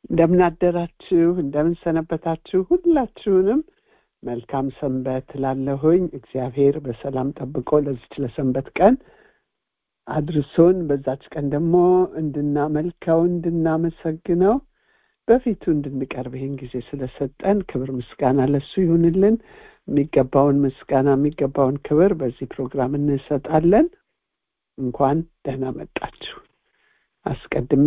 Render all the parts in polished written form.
እንደምን አደራችሁ እንደምን ሰነበታችሁ ሁላችሁንም መልካም ሰንበት ላለሁኝ እግዚአብሔር በሰላም ጠብቆ ለዚች ለሰንበት ቀን አድርሶን በዛች ቀን ደግሞ እንድናመልከው እንድናመሰግነው በፊቱ እንድንቀርብ ይህን ጊዜ ስለሰጠን ክብር ምስጋና ለሱ ይሁንልን። የሚገባውን ምስጋና የሚገባውን ክብር በዚህ ፕሮግራም እንሰጣለን። እንኳን ደህና መጣችሁ። አስቀድሜ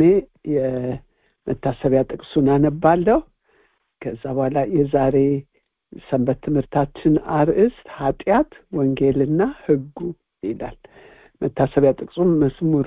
የመታሰቢያ ጥቅሱን አነባለሁ። ከዛ በኋላ የዛሬ ሰንበት ትምህርታችን አርዕስት ኃጢአት ወንጌልና ሕጉ ይላል። መታሰቢያ ጥቅሱም መዝሙር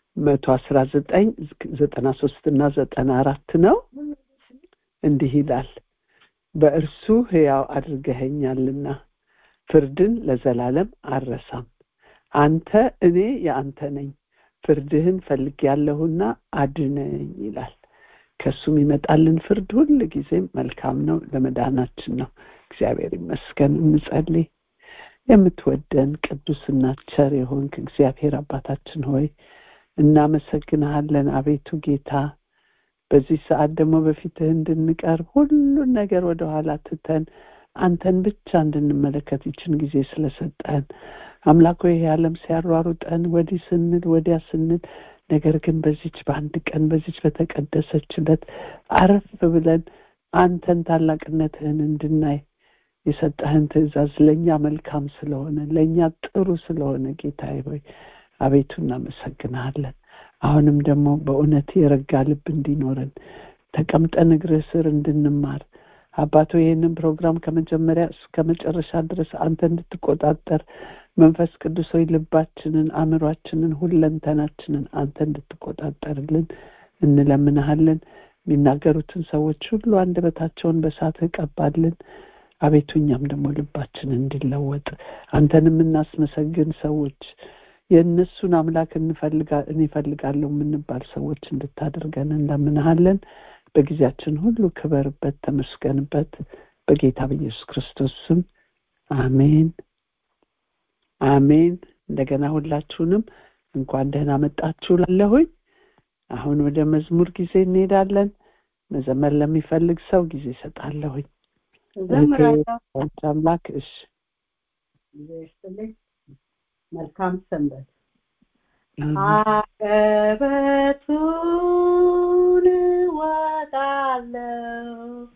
119 93 እና 94 ነው። እንዲህ ይላል፣ በእርሱ ሕያው አድርገኸኛልና ፍርድን ለዘላለም አረሳም። አንተ እኔ የአንተ ነኝ፣ ፍርድህን ፈልጌያለሁና አድነኝ ይላል። ከሱም ይመጣልን ፍርድ ሁሉ ጊዜም መልካም ነው፣ ለመዳናችን ነው። እግዚአብሔር ይመስገን። እንጸልይ። የምትወደን ቅዱስና ቸር የሆንክ እግዚአብሔር አባታችን ሆይ እናመሰግንሃለን። አቤቱ ጌታ በዚህ ሰዓት ደግሞ በፊትህ እንድንቀርብ ሁሉን ነገር ወደ ኋላ ትተን አንተን ብቻ እንድንመለከት ይችን ጊዜ ስለሰጠን አምላክ ሆይ ዓለም ሲያሯሩጠን ወዲህ ስንል ወዲያ ስንል ነገር ግን በዚች በአንድ ቀን በዚች በተቀደሰች ዕለት አረፍ ብለን አንተን ታላቅነትህን እንድናይ የሰጠህን ትእዛዝ ለእኛ መልካም ስለሆነ ለእኛ ጥሩ ስለሆነ ጌታዬ ሆይ አቤቱ እናመሰግንሃለን። አሁንም ደግሞ በእውነት የረጋ ልብ እንዲኖረን ተቀምጠን እግርህ ስር እንድንማር አባቶ ይህንን ፕሮግራም ከመጀመሪያ እስከ መጨረሻ ድረስ አንተ እንድትቆጣጠር መንፈስ ቅዱስ ሆይ ልባችንን፣ አእምሯችንን፣ ሁለንተናችንን አንተ እንድትቆጣጠርልን እንለምንሃለን። የሚናገሩትን ሰዎች ሁሉ አንደበታቸውን በእሳትህ ቀባልን። አቤቱ እኛም ደግሞ ልባችንን እንዲለወጥ አንተን የምናስመሰግን ሰዎች የእነሱን አምላክ እንፈልጋለሁ የምንባል ሰዎች እንድታደርገን እንለምንሃለን። በጊዜያችን ሁሉ ክበርበት፣ ተመስገንበት። በጌታ በኢየሱስ ክርስቶስ ስም አሜን አሜን። እንደገና ሁላችሁንም እንኳን ደህና መጣችሁ ላለሁኝ። አሁን ወደ መዝሙር ጊዜ እንሄዳለን። መዘመር ለሚፈልግ ሰው ጊዜ እሰጣለሁኝ። አምላክ እሺ መልካም ሰንበት። አቀበቱን እወጣለሁ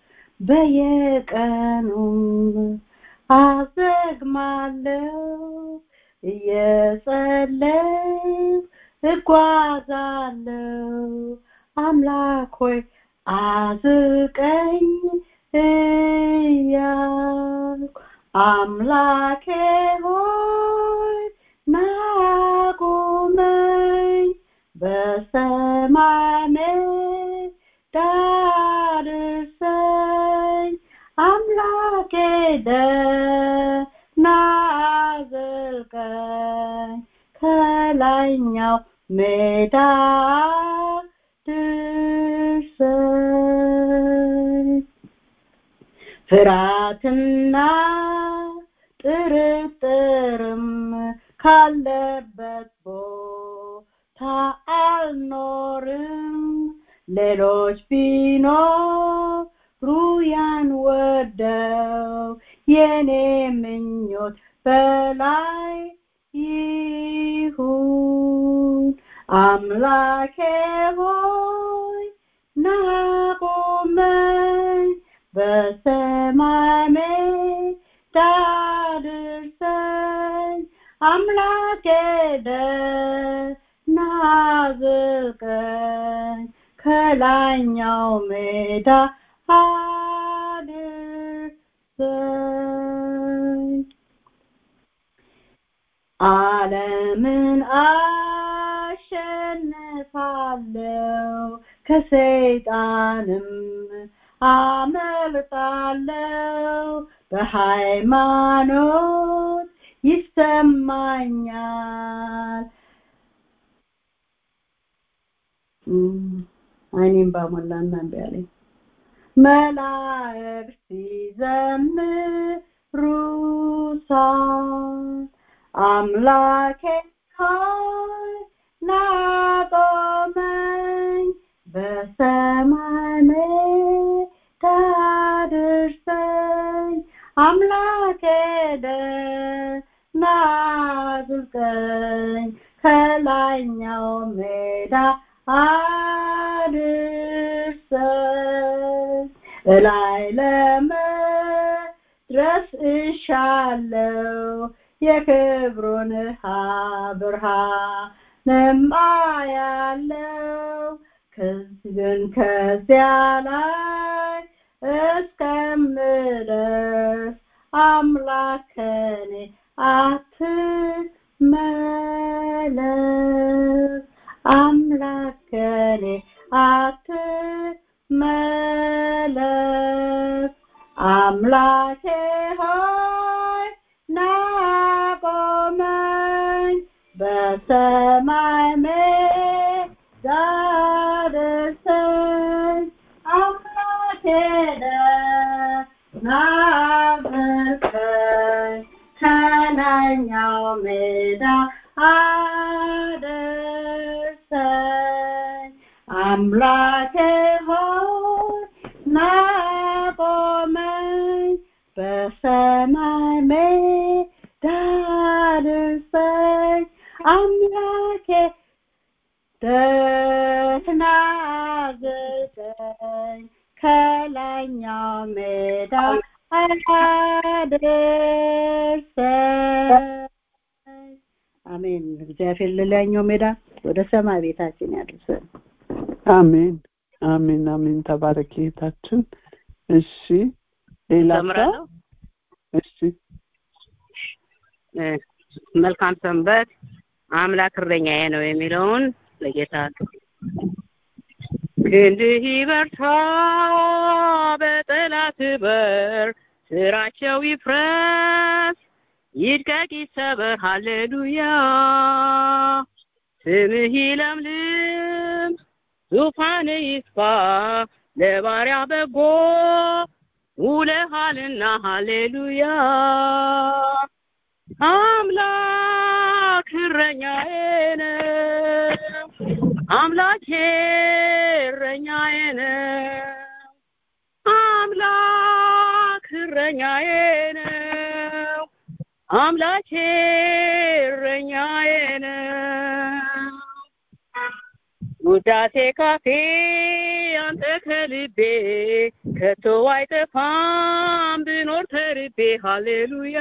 በየቀኑም አዘግማለሁ እየጸለይኩ እጓዛለሁ። አምላክ ሆይ አዝቀኝ እያልኩ አምላኬ ሆይ ና ቁመኝ በሰማይ ሜዳ አድርሰኝ። አምላኬ ደህና አዝልቀኝ ከላይኛው ሜዳ አድርሰኝ። ፍርሃትና ጥርጥርም ካለበት ቦታ አልኖርም። ሌሎች ቢኖሩ ያን ወደው የኔ ምኞት በላይ ይሁን። አምላኬ ሆይ ና ቁመኝ በሰማይ ሜዳ አድርሰኝ። አምላኬ ደህና አዝልቀኝ ከላይኛው ሜዳ አድርሰኝ። ዓለምን አሸንፋለሁ ከሰይጣንም አመልጣለሁ። በሃይማኖት ይሰማኛል አይኔም ባሞላና እንዲያለኝ መላእክት ሲዘምሩ አምላኬ ሆይ ና ቁመኝ በሰማይ ሜዳ አምላኬ ደህና አድርገኝ ከላይኛው ሜዳ አድርሰኝ እላይ ለመድረስ እሻለው የክብሩን ብርሃንም አያለው ግን ከዚያ ላይ እስከምደርስ አምላክ ከኔ አትመለስ አምላክ ከኔ አትመለስ አምላኬ ሆይ ና ቆመኝ በሰማይ ሜዳ ደርሰኝ አምላኬ ደህና አድርገኝ ከላይኛው ሜዳ አደርሰኝ አምላኬ ሆይ ና ቆመኝ በሰማይ ሜዳ ደርሰኝ አምላኬ ደህና አድርገኝ ከላይኛው ሜዳ አደርሰኝ አሜን እግዚአብሔር ለላይኛው ሜዳ ወደ ሰማይ ቤታችን ያድርሰን አሜን አሜን አሜን ተባረክ ጌታችን እሺ ሌላ እሺ መልካም ሰንበት አምላክ እረኛዬ ነው የሚለውን ለጌታ ክንድህ ይበርታ በጠላት በር ስራቸው ይፍረስ ይድቀቅ ይሰበር ሃሌሉያ ስምህ ይለምልም ዙፋን ይስፋ ለባሪያ በጎ ውለሃልና ሃሌሉያ አምላክ እረኛዬ ነው አምላኬ እረኛዬ ነው አምላክ እረኛዬ ነው አምላኬ እረኛዬ ነው ውዳሴ ካፌ አንተ ከልቤ ከቶ አይጠፋም ብኖር ተርቤ ሃሌሉያ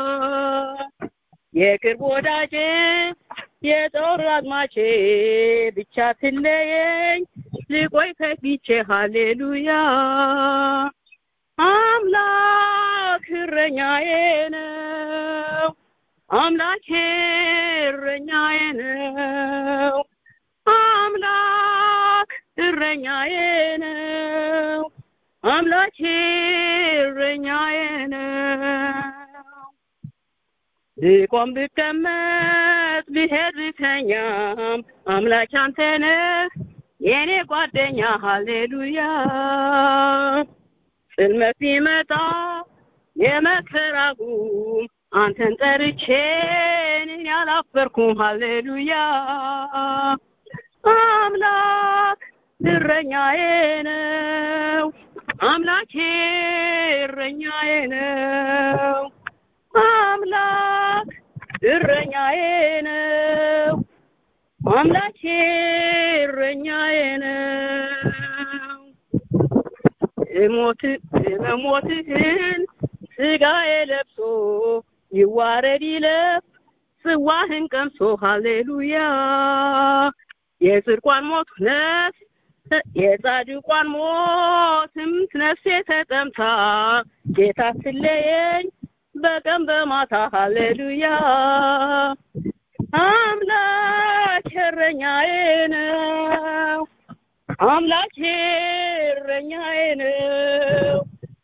የቅርብ ወዳጄ የጦር አዝማቼ ብቻ ትለየኝ ልቆይ ከፊቼ ሃሌሉያ አምላክ እረኛዬ ነው አምላኬ እረኛዬ ነው አምላክ እረኛዬ ነው አምላኬ እረኛዬ ነው ልቆም ብቀመጥ ብሄድ ብተኛም አምላክ አንተ ነህ የኔ ጓደኛ ሃሌሉያ ጽልመት ቢመጣ የመከራ ጉም አንተን ጠርቼ እኔ አላፈርኩም ሃሌሉያ አምላክ እረኛዬ ነው አምላኬ እረኛዬ ነው አምላክ እረኛዬ ነው አምላኬ እረኛዬ ነው ሞትህን ስጋዬ ለብሶ ይዋረድ ይለፍ ጽዋህን ቀምሶ ሃሌሉያ የጽድቋን ሞት ነፍስ የጻድቋን ሞትም ነፍሴ ተጠምታ ጌታ ስለየኝ በቀን በማታ ሃሌሉያ አምላክ እረኛዬ ነው አምላክ እረኛዬ ነው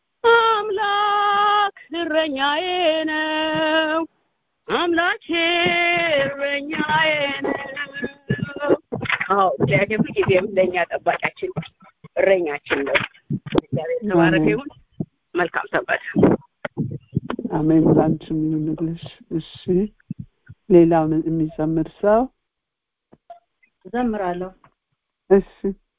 አምላክ እረኛዬ ነው አምላክ እረኛዬ ነው አዎ እግዚአብሔር ሁልጊዜም ለእኛ ጠባቂያችን እረኛችን ነው እግዚአብሔር ተባረከ ይሁን መልካም ሰንበት አሜን ላንቺም ይሁንልሽ እሺ ሌላ የሚዘምር ሰው ዘምራለሁ እሺ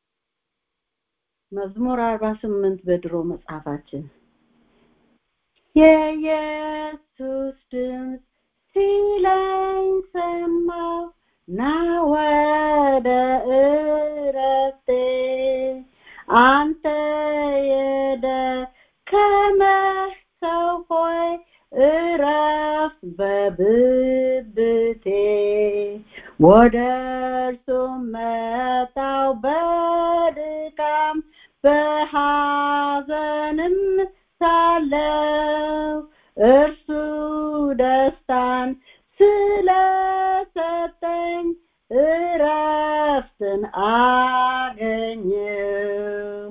መዝሙር 48 በድሮ መጽሐፋችን የኢየሱስ ድምፅ ሲለኝ ሰማሁ ና ወደ እረፍቴ አንተ የደከመህ ሰው ሆይ እረፍ በብብቴ ወደ እርሱም መጣሁ በድካም በሐዘንም ሳለሁ እርሱ ደስታን ስለሰጠኝ እረፍትን አገኘሁ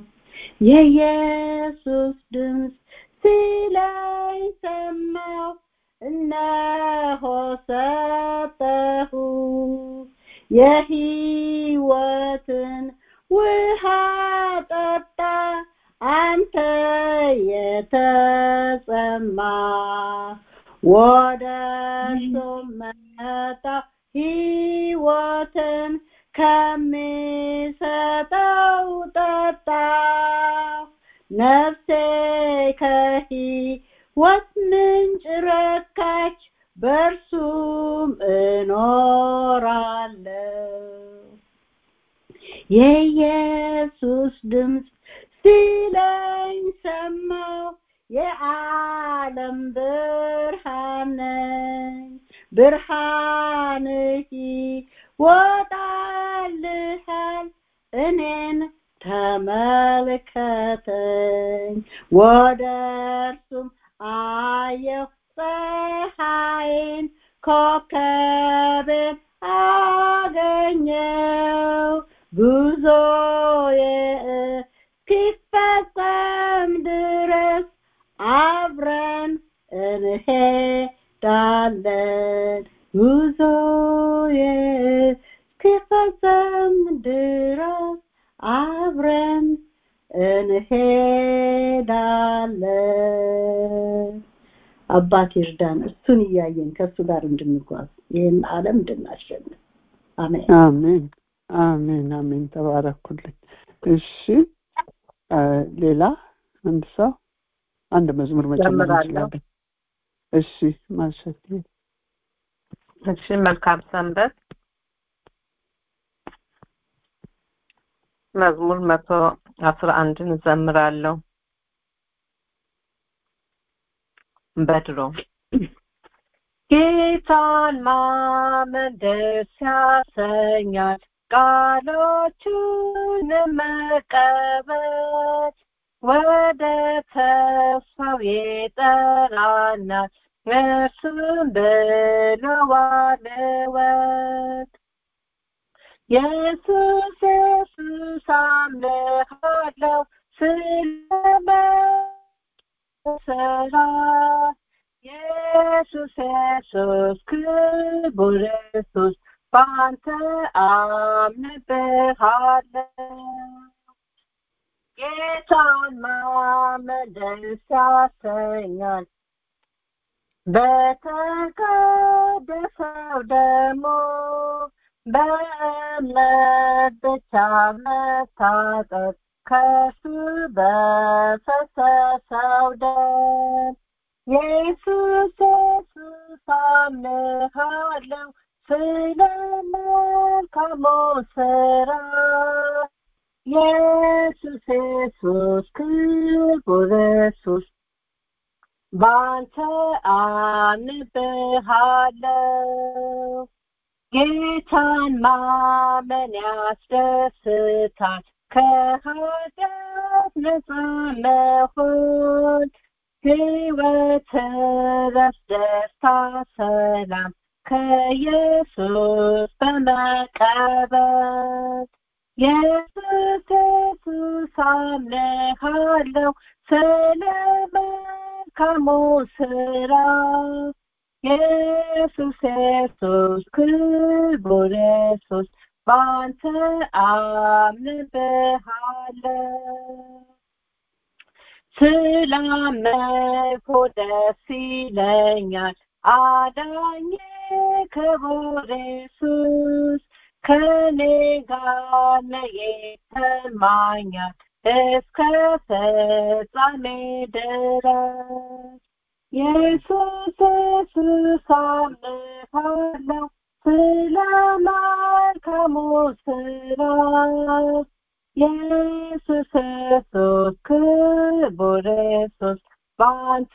የኢየሱስ ድምፅ ሲለኝ ሰማሁ እነሆ ሰጠሁ የሕይወትን ውሃ ጠጣ አንተ የተጸማ ወደ እርሱ መጣሁ ሕይወትን ከሚሰጠው ጠጣሁ ነፍሴ ከሕይወት ምንጭ ረካች በእርሱም እኖራለሁ የኢየሱስ ድምፅ ሲለኝ ሰማሁ የዓለም ብርሃን ነኝ ብርሃንህ ይወጣልሃል እኔን ተመልከተኝ ወደ እርሱም አየሁ ፀሐይን ኮከብን አገኘው ጉዞዬ እስኪፈጸም ድረስ አብረን እንሄዳለን ጉዞዬ እስኪፈጸም ድረስ አብረን እንሄዳለን አባት ይርዳን እሱን እያየን ከእሱ ጋር እንድንጓዝ ይህን ዓለም እንድናሸንፍ አሜን አሜን አሜን አሜን ተባረኩልኝ እሺ ሌላ አንድ ሰው አንድ መዝሙር መጨመር እንችላለን እሺ ማሸት እሺ መልካም ሰንበት መዝሙር 111 እንዘምራለሁ በድሮ ጌታን ማመን ደስ ያሰኛል ቃሎቹን መቀበል ወደ ተስፋው ይጠራናል እርሱም ብለዋል እወቅ ኢየሱስ ኢየሱስ አምልሃለሁ ስለመሰራ ኢየሱስ ኢየሱስ ክቡር ኢየሱስ በአንተ አምንብሃለሁ ጌታን ማመን ደስ ያሰኛል በተቀደሰው ደሙ በእምነት ብቻ መታጠብ ከሱ በፈሰሰው ደም ኢየሱስ ኢየሱስ አምልሃለሁ ስለ መልካሙ ስራ ኢየሱስ ኢየሱስ ክቡር ኢየሱስ በአንተ አምንብሃለሁ ጌታን ማመን ያስደስታል ከኃጢአት ነፃ መሆን ሕይወት እረፍት ደስታ ሰላም ከኢየሱስ በመቀበል ኢየሱስ ኢየሱስ አምልሃለሁ ስለ መልካሙ ስራ ኢየሱስ ኢየሱስ ክቡር ኢየሱስ በአንተ አምንብሃለሁ ስላመንኩ ደስ ይለኛል አዳኝ ክቡር ኢየሱስ ከኔ ጋር ይሰማኛል እስከ ፍጻሜ ድረስ ኢየሱስ ኢየሱስ አምልካለሁ ስለ መልካሙ ስራ ኢየሱስ ኢየሱስ ክቡር ኢየሱስ በአንተ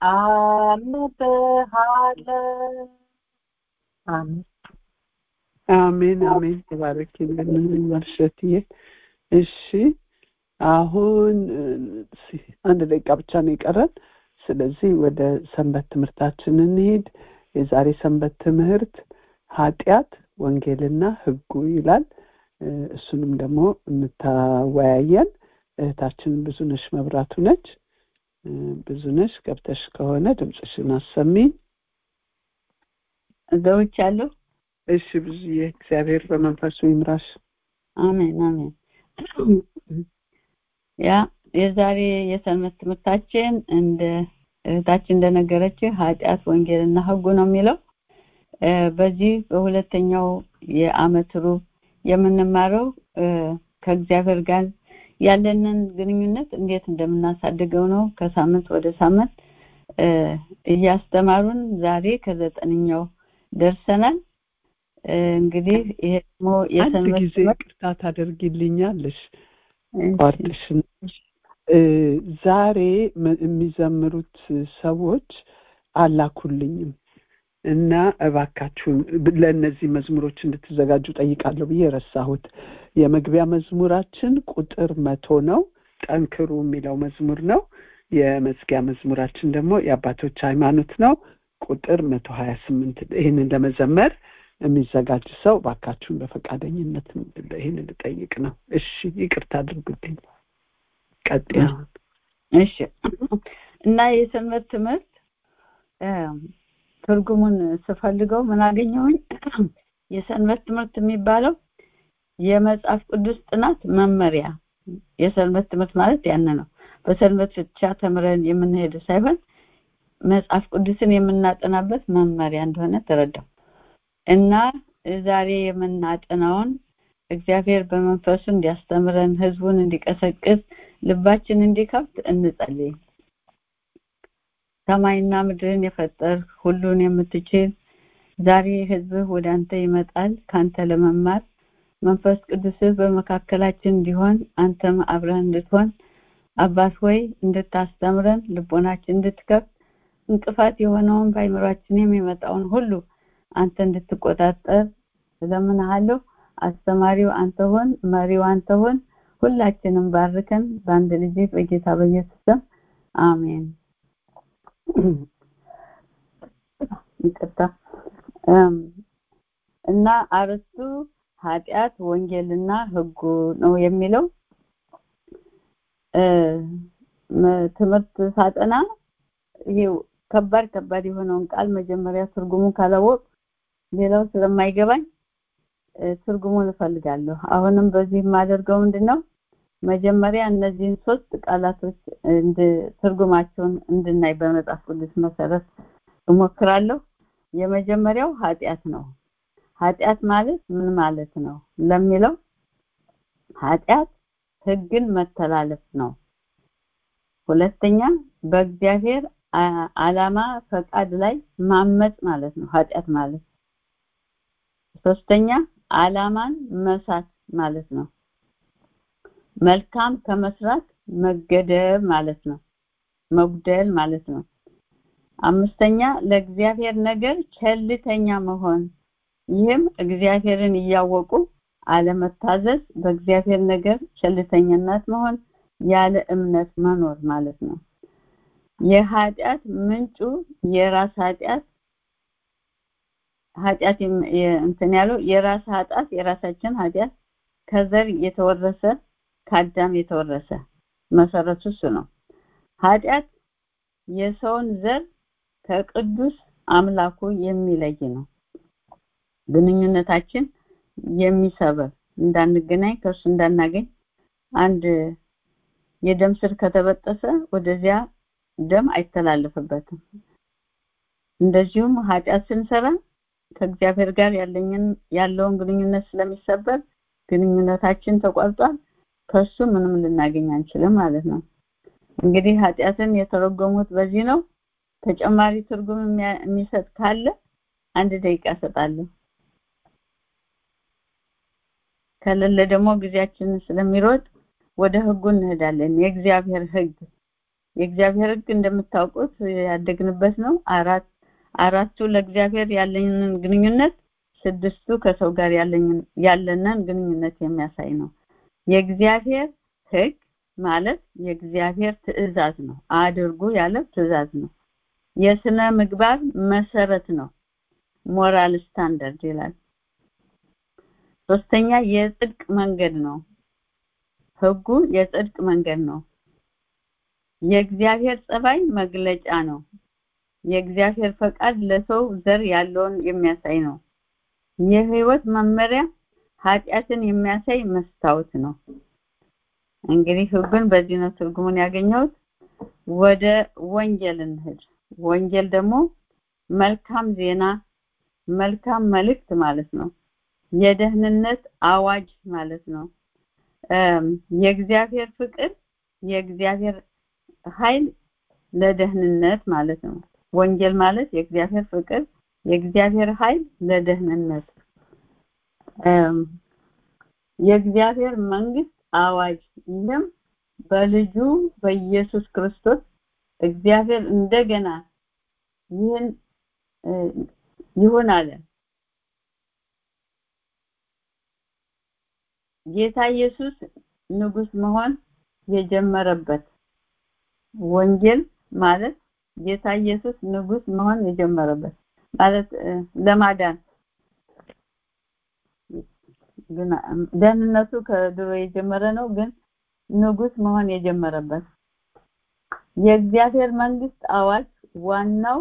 አምንብሃለሁ። አሜን አሜን አሜን። ተባረኪልን ወርሸትዬ። እሺ አሁን አንድ ደቂቃ ብቻ ነው የቀረን። ስለዚህ ወደ ሰንበት ትምህርታችን እንሂድ። የዛሬ ሰንበት ትምህርት ኃጢአት ወንጌልና ሕጉ ይላል። እሱንም ደግሞ የምታወያየን እህታችን ብዙነሽ መብራቱ ነች። ብዙነሽ ገብተሽ ከሆነ ድምፅሽን አሰሚኝ። ገብቻለሁ። እሺ ብዙዬ፣ እግዚአብሔር በመንፈሱ ይምራሽ። አሜን አሜን። ያ የዛሬ የሰንበት ትምህርታችን እንደ እህታችን እንደነገረች ኃጢአት ወንጌልና ሕጉ ነው የሚለው። በዚህ በሁለተኛው የዓመት ሩብ የምንማረው ከእግዚአብሔር ጋር ያለንን ግንኙነት እንዴት እንደምናሳድገው ነው። ከሳምንት ወደ ሳምንት እያስተማሩን ዛሬ ከ9ኛው ደርሰናል። እንግዲህ ይሄ ደግሞ የሰንበት ጊዜ ይቅርታ ታደርጊልኛለሽ ቋርጥሽን። ዛሬ የሚዘምሩት ሰዎች አላኩልኝም እና እባካችሁን ለእነዚህ መዝሙሮች እንድትዘጋጁ ጠይቃለሁ ብዬ ረሳሁት። የመግቢያ መዝሙራችን ቁጥር 100 ነው፣ ጠንክሩ የሚለው መዝሙር ነው። የመዝጊያ መዝሙራችን ደግሞ የአባቶች ሃይማኖት ነው፣ ቁጥር 128። ይህንን ለመዘመር የሚዘጋጅ ሰው እባካችሁን በፈቃደኝነት ይህንን ልጠይቅ ነው። እሺ ይቅርታ አድርጉልኝ። ቀጥያ። እሺ እና የሰንበት ትምህርት ትርጉሙን ስፈልገው ምን አገኘሁኝ? የሰንበት ትምህርት የሚባለው የመጽሐፍ ቅዱስ ጥናት መመሪያ። የሰንበት ትምህርት ማለት ያን ነው። በሰንበት ብቻ ተምረን የምንሄድ ሳይሆን መጽሐፍ ቅዱስን የምናጠናበት መመሪያ እንደሆነ ተረዳሁ። እና ዛሬ የምናጠናውን እግዚአብሔር በመንፈሱ እንዲያስተምረን፣ ህዝቡን እንዲቀሰቅስ፣ ልባችን እንዲከፍት እንጸልይ። ሰማይና ምድርን የፈጠር ሁሉን የምትችል ዛሬ ህዝብህ ወደ አንተ ይመጣል ካንተ ለመማር። መንፈስ ቅዱስህ በመካከላችን እንዲሆን አንተም አብረን እንድትሆን አባት ሆይ እንድታስተምረን፣ ልቦናችን እንድትከፍት፣ እንቅፋት የሆነውን በአይምሯችን የሚመጣውን ሁሉ አንተ እንድትቆጣጠር እለምንሃለሁ። አስተማሪው አንተ ሆን፣ መሪው አንተ ሆን። ሁላችንም ባርከን በአንድ ልጅ በጌታ በኢየሱስ ስም አሜን። ይቅርታ። እና አርዕስቱ ኃጢአት ወንጌልና ሕጉ ነው የሚለው። ትምህርት ሳጠና ይሄው ከባድ የሆነውን ቃል መጀመሪያ ትርጉሙን ካላወቅ ሌላው ስለማይገባኝ ትርጉሙን እፈልጋለሁ። አሁንም በዚህ የማደርገው ምንድነው መጀመሪያ እነዚህን 3 ቃላቶች ትርጉማቸውን እንድናይ በመጽሐፍ ቅዱስ መሰረት እሞክራለሁ። የመጀመሪያው ኃጢአት ነው። ኃጢአት ማለት ምን ማለት ነው ለሚለው ኃጢአት ሕግን መተላለፍ ነው። ሁለተኛ በእግዚአብሔር ዓላማ ፈቃድ ላይ ማመጽ ማለት ነው ኃጢአት ማለት። ሶስተኛ ዓላማን መሳት ማለት ነው። መልካም ከመስራት መገደብ ማለት ነው፣ መጉደል ማለት ነው። አምስተኛ ለእግዚአብሔር ነገር ቸልተኛ መሆን፣ ይህም እግዚአብሔርን እያወቁ አለመታዘዝ፣ በእግዚአብሔር ነገር ቸልተኛነት መሆን፣ ያለ እምነት መኖር ማለት ነው። የኃጢአት ምንጩ የራስ ኃጢአት ያለው የራስ ኃጢአት የራሳችን ኃጢአት ከዘር የተወረሰ ከአዳም የተወረሰ መሰረቱ እሱ ነው። ኃጢአት የሰውን ዘር ከቅዱስ አምላኩ የሚለይ ነው። ግንኙነታችን የሚሰበር እንዳንገናኝ ከሱ እንዳናገኝ አንድ የደም ስር ከተበጠሰ ወደዚያ ደም አይተላለፍበትም። እንደዚሁም ኃጢአት ስንሰራ ከእግዚአብሔር ጋር ያለውን ግንኙነት ስለሚሰበር ግንኙነታችን ተቋርጧል። ከሱ ምንም ልናገኝ አንችልም ማለት ነው። እንግዲህ ኃጢአትን የተረጎሙት በዚህ ነው። ተጨማሪ ትርጉም የሚሰጥ ካለ 1 ደቂቃ ሰጣለሁ። ከሌለ ደግሞ ጊዜያችንን ስለሚሮጥ ወደ ህጉ እንሄዳለን። የእግዚአብሔር ህግ እንደምታውቁት ያደግንበት ነው። አራቱ ለእግዚአብሔር ያለንን ግንኙነት፣ 6ቱ ከሰው ጋር ያለንን ግንኙነት የሚያሳይ ነው። የእግዚአብሔር ህግ ማለት የእግዚአብሔር ትእዛዝ ነው። አድርጉ ያለ ትእዛዝ ነው። የስነ ምግባር መሰረት ነው። ሞራል ስታንዳርድ ይላል። 3ኛ የጽድቅ መንገድ ነው። ህጉ የጽድቅ መንገድ ነው። የእግዚአብሔር ጸባይ መግለጫ ነው። የእግዚአብሔር ፈቃድ ለሰው ዘር ያለውን የሚያሳይ ነው። የህይወት መመሪያ ኃጢአትን የሚያሳይ መስታወት ነው። እንግዲህ ህጉን በዚህ ነው ትርጉሙን ያገኘሁት። ወደ ወንጌል እንሂድ። ወንጌል ደግሞ መልካም ዜና፣ መልካም መልእክት ማለት ነው። የደህንነት አዋጅ ማለት ነው። የእግዚአብሔር ፍቅር፣ የእግዚአብሔር ኃይል ለደህንነት ማለት ነው። ወንጌል ማለት የእግዚአብሔር ፍቅር፣ የእግዚአብሔር ኃይል ለደህንነት፣ የእግዚአብሔር መንግስት አዋጅ። ይህም በልጁ በኢየሱስ ክርስቶስ እግዚአብሔር እንደገና ይሁን አለ። ጌታ ኢየሱስ ንጉስ መሆን የጀመረበት ወንጌል ማለት ጌታ ኢየሱስ ንጉስ መሆን የጀመረበት ማለት ለማዳን ግን ደህንነቱ ከድሮ የጀመረ ነው፣ ግን ንጉስ መሆን የጀመረበት የእግዚአብሔር መንግስት አዋጅ ዋናው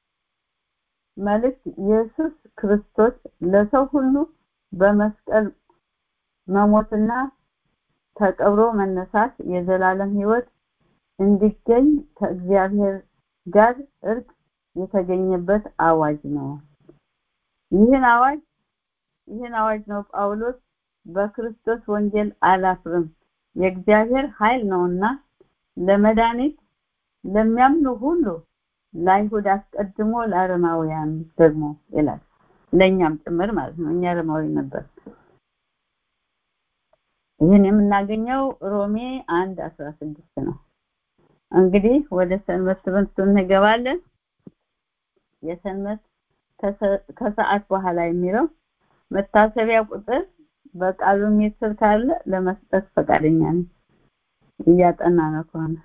መልእክት ኢየሱስ ክርስቶስ ለሰው ሁሉ በመስቀል መሞትና ተቀብሮ መነሳት የዘላለም ህይወት እንዲገኝ ከእግዚአብሔር ጋር እርቅ የተገኘበት አዋጅ ነው። ይህን አዋጅ ነው ጳውሎስ በክርስቶስ ወንጌል አላፍርም የእግዚአብሔር ኃይል ነውና ለመድኃኒት ለሚያምኑ ሁሉ ለአይሁድ አስቀድሞ ለአረማውያን ደግሞ ይላል። ለኛም ጭምር ማለት ነው። እኛ አረማዊ ነበር። ይህን የምናገኘው ሮሜ 1:16 ነው። እንግዲህ ወደ ሰንበት ትምህርት እንገባለን። የሰንበት ከሰዓት በኋላ የሚለው መታሰቢያ ቁጥር በቃሉ ሚስጥር ካለ ለመስጠት ፈቃደኛ ነኝ። እያጠና ነው ከሆነ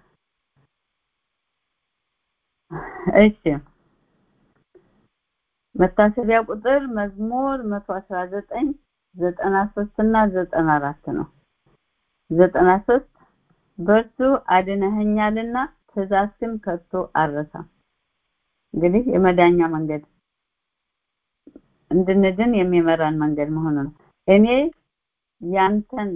እሺ። መታሰቢያ ቁጥር መዝሙር 119 93 እና 94 ነው። 93 በርሱ አድነኸኛልና ትእዛዝህን ከቶ አልረሳም። እንግዲህ የመዳኛ መንገድ እንድንድን የሚመራን መንገድ መሆኑ ነው። እኔ ያንተን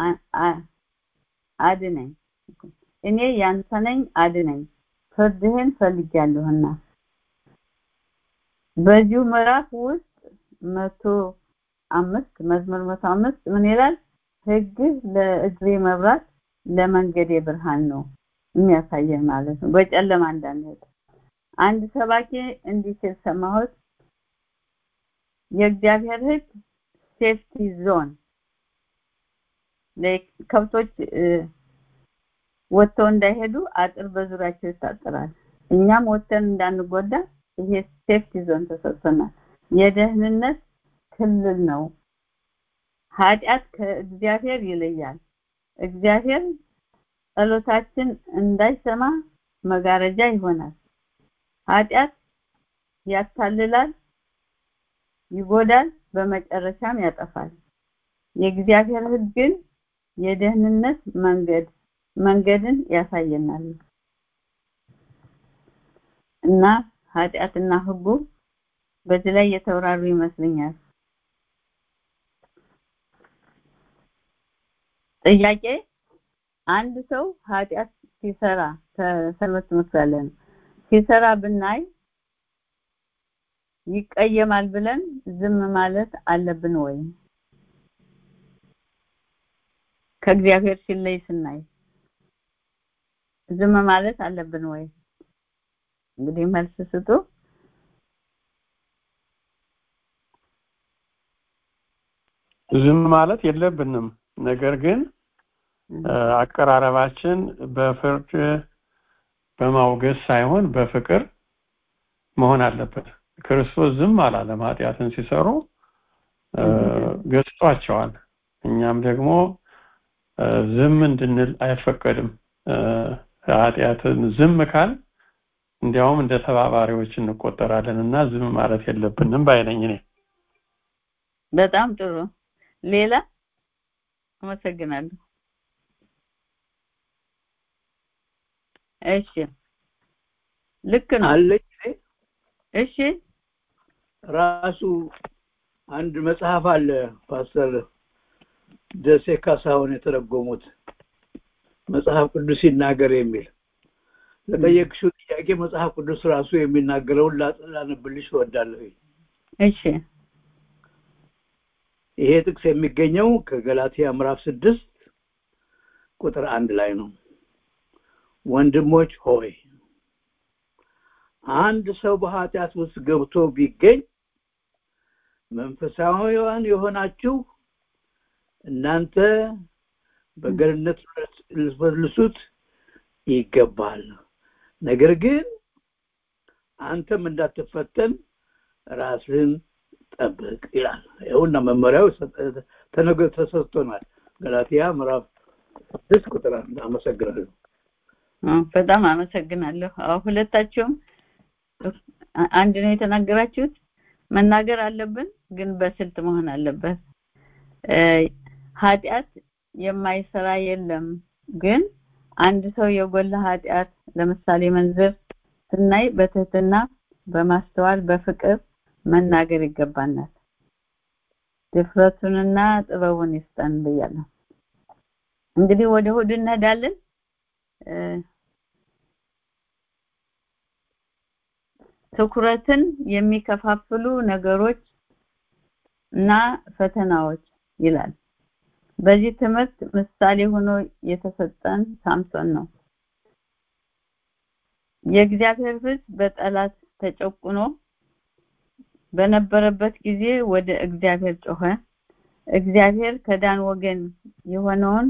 አድነኝ፣ እኔ ያንተ ነኝ አድነኝ፣ ፍርድህን ፈልጌያለሁና። በዚሁ ምዕራፍ ውስጥ 105 መዝሙር 105 ምን ይላል? ሕግ ለእግሬ መብራት ለመንገዴ ብርሃን ነው የሚያሳየን ማለት ነው። በጨለማ እንዳንሄድ አንድ ሰባኪ እንዲህ ሲል ሰማሁት፣ የእግዚአብሔር ሕግ ሴፍቲ ዞን ለከብቶች ወጥተው እንዳይሄዱ አጥር በዙሪያቸው ይታጠራል። እኛም ወጥተን እንዳንጎዳ ይሄ ሴፍቲ ዞን ተሰጥቶናል። የደህንነት ክልል ነው። ኃጢአት ከእግዚአብሔር ይለያል። እግዚአብሔር ጸሎታችን እንዳይሰማ መጋረጃ ይሆናል። ኃጢአት ያታልላል፣ ይጎዳል፣ በመጨረሻም ያጠፋል። የእግዚአብሔር ሕግ ግን የደህንነት መንገድን ያሳየናል እና ኃጢአትና ሕጉ በዚህ ላይ የተወራሩ ይመስለኛል። ጥያቄ፣ አንድ ሰው ኃጢአት ሲሰራ ከሰንበት መስለን ሲሰራ ብናይ ይቀየማል ብለን ዝም ማለት አለብን ወይ? ከእግዚአብሔር ሲለይ ስናይ ዝም ማለት አለብን ወይ? እንግዲህ መልስ ስጡ። ዝም ማለት የለብንም። ነገር ግን አቀራረባችን በፍርድ በማውገዝ ሳይሆን በፍቅር መሆን አለበት። ክርስቶስ ዝም አላለም። ኃጢአትን ሲሰሩ ገስጿቸዋል። እኛም ደግሞ ዝም እንድንል አይፈቀድም። ኃጢአትን ዝም ካል እንዲያውም እንደ ተባባሪዎች እንቆጠራለንና ዝም ማለት የለብንም ባይነኝ ነኝ። በጣም ጥሩ። ሌላ? አመሰግናለሁ። እሺ ልክ ነው አለኝ። እሺ ራሱ አንድ መጽሐፍ አለ ፓስተር ደሴ ካሳሁን የተረጎሙት መጽሐፍ ቅዱስ ይናገር የሚል ለጠየቅሽው ጥያቄ መጽሐፍ ቅዱስ ራሱ የሚናገረውን ላነብልሽ እወዳለሁ። እሺ ይሄ ጥቅስ የሚገኘው ከገላትያ ምዕራፍ 6 ቁጥር 1 ላይ ነው። ወንድሞች ሆይ አንድ ሰው በኃጢአት ውስጥ ገብቶ ቢገኝ መንፈሳዊያን የሆናችሁ እናንተ በገርነት ልትመልሱት ይገባል። ነገር ግን አንተም እንዳትፈተን ራስህን ጠብቅ ይላል። ይኸውና መመሪያው ተሰጥቶናል። ገላትያ ምዕራፍ 6 ቁጥር 1። አመሰግናለሁ። በጣም አመሰግናለሁ። ሁለታችሁም አንድ ነው የተናገራችሁት። መናገር አለብን ግን በስልት መሆን አለበት። ኃጢአት የማይሰራ የለም። ግን አንድ ሰው የጎላ ኃጢአት ለምሳሌ መንዘር ስናይ በትህትና በማስተዋል በፍቅር መናገር ይገባናል። ድፍረቱንና ጥበቡን ይስጠን ብያለሁ። እንግዲህ ወደ እሑድ እንሄዳለን። ትኩረትን የሚከፋፍሉ ነገሮች እና ፈተናዎች ይላል። በዚህ ትምህርት ምሳሌ ሆኖ የተሰጠን ሳምሶን ነው። የእግዚአብሔር ሕዝብ በጠላት ተጨቁኖ በነበረበት ጊዜ ወደ እግዚአብሔር ጮኸ። እግዚአብሔር ከዳን ወገን የሆነውን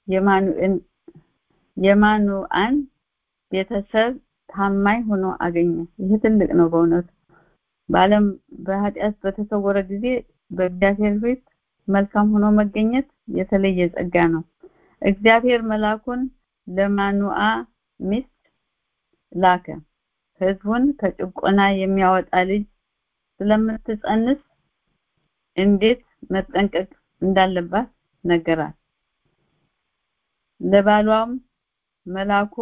የማኑአን ቤተሰብ ታማኝ ሆኖ አገኘ። ይህ ትልቅ ነው በእውነቱ። በዓለም በኃጢአት በተሰወረ ጊዜ በእግዚአብሔር ፊት መልካም ሆኖ መገኘት የተለየ ጸጋ ነው። እግዚአብሔር መልአኩን ለማኑአ ሚስት ላከ። ሕዝቡን ከጭቆና የሚያወጣ ልጅ ስለምትጸንስ እንዴት መጠንቀቅ እንዳለባት ነገራት። ለባሏም መልአኩ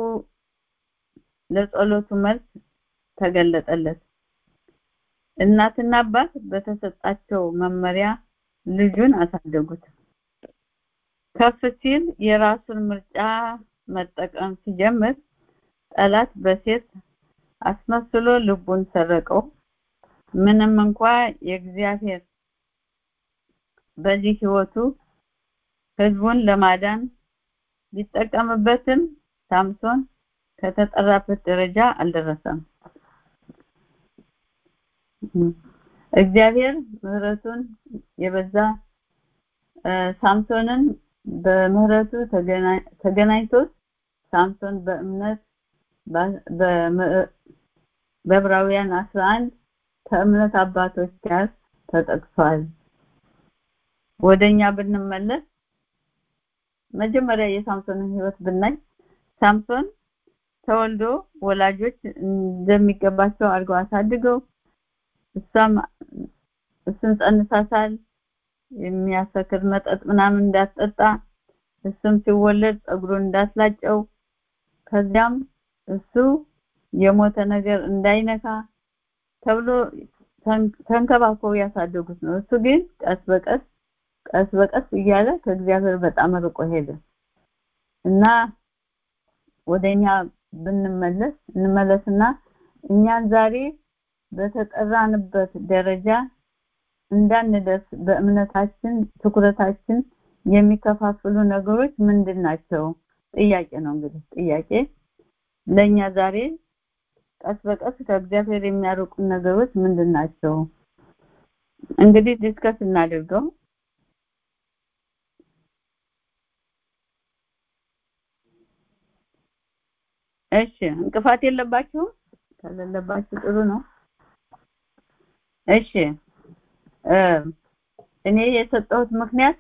ለጸሎቱ መልስ ተገለጠለት። እናትና አባት በተሰጣቸው መመሪያ ልጁን አሳደጉት። ከፍ ሲል የራሱን ምርጫ መጠቀም ሲጀምር ጠላት በሴት አስመስሎ ልቡን ሰረቀው። ምንም እንኳን የእግዚአብሔር በዚህ ህይወቱ ህዝቡን ለማዳን ቢጠቀምበትም ሳምሶን ከተጠራበት ደረጃ አልደረሰም። እግዚአብሔር ምህረቱን የበዛ ሳምሶንን በምህረቱ ተገናኝቶት ሳምሶን በእምነት በዕብራውያን 11 ከእምነት አባቶች ጋር ተጠቅሷል። ወደኛ ብንመለስ መጀመሪያ የሳምሶንን ህይወት ብናይ ሳምሶን ተወልዶ ወላጆች እንደሚገባቸው አድርገው አሳድገው እሱን ጸንሳሳል። የሚያሰክር መጠጥ ምናምን እንዳትጠጣ እሱም ሲወለድ ጸጉሩን እንዳትላጨው ከዚያም እሱ የሞተ ነገር እንዳይነካ ተብሎ ተንከባክበው ያሳደጉት ነው። እሱ ግን ቀስ በቀስ እያለ ከእግዚአብሔር በጣም ርቆ ሄደ እና ወደኛ እንመለስና እኛን ዛሬ በተጠራንበት ደረጃ እንዳንደርስ በእምነታችን ትኩረታችን የሚከፋፍሉ ነገሮች ምንድናቸው? ጥያቄ ነው። እንግዲህ ጥያቄ ለኛ ዛሬ ቀስ በቀስ ከእግዚአብሔር የሚያርቁ ነገሮች ምንድናቸው? እንግዲህ ዲስከስ እናድርገው። እሺ እንቅፋት የለባችሁ? ከሌለባችሁ ጥሩ ነው። እሺ እኔ የሰጠሁት ምክንያት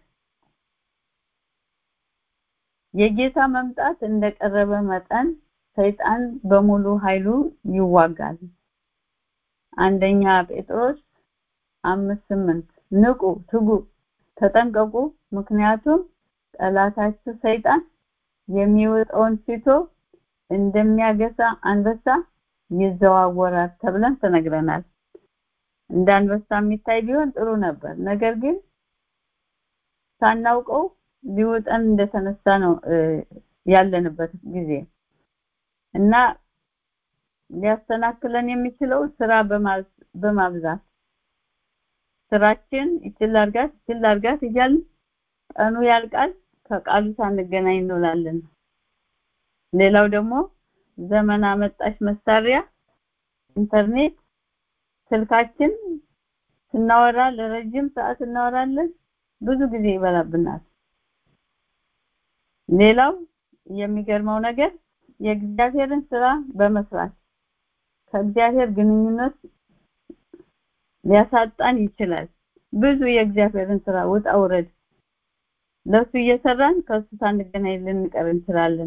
የጌታ መምጣት እንደቀረበ መጠን ሰይጣን በሙሉ ኃይሉ ይዋጋል። አንደኛ ጴጥሮስ 5:8 ንቁ፣ ትጉ፣ ተጠንቀቁ፣ ምክንያቱም ጠላታችሁ ሰይጣን የሚወጣውን ሲቶ እንደሚያገሳ አንበሳ ይዘዋወራል ተብለን ተነግረናል። እንደ አንበሳ የሚታይ ቢሆን ጥሩ ነበር። ነገር ግን ሳናውቀው ሊወጣን እንደተነሳ ነው ያለንበት ጊዜ እና ሊያስተናክለን የሚችለው ስራ በማብዛት ስራችን ይችላልጋት እያልን ቀኑ ያልቃል፣ ከቃሉ ሳንገናኝ እንውላለን። ሌላው ደግሞ ዘመን አመጣሽ መሳሪያ ኢንተርኔት፣ ስልካችን ስናወራ ለረጅም ሰዓት እናወራለን፣ ብዙ ጊዜ ይበላብናል። ሌላው የሚገርመው ነገር የእግዚአብሔርን ስራ በመስራት ከእግዚአብሔር ግንኙነት ሊያሳጣን ይችላል። ብዙ የእግዚአብሔርን ስራ ውጣ ውረድ ለሱ እየሰራን ከሱ ሳንገናኝ ልንቀር እንችላለን።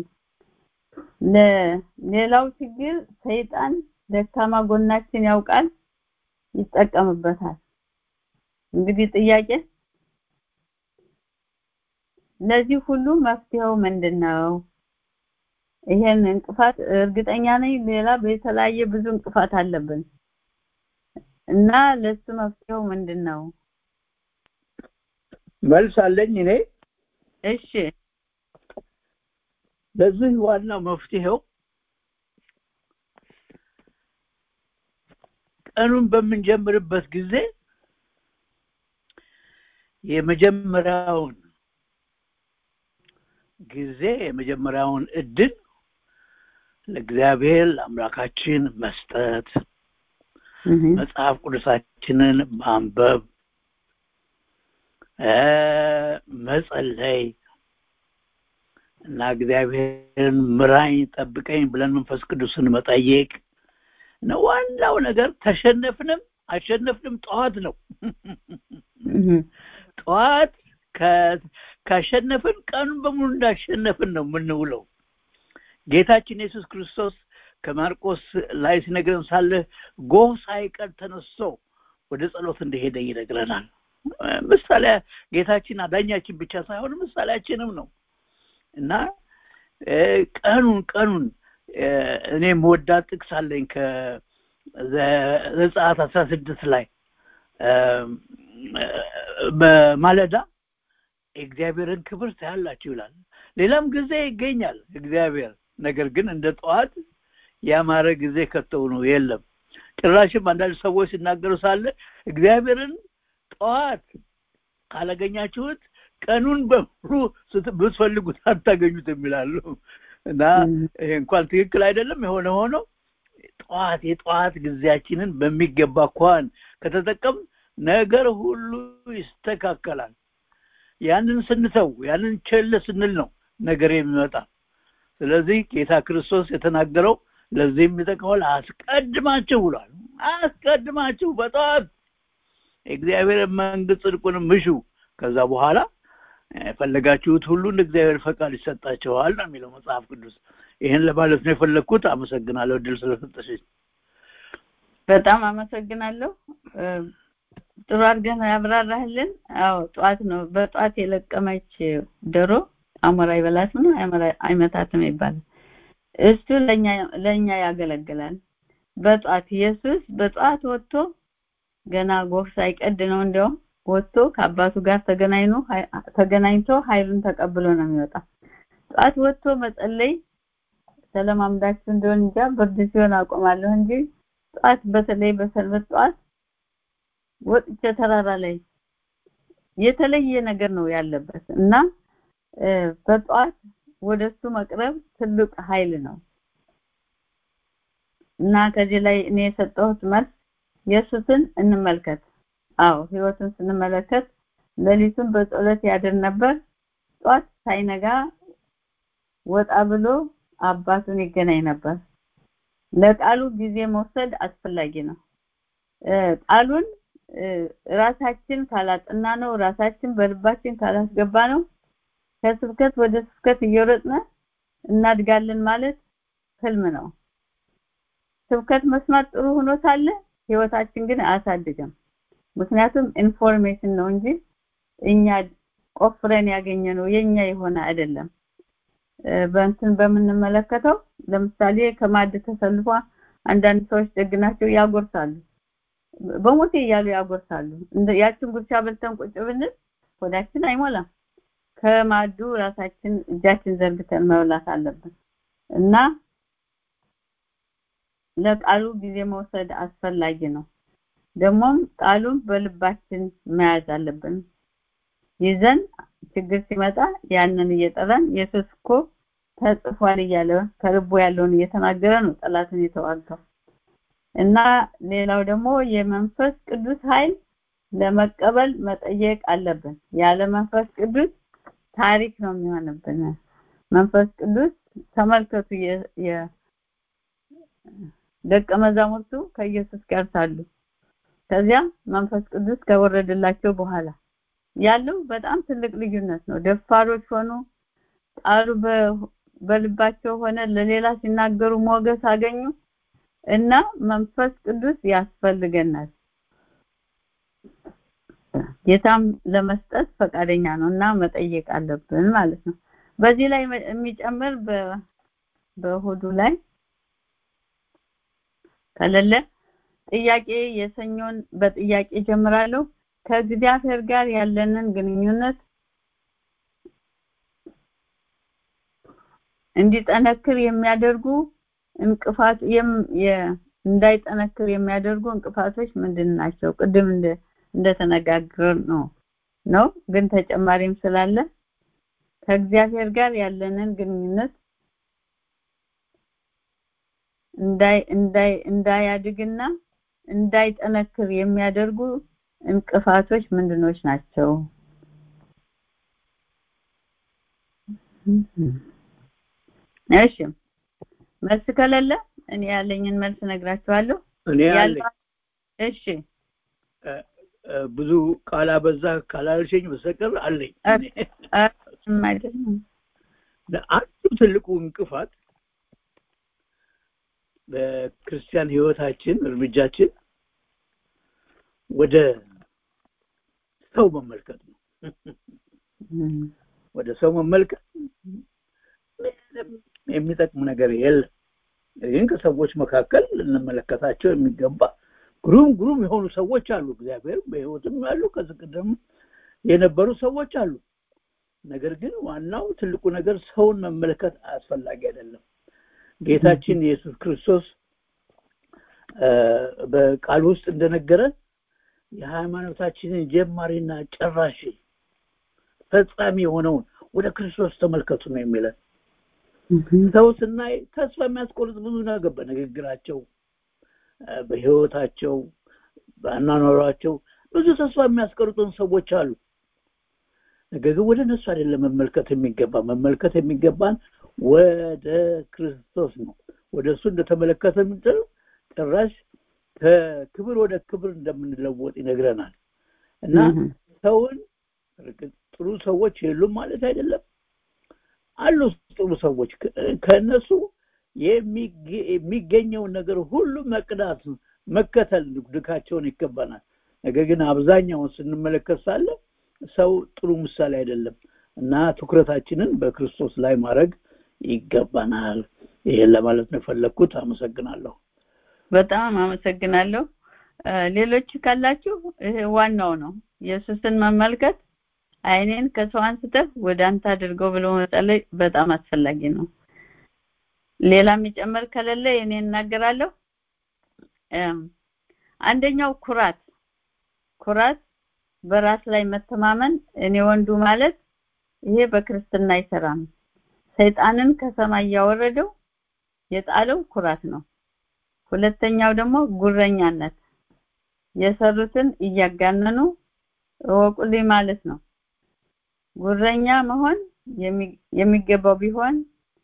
ሌላው ችግር ሰይጣን ደካማ ጎናችን ያውቃል፣ ይጠቀምበታል። እንግዲህ ጥያቄ ለዚህ ሁሉ መፍትሄው ምንድነው? ይሄን እንቅፋት እርግጠኛ ነኝ ሌላ በተለያየ ብዙ እንቅፋት አለብን እና ለሱ መፍትሄው ምንድነው? መልስ አለኝ እኔ። እሺ ለዚህ ዋናው መፍትሄው ቀኑን በምንጀምርበት ጊዜ የመጀመሪያውን እድል ለእግዚአብሔር አምላካችን መስጠት፣ መጽሐፍ ቅዱሳችንን ማንበብ፣ መጸለይ እና እግዚአብሔርን ምራኝ ጠብቀኝ ብለን መንፈስ ቅዱስን መጠየቅ ነው። ዋናው ነገር ተሸነፍንም አሸነፍንም ጠዋት ነው። ጠዋት ካሸነፍን ቀኑን በሙሉ እንዳሸነፍን ነው የምንውለው። ጌታችን ኢየሱስ ክርስቶስ ከማርቆስ ላይ ሲነግረን ሳለ ጎህ ሳይቀር ተነስቶ ወደ ጸሎት እንደሄደ ይነግረናል። ምሳሌ ጌታችን አዳኛችን ብቻ ሳይሆን ምሳሌያችንም ነው እና ቀኑን እኔም ወዳት ጥቅስ አለኝ ከዘጸአት 16 ላይ በማለዳ እግዚአብሔርን ክብር ታያላችሁ ይላል። ሌላም ጊዜ ይገኛል እግዚአብሔር፣ ነገር ግን እንደ ጠዋት ያማረ ጊዜ ከተው ነው የለም። ጭራሽም አንዳንድ ሰዎች ሲናገሩ ሳለ እግዚአብሔርን ጠዋት ካላገኛችሁት ቀኑን በሙሉ ብትፈልጉት አታገኙትም ይላሉ እና ይሄ እንኳን ትክክል አይደለም። የሆነ ሆኖ የጠዋት ጊዜያችንን በሚገባ እንኳን ከተጠቀም ነገር ሁሉ ይስተካከላል። ያንን ስንተው ያንን ቸል ስንል ነው ነገር የሚመጣ። ስለዚህ ጌታ ክርስቶስ የተናገረው ለዚህም ይጠቅማል። አስቀድማችሁ ብሏል። አስቀድማችሁ በጠዋት እግዚአብሔር መንግስት ጽድቁንም ምሹ፣ ከዛ በኋላ ፈለጋችሁት ሁሉ እንደ እግዚአብሔር ፈቃድ ይሰጣችኋል ነው የሚለው መጽሐፍ ቅዱስ። ይሄን ለማለት ነው የፈለኩት። አመሰግናለሁ እድል ስለሰጠሽኝ። በጣም አመሰግናለሁ። ጥሩ አድርገህ ያብራራህልን። አዎ ጠዋት ነው። በጠዋት የለቀመች ዶሮ አሞራ ይበላትም ነው አይመታትም ይባላል። እሱ ለኛ ያገለግላል። በጠዋት ኢየሱስ በጠዋት ወጥቶ ገና ጎህ ሳይቀድ ነው እንደው ወጥቶ ከአባቱ ጋር ተገናኝቶ ኃይሉን ተቀብሎ ነው የሚወጣ። ጠዋት ወጥቶ መጸለይ ሰላማምዳችሁ እንደሆነ እንጃ ብርድ ሲሆን አቆማለሁ እንጂ ጠዋት በተለይ በሰንበት ጠዋት ወጥቼ ተራራ ላይ የተለየ ነገር ነው ያለበት እና በጠዋት ወደሱ መቅረብ ትልቅ ኃይል ነው። እና ከዚህ ላይ እኔ የሰጠሁት መልስ ኢየሱስን እንመልከት። አዎ ህይወቱን ስንመለከት ሌሊቱን በጸሎት ያድር ነበር። ጧት ሳይነጋ ወጣ ብሎ አባቱን ይገናኝ ነበር። ለቃሉ ጊዜ መውሰድ አስፈላጊ ነው። ቃሉን ራሳችን ካላጠና ነው፣ ራሳችን በልባችን ካላስገባ ነው ከስብከት ወደ ስብከት እየሮጥን እናድጋለን ማለት ህልም ነው። ስብከት መስማት ጥሩ ሆኖ ሳለ ህይወታችን ግን አያሳድግም። ምክንያቱም ኢንፎርሜሽን ነው እንጂ እኛ ቆፍረን ያገኘነው የኛ የሆነ አይደለም። በእንትን በምንመለከተው ለምሳሌ ከማድ ተሰልፎ አንዳንድ ሰዎች ደግናቸው ያጎርሳሉ፣ በሞቴ እያሉ ያጎርሳሉ። ያችን ጉርሻ በልተን ቁጭ ብንል ሆዳችን አይሞላም። ከማዱ ራሳችን እጃችን ዘርግተን መብላት አለብን እና ለቃሉ ጊዜ መውሰድ አስፈላጊ ነው። ደግሞም ቃሉን በልባችን መያዝ አለብን። ይዘን ችግር ሲመጣ ያንን እየጠራን ኢየሱስ እኮ ተጽፏል እያለ ከልቡ ያለውን እየተናገረ ነው ጠላትን የተዋጋው። እና ሌላው ደግሞ የመንፈስ ቅዱስ ኃይል ለመቀበል መጠየቅ አለብን። ያለ መንፈስ ቅዱስ ታሪክ ነው የሚሆንብን። መንፈስ ቅዱስ ተመልከቱ ደቀ መዛሙርቱ ከኢየሱስ ጋር ሳሉ ከዚያ መንፈስ ቅዱስ ከወረደላቸው በኋላ ያለው በጣም ትልቅ ልዩነት ነው። ደፋሮች ሆኑ፣ ቃሉ በልባቸው ሆነ፣ ለሌላ ሲናገሩ ሞገስ አገኙ እና መንፈስ ቅዱስ ያስፈልገናል። ጌታም ለመስጠት ፈቃደኛ ነውና መጠየቅ አለብን ማለት ነው። በዚህ ላይ የሚጨምር በሆዱ ላይ ከሌለ ጥያቄ የሰኞን በጥያቄ ጀምራለሁ። ከእግዚአብሔር ጋር ያለንን ግንኙነት እንዲጠነክር የሚያደርጉ እንቅፋት እንዳይጠነክር የሚያደርጉ እንቅፋቶች ምንድናቸው? ቅድም እንደተነጋገር ነው ግን ተጨማሪም ስላለ ከእግዚአብሔር ጋር ያለንን ግንኙነት እንዳያድግና እንዳይጠነክር የሚያደርጉ እንቅፋቶች ምንድኖች ናቸው? እሺ መልስ ከሌለ እኔ ያለኝን መልስ ነግራችኋለሁ። እኔ ያለኝ እሺ ብዙ ቃል አበዛ ካላልሽኝ በስተቀር አለኝ። አንዱ ትልቁ እንቅፋት በክርስቲያን ህይወታችን እርምጃችን ወደ ሰው መመልከት ነው። ወደ ሰው መመልከት የሚጠቅም ነገር የለም። ግን ከሰዎች መካከል ልንመለከታቸው የሚገባ ግሩም የሆኑ ሰዎች አሉ። እግዚአብሔር በህይወትም ያሉ ከዝቅደም የነበሩ ሰዎች አሉ። ነገር ግን ዋናው ትልቁ ነገር ሰውን መመልከት አስፈላጊ አይደለም። ጌታችን ኢየሱስ ክርስቶስ በቃል ውስጥ እንደነገረን የሃይማኖታችንን ጀማሪና ጨራሽ ፈጻሚ የሆነውን ወደ ክርስቶስ ተመልከቱ ነው የሚለን። ሰው ስናይ ተስፋ የሚያስቆርጥ ብዙ ነገር በንግግራቸው፣ በህይወታቸው፣ በአኗኗራቸው ብዙ ተስፋ የሚያስቆርጡን ሰዎች አሉ። ነገር ግን ወደ እነሱ አይደለም መመልከት የሚገባን ወደ ክርስቶስ ነው። ወደ እሱ እንደተመለከተ ምንድነው ጭራሽ ከክብር ወደ ክብር እንደምንለወጥ ይነግረናል። እና ሰውን ጥሩ ሰዎች የሉም ማለት አይደለም፣ አሉ ጥሩ ሰዎች። ከነሱ የሚገኘው ነገር ሁሉ መቅዳት መከተል ድካቸውን ይገባናል። ነገር ግን አብዛኛውን ስንመለከት ሳለ ሰው ጥሩ ምሳሌ አይደለም እና ትኩረታችንን በክርስቶስ ላይ ማድረግ ይገባናል። ይሄን ለማለት ነው ፈለኩት። አመሰግናለሁ። በጣም አመሰግናለሁ። ሌሎች ካላችሁ ዋናው ነው ኢየሱስን መመልከት። አይኔን ከሰው አንስተህ ወደ አንተ አድርገው ብሎ መጸለይ በጣም አስፈላጊ ነው። ሌላ የሚጨመር ከሌለ እኔ እናገራለሁ። አንደኛው ኩራት በራስ ላይ መተማመን፣ እኔ ወንዱ ማለት ይሄ በክርስትና አይሰራም። ሰይጣንን ከሰማይ ያወረደው የጣለው ኩራት ነው። ሁለተኛው ደግሞ ጉረኛነት የሰሩትን እያጋነኑ ወቁልኝ ማለት ነው። ጉረኛ መሆን የሚገባው ቢሆን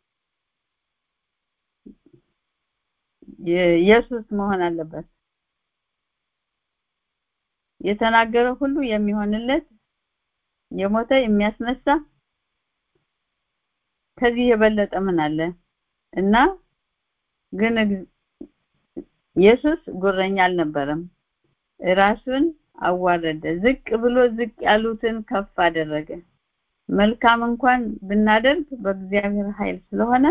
ኢየሱስ መሆን አለበት። የተናገረው ሁሉ የሚሆንለት የሞተ የሚያስነሳ ከዚህ የበለጠ ምን አለ? እና ግን ኢየሱስ ጉረኛ አልነበረም። ራሱን አዋረደ፣ ዝቅ ብሎ ዝቅ ያሉትን ከፍ አደረገ። መልካም እንኳን ብናደርግ በእግዚአብሔር ኃይል ስለሆነ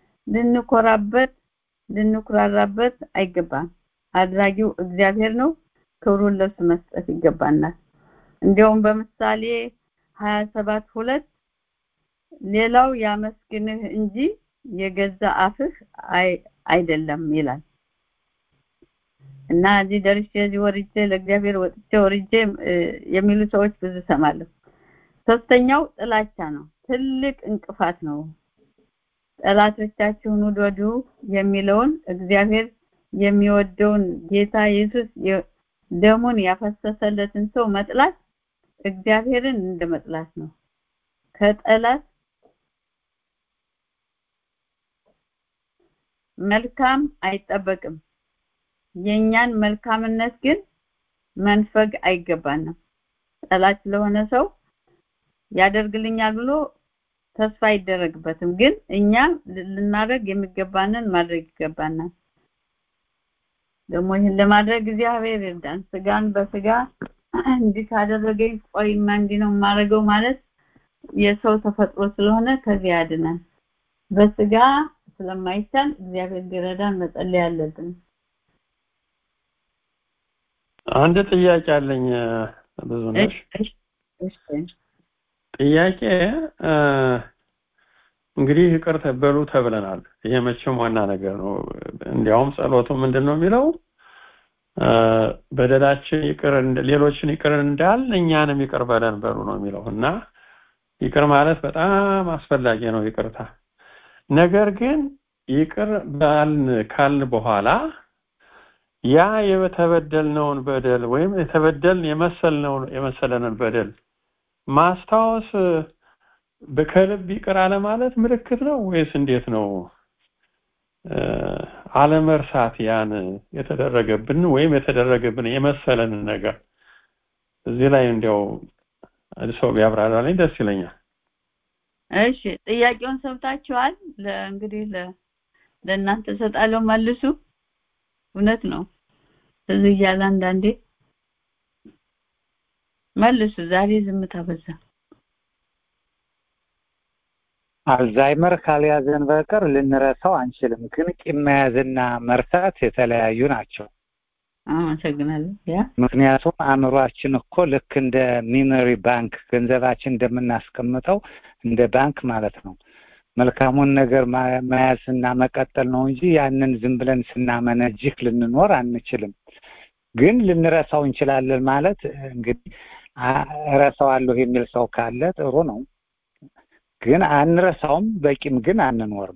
ልንኩራራበት አይገባም። አድራጊው እግዚአብሔር ነው። ክብሩን ለሱ መስጠት ይገባናል። እንዲያውም በምሳሌ 27:2 ሌላው ያመስግንህ እንጂ የገዛ አፍህ አይደለም ይላል። እና እዚህ ደርሼ እዚህ ወርጄ ለእግዚአብሔር ወጥቼ ወርጄ የሚሉ ሰዎች ብዙ ሰማለሁ። ሶስተኛው ጥላቻ ነው። ትልቅ እንቅፋት ነው። ጠላቶቻችሁን ውደዱ የሚለውን እግዚአብሔር የሚወደውን ጌታ ኢየሱስ ደሙን ያፈሰሰለትን ሰው መጥላት እግዚአብሔርን እንደመጥላት ነው። ከጠላት መልካም አይጠበቅም። የኛን መልካምነት ግን መንፈግ አይገባንም። ጠላት ስለሆነ ሰው ያደርግልኛል ብሎ ተስፋ አይደረግበትም። ግን እኛ ልናደርግ የሚገባንን ማድረግ ይገባናል። ደግሞ ይሄን ለማድረግ እግዚአብሔር ይርዳን። ስጋን በስጋ እንዲህ ካደረገኝ ቆይማ እንዲህ ነው ማረገው ማለት የሰው ተፈጥሮ ስለሆነ ከዚህ ያድናል። በስጋ ስለማይቻል እግዚአብሔር ይረዳን መጸለይ አለብን። አንድ ጥያቄ አለኝ ብዙ ነሽ። ጥያቄ እንግዲህ ይቅር ተበሉ ተብለናል። ይሄ መቼም ዋና ነገር ነው። እንዲያውም ጸሎቱ ምንድነው የሚለው? በደላችን ይቅር ሌሎችን ይቅር እንዳል እኛንም ይቅር በለን በሉ ነው የሚለው። እና ይቅር ማለት በጣም አስፈላጊ ነው ይቅርታ። ነገር ግን ይቅር ካልን በኋላ ያ የተበደልነውን በደል ወይም የተበደልን የመሰለንን በደል ማስታወስ በከልብ ይቅር አለ ማለት ምልክት ነው ወይስ እንዴት ነው? አለመርሳት ያን የተደረገብን ወይም የተደረገብን የመሰለን ነገር እዚህ ላይ እንዲያው ሰው ቢያብራራልኝ ደስ ይለኛል። እሺ ጥያቄውን ሰምታችኋል? እንግዲህ ለእናንተ ሰጣለው መልሱ። እውነት ነው። ስለዚህ ያለ አንዳንዴ መልሱ። ዛሬ ዝምታ በዛ። አልዛይመር ካልያዘን በቀር ልንረሳው አንችልም። ግን ቂም መያዝና መርሳት የተለያዩ ናቸው። አመሰግናለሁ። ምክንያቱም አእምሯችን እኮ ልክ እንደ ሚሞሪ ባንክ ገንዘባችን እንደምናስቀምጠው እንደ ባንክ ማለት ነው። መልካሙን ነገር መያዝና መቀጠል ነው እንጂ ያንን ዝም ብለን ስናመነጅክ ልንኖር አንችልም። ግን ልንረሳው እንችላለን ማለት እንግዲህ እረሳዋለሁ የሚል ሰው ካለ ጥሩ ነው። ግን አንረሳውም፣ በቂም ግን አንኖርም።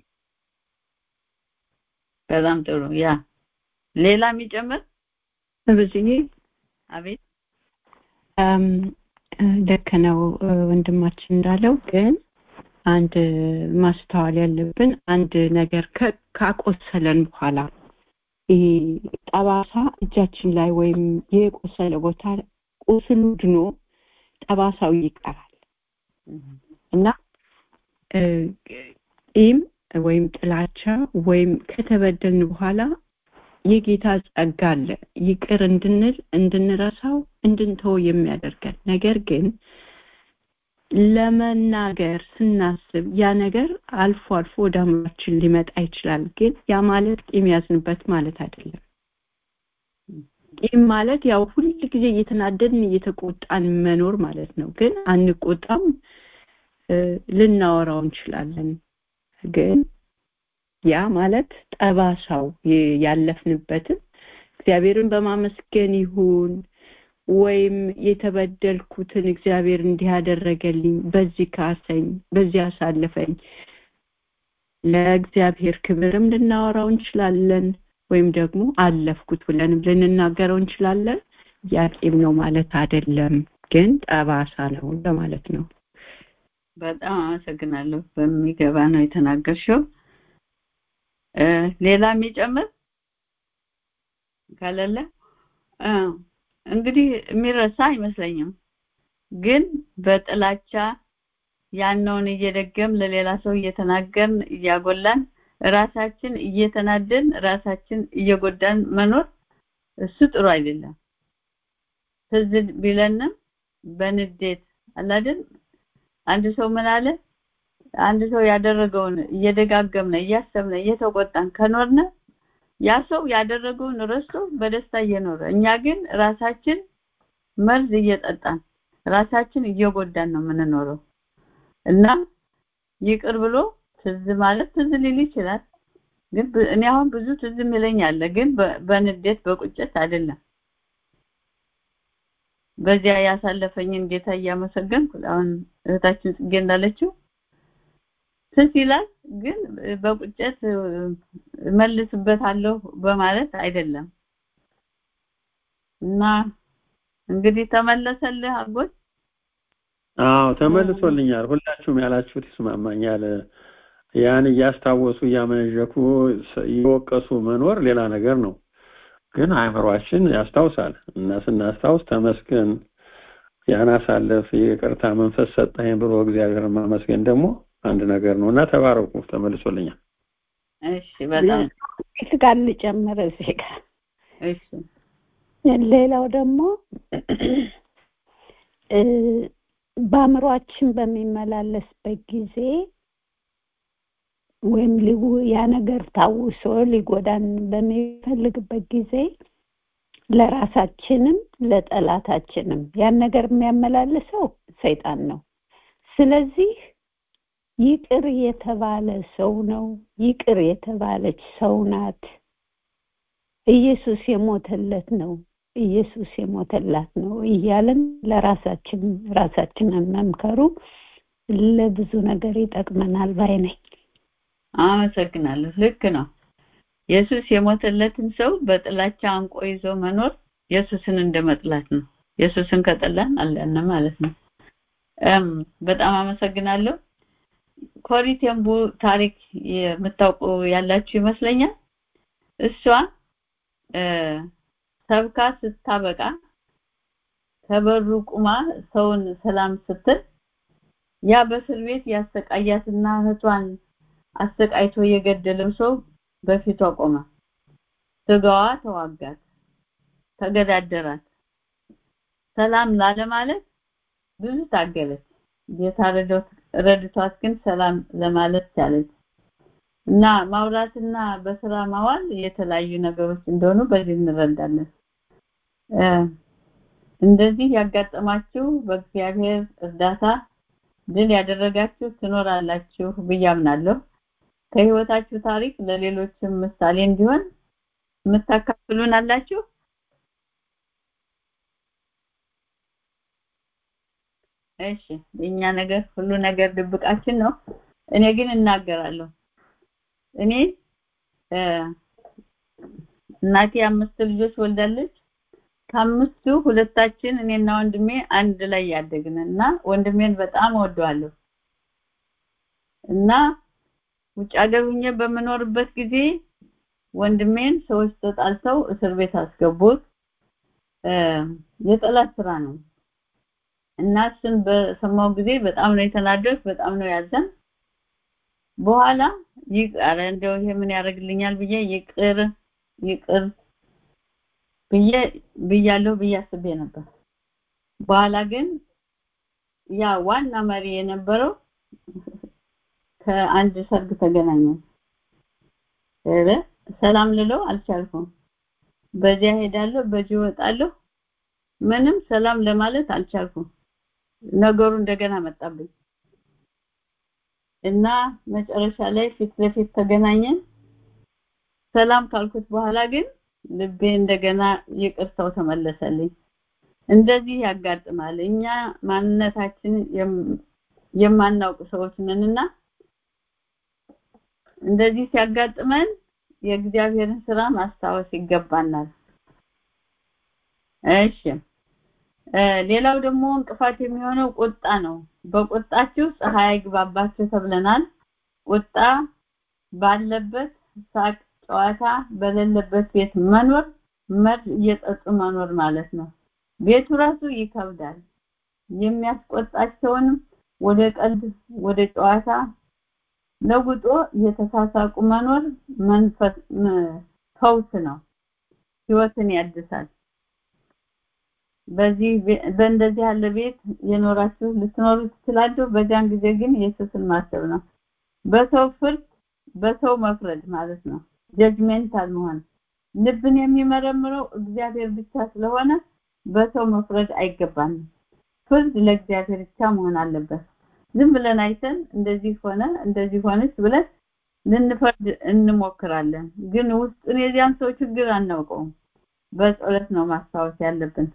በጣም ጥሩ። ያ ሌላ የሚጨምር በዚህ አቤት ልክ ነው ወንድማችን እንዳለው። ግን አንድ ማስተዋል ያለብን አንድ ነገር ካቆሰለን በኋላ ይሄ ጠባሳ እጃችን ላይ ወይም የቆሰለ ቦታ ቁስሉ ድኖ ጠባሳው ይቀራል እና ቂም ወይም ጥላቻ ወይም ከተበደልን በኋላ የጌታ ጸጋ አለ ይቅር እንድንረሳው እንድንተው የሚያደርገን። ነገር ግን ለመናገር ስናስብ ያ ነገር አልፎ አልፎ ወደ አእምሯችን ሊመጣ ይችላል። ግን ያ ማለት ቂም ያዝንበት ማለት አይደለም። ቂም ማለት ያው ሁሉ ጊዜ እየተናደድን እየተቆጣን መኖር ማለት ነው። ግን አንቆጣም፣ ልናወራው እንችላለን። ግን ያ ማለት ጠባሳው ያለፍንበትን እግዚአብሔርን በማመስገን ይሁን ወይም የተበደልኩትን እግዚአብሔር እንዲህ ያደረገልኝ በዚህ ካሰኝ በዚህ አሳልፈኝ ለእግዚአብሔር ክብርም ልናወራው እንችላለን። ወይም ደግሞ አለፍኩት ብለንም ልንናገረው እንችላለን። ያቂም ነው ማለት አይደለም፣ ግን ጠባሳ ነው ለማለት ነው። በጣም አመሰግናለሁ። በሚገባ ነው የተናገርሽው። ሌላ የሚጨምር ካለለ እንግዲህ የሚረሳ አይመስለኝም። ግን በጥላቻ ያንነውን እየደገም ለሌላ ሰው እየተናገርን እያጎላን ራሳችን እየተናደን ራሳችን እየጎዳን መኖር እሱ ጥሩ አይደለም። ትዝ ቢለንም በንዴት አላደን አንድ ሰው ምን አለ? አንድ ሰው ያደረገውን እየደጋገምነ እያሰብነ እየተቆጣን ከኖርነ ያ ሰው ያደረገውን ረስቶ በደስታ እየኖረ እኛ ግን ራሳችን መርዝ እየጠጣን ራሳችን እየጎዳን ነው የምንኖረው። እና ይቅር ብሎ ትዝ ማለት ትዝ ሊል ይችላል። ግን እኔ አሁን ብዙ ትዝ የሚለኛል፣ ግን በንዴት በቁጭት አይደለም። በዚያ ያሳለፈኝን ጌታ እያመሰገንኩ አሁን እህታችን ጽጌ እንዳለችው ትዝ ይላል፣ ግን በቁጭት መልስበታለሁ በማለት አይደለም። እና እንግዲህ ተመለሰልህ አጎት? አዎ ተመልሶልኛል። ሁላችሁም ያላችሁት ይስማማኛል። ያን እያስታወሱ እያመነዠኩ እየወቀሱ መኖር ሌላ ነገር ነው። ግን አእምሯችን ያስታውሳል እና ስናስታውስ ተመስገን ያን አሳለፍ ይቅርታ መንፈስ ሰጠኝ ብሎ እግዚአብሔርን ማመስገን ደግሞ አንድ ነገር ነውና ተባረኩ። ተመልሶልኛል። እሺ በጣም ጋር ልጨምር እዚህ ጋር። እሺ ሌላው ደግሞ በአእምሯችን በሚመላለስበት ጊዜ ወይም ያ ነገር ታውሶ ሊጎዳን በሚፈልግበት ጊዜ ለራሳችንም ለጠላታችንም ያን ነገር የሚያመላልሰው ሰይጣን ነው። ስለዚህ ይቅር የተባለ ሰው ነው፣ ይቅር የተባለች ሰው ናት፣ ኢየሱስ የሞተለት ነው፣ ኢየሱስ የሞተላት ነው እያለን ራሳችንን መምከሩ ለብዙ ነገር ይጠቅመናል ባይ ነኝ። አመሰግናለሁ። ልክ ነው። ኢየሱስ የሞተለትን ሰው በጥላቻ አንቆ ይዞ መኖር ኢየሱስን እንደመጥላት ነው። ኢየሱስን ከጠላን አለና ማለት ነው። በጣም አመሰግናለሁ። ኮሪቴምቡ ታሪክ የምታውቁ ያላችሁ ይመስለኛል። እሷ ሰብካ ስታበቃ ከበሩ ቁማ ሰውን ሰላም ስትል ያ በእስር ቤት ያሰቃያትና እህቷን አሰቃይቶ የገደለው ሰው በፊቷ ቆመ። ስጋዋ ተዋጋት፣ ተገዳደራት። ሰላም ላለ ማለት ብዙ ታገለች። ጌታ ረድቷት ግን ሰላም ለማለት ቻለች። እና ማውራትና በስራ ማዋል የተለያዩ ነገሮች እንደሆኑ በዚህ እንረዳለን። እንደዚህ ያጋጠማችሁ በእግዚአብሔር እርዳታ ድል ያደረጋችሁ ትኖራላችሁ ብያምናለሁ። ከህይወታችሁ ታሪክ ለሌሎችም ምሳሌ እንዲሆን የምታካፍሉን አላችሁ? እሺ፣ የኛ ነገር ሁሉ ነገር ድብቃችን ነው። እኔ ግን እናገራለሁ። እኔ እናቴ 5 ልጆች ወልዳለች። ከአምስቱ ሁለታችን እኔና ወንድሜ አንድ ላይ ያደግንና ወንድሜን በጣም ወደዋለሁ። እና ውጭ ሀገር ሆኜ በመኖርበት ጊዜ ወንድሜን ሰዎች ተጣልተው እስር ቤት አስገቡት። የጠላት ስራ ነው። እና እሱን በሰማው ጊዜ በጣም ነው የተናደድኩት፣ በጣም ነው ያዘን። በኋላ ይቅር እንደው ይሄ ምን ያደርግልኛል ብዬ ይቅር ብያለሁ አስቤ ነበር። በኋላ ግን ያ ዋና መሪ የነበረው ከአንድ ሰርግ ተገናኘን። ሰላም ልለው አልቻልኩም። በዚያ ሄዳለሁ፣ በዚህ ወጣለሁ፣ ምንም ሰላም ለማለት አልቻልኩም። ነገሩ እንደገና መጣብኝ እና መጨረሻ ላይ ፊት ለፊት ተገናኘን። ሰላም ካልኩት በኋላ ግን ልቤ እንደገና ይቅርታው ተመለሰልኝ። እንደዚህ ያጋጥማል። እኛ ማንነታችን የማናውቅ ሰዎች ነንና እንደዚህ ሲያጋጥመን የእግዚአብሔርን ስራ ማስታወስ ይገባናል። እሺ ሌላው ደግሞ እንቅፋት የሚሆነው ቁጣ ነው። በቁጣችሁ ፀሐይ አይግባባችሁ ተብለናል። ቁጣ ባለበት ሳቅ ጨዋታ በሌለበት ቤት መኖር መርዝ እየጠጡ መኖር ማለት ነው። ቤቱ ራሱ ይከብዳል። የሚያስቆጣቸውን ወደ ቀልድ ወደ ጨዋታ ለውጦ እየተሳሳቁ መኖር መንፈስ ፈውስ ነው። ህይወትን ያድሳል። በእንደዚህ ያለ ቤት የኖራችሁ ልትኖሩ ትችላላችሁ። በዛን ጊዜ ግን ኢየሱስን ማሰብ ነው። በሰው ፍርድ በሰው መፍረድ ማለት ነው። ጀጅመንታል መሆን ልብን የሚመረምረው እግዚአብሔር ብቻ ስለሆነ በሰው መፍረድ አይገባንም። ፍርድ ለእግዚአብሔር ብቻ መሆን አለበት። ዝም ብለን አይተን እንደዚህ ሆነ እንደዚህ ሆነች ብለን ልንፈርድ እንሞክራለን። ግን ውስጡን የዚያን ሰው ችግር አናውቀውም። በጸሎት ነው ማስታወስ ያለብን።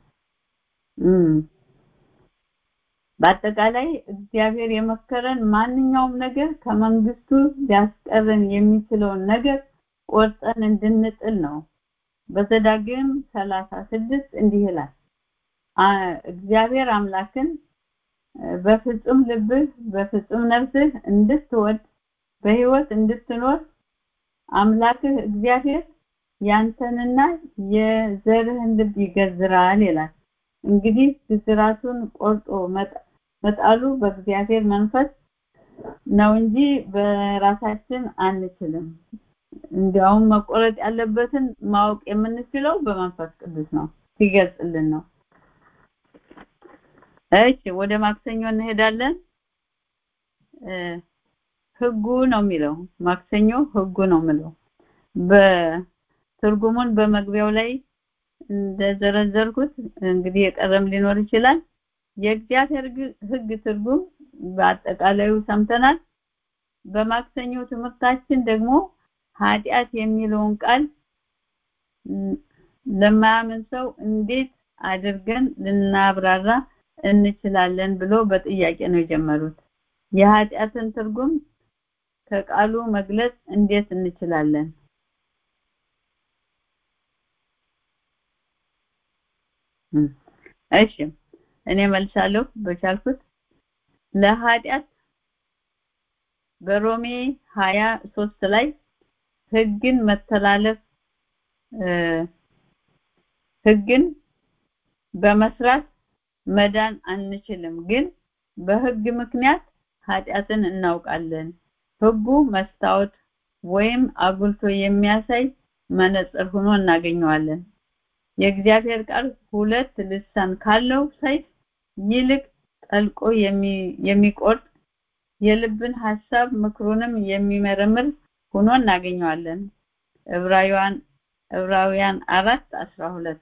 በአጠቃላይ እግዚአብሔር የመከረን ማንኛውም ነገር ከመንግስቱ ሊያስቀረን የሚችለውን ነገር ቆርጠን እንድንጥል ነው። በዘዳግም 36 እንዲህ ይላል፣ እግዚአብሔር አምላክን በፍጹም ልብህ በፍጹም ነፍስህ እንድትወድ በህይወት እንድትኖር አምላክህ እግዚአብሔር ያንተንና የዘርህን ልብ ይገዝራል ይላል። እንግዲህ ግዝራቱን ቆርጦ መጣሉ በእግዚአብሔር መንፈስ ነው እንጂ በራሳችን አንችልም። እንዲያውም መቆረጥ ያለበትን ማወቅ የምንችለው በመንፈስ ቅዱስ ነው፣ ሲገልጽልን ነው። እሺ ወደ ማክሰኞ እንሄዳለን። ህጉ ነው የሚለው ማክሰኞ ህጉ ነው የሚለው በትርጉሙን በመግቢያው ላይ እንደዘረዘርኩት እንግዲህ የቀረም ሊኖር ይችላል። የእግዚአብሔር ህግ ትርጉም በአጠቃላዩ ሰምተናል። በማክሰኞ ትምህርታችን ደግሞ ኃጢአት የሚለውን ቃል ለማያምን ሰው እንዴት አድርገን ልናብራራ እንችላለን ብሎ በጥያቄ ነው የጀመሩት። የኃጢአትን ትርጉም ከቃሉ መግለጽ እንዴት እንችላለን? እሺ እኔ መልሳለሁ በቻልኩት። ለኃጢአት በሮሜ 23 ላይ ህግን መተላለፍ ህግን በመስራት መዳን አንችልም፣ ግን በህግ ምክንያት ኃጢአትን እናውቃለን። ህጉ መስታወት ወይም አጉልቶ የሚያሳይ መነጽር ሆኖ እናገኘዋለን። የእግዚአብሔር ቃል ሁለት ልሳን ካለው ሰይፍ ይልቅ ጠልቆ የሚቆርጥ የልብን ሐሳብ ምክሩንም የሚመረምር ሆኖ እናገኘዋለን። ዕብራውያን 4:12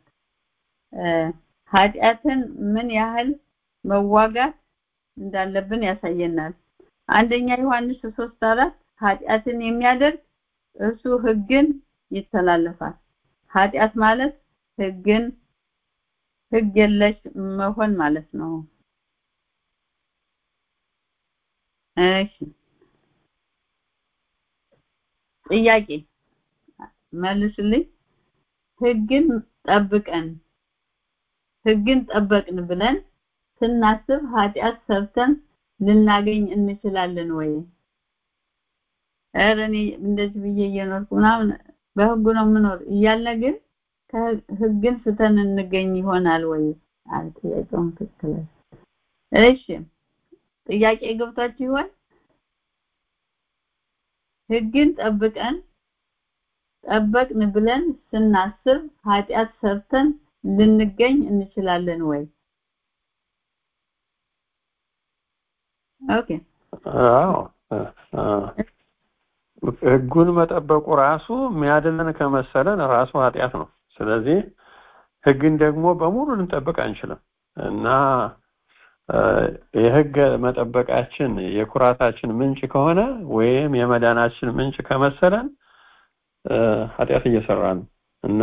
ኃጢአትን ምን ያህል መዋጋት እንዳለብን ያሳየናል። አንደኛ ዮሐንስ 3:4 ኃጢአትን የሚያደርግ እርሱ ህግን ይተላለፋል። ኃጢአት ማለት ህግ የለሽ መሆን ማለት ነው። እሺ ጥያቄ መልስልኝ። ህግን ጠበቅን ብለን ስናስብ ኃጢአት ሰርተን ልናገኝ እንችላለን ወይ? እኔ እንደዚህ ብዬ እየኖርኩ ምናምን በህጉ ነው የምኖር እያልን ግን ህግን ስተን እንገኝ ይሆናል ወይ? ጥያቄውን ትክክል። እሺ ጥያቄ ገብታችሁ ይሆን? ህግን ጠበቅን ብለን ስናስብ ኃጢአት ሰርተን ልንገኝ እንችላለን ወይ? ኦኬ ህጉን መጠበቁ ራሱ የሚያድነን ከመሰለን ራሱ ኃጢአት ነው። ስለዚህ ህግን ደግሞ በሙሉ ልንጠብቅ አንችልም እና የህግ መጠበቃችን የኩራታችን ምንጭ ከሆነ ወይም የመዳናችን ምንጭ ከመሰለን ኃጢአት እየሰራን እና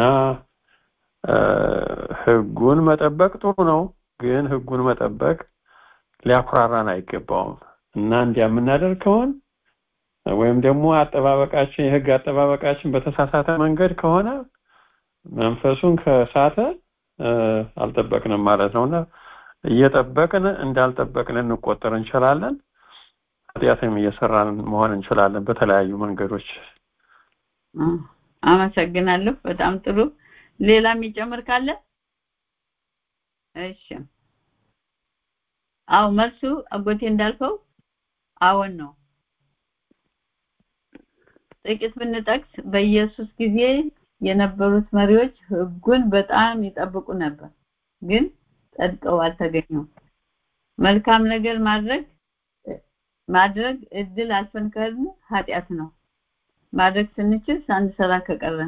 ህጉን መጠበቅ ጥሩ ነው፣ ግን ህጉን መጠበቅ ሊያኩራራን አይገባውም እና እንዲያ የምናደርግ ከሆነ ወይም ደግሞ አጠባበቃችን የህግ አጠባበቃችን በተሳሳተ መንገድ ከሆነ መንፈሱን ከሳተ አልጠበቅንም ማለት ነውና እየጠበቅን እንዳልጠበቅን እንቆጠር እንችላለን። ኃጢአትም እየሰራን መሆን እንችላለን በተለያዩ መንገዶች። አመሰግናለሁ። በጣም ጥሩ። ሌላ የሚጨምር ካለ? እሺ። አው መልሱ አጎቴ እንዳልከው አዎን ነው። ጥቂት ብንጠቅስ በኢየሱስ ጊዜ የነበሩት መሪዎች ህጉን በጣም ይጠብቁ ነበር፣ ግን ጸድቀው አልተገኙም። መልካም ነገር ማድረግ እድል አልፈን ከሄድን ኃጢአት ነው። ማድረግ ስንችል ሳንሰራ ከቀረን፣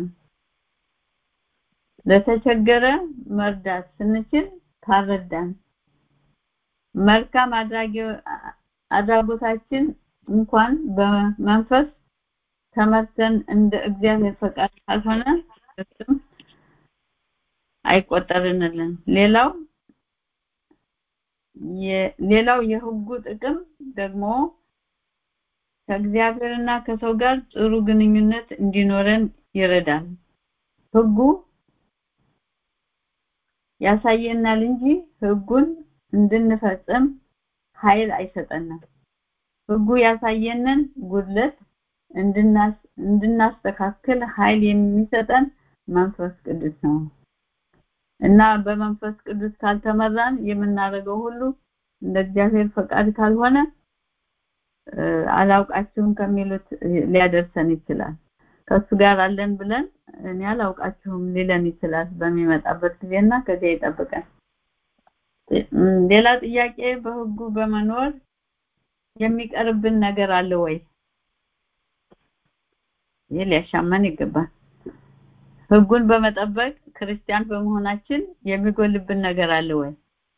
ለተቸገረ መርዳት ስንችል ታረዳን፣ መልካም አድራጎታችን እንኳን በመንፈስ ተመርተን እንደ እግዚአብሔር ፈቃድ ካልሆነ አይቆጠርልንም። ሌላው የህጉ ጥቅም ደግሞ ከእግዚአብሔርና ከሰው ጋር ጥሩ ግንኙነት እንዲኖረን ይረዳል። ህጉ ያሳየናል እንጂ ህጉን እንድንፈጽም ኃይል አይሰጠንም። ህጉ ያሳየንን ጉድለት እንድናስተካክል ኃይል የሚሰጠን መንፈስ ቅዱስ ነው እና በመንፈስ ቅዱስ ካልተመራን የምናደርገው ሁሉ እንደ እግዚአብሔር ፈቃድ ካልሆነ አላውቃችሁም ከሚሉት ሊያደርሰን ይችላል። ከሱ ጋር አለን ብለን እኔ አላውቃችሁም ሊለን ይችላል በሚመጣበት ጊዜና ከዚያ ይጠብቀን። ሌላ ጥያቄ፣ በህጉ በመኖር የሚቀርብን ነገር አለ ወይ? ሊያሻማን ይገባል። ህጉን በመጠበቅ ክርስቲያን በመሆናችን የሚጎልብን ነገር አለ ወይ?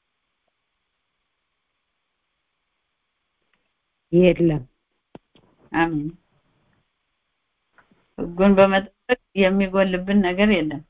የለም። አሜን። ህጉን በመጠበቅ የሚጎልብን ነገር የለም።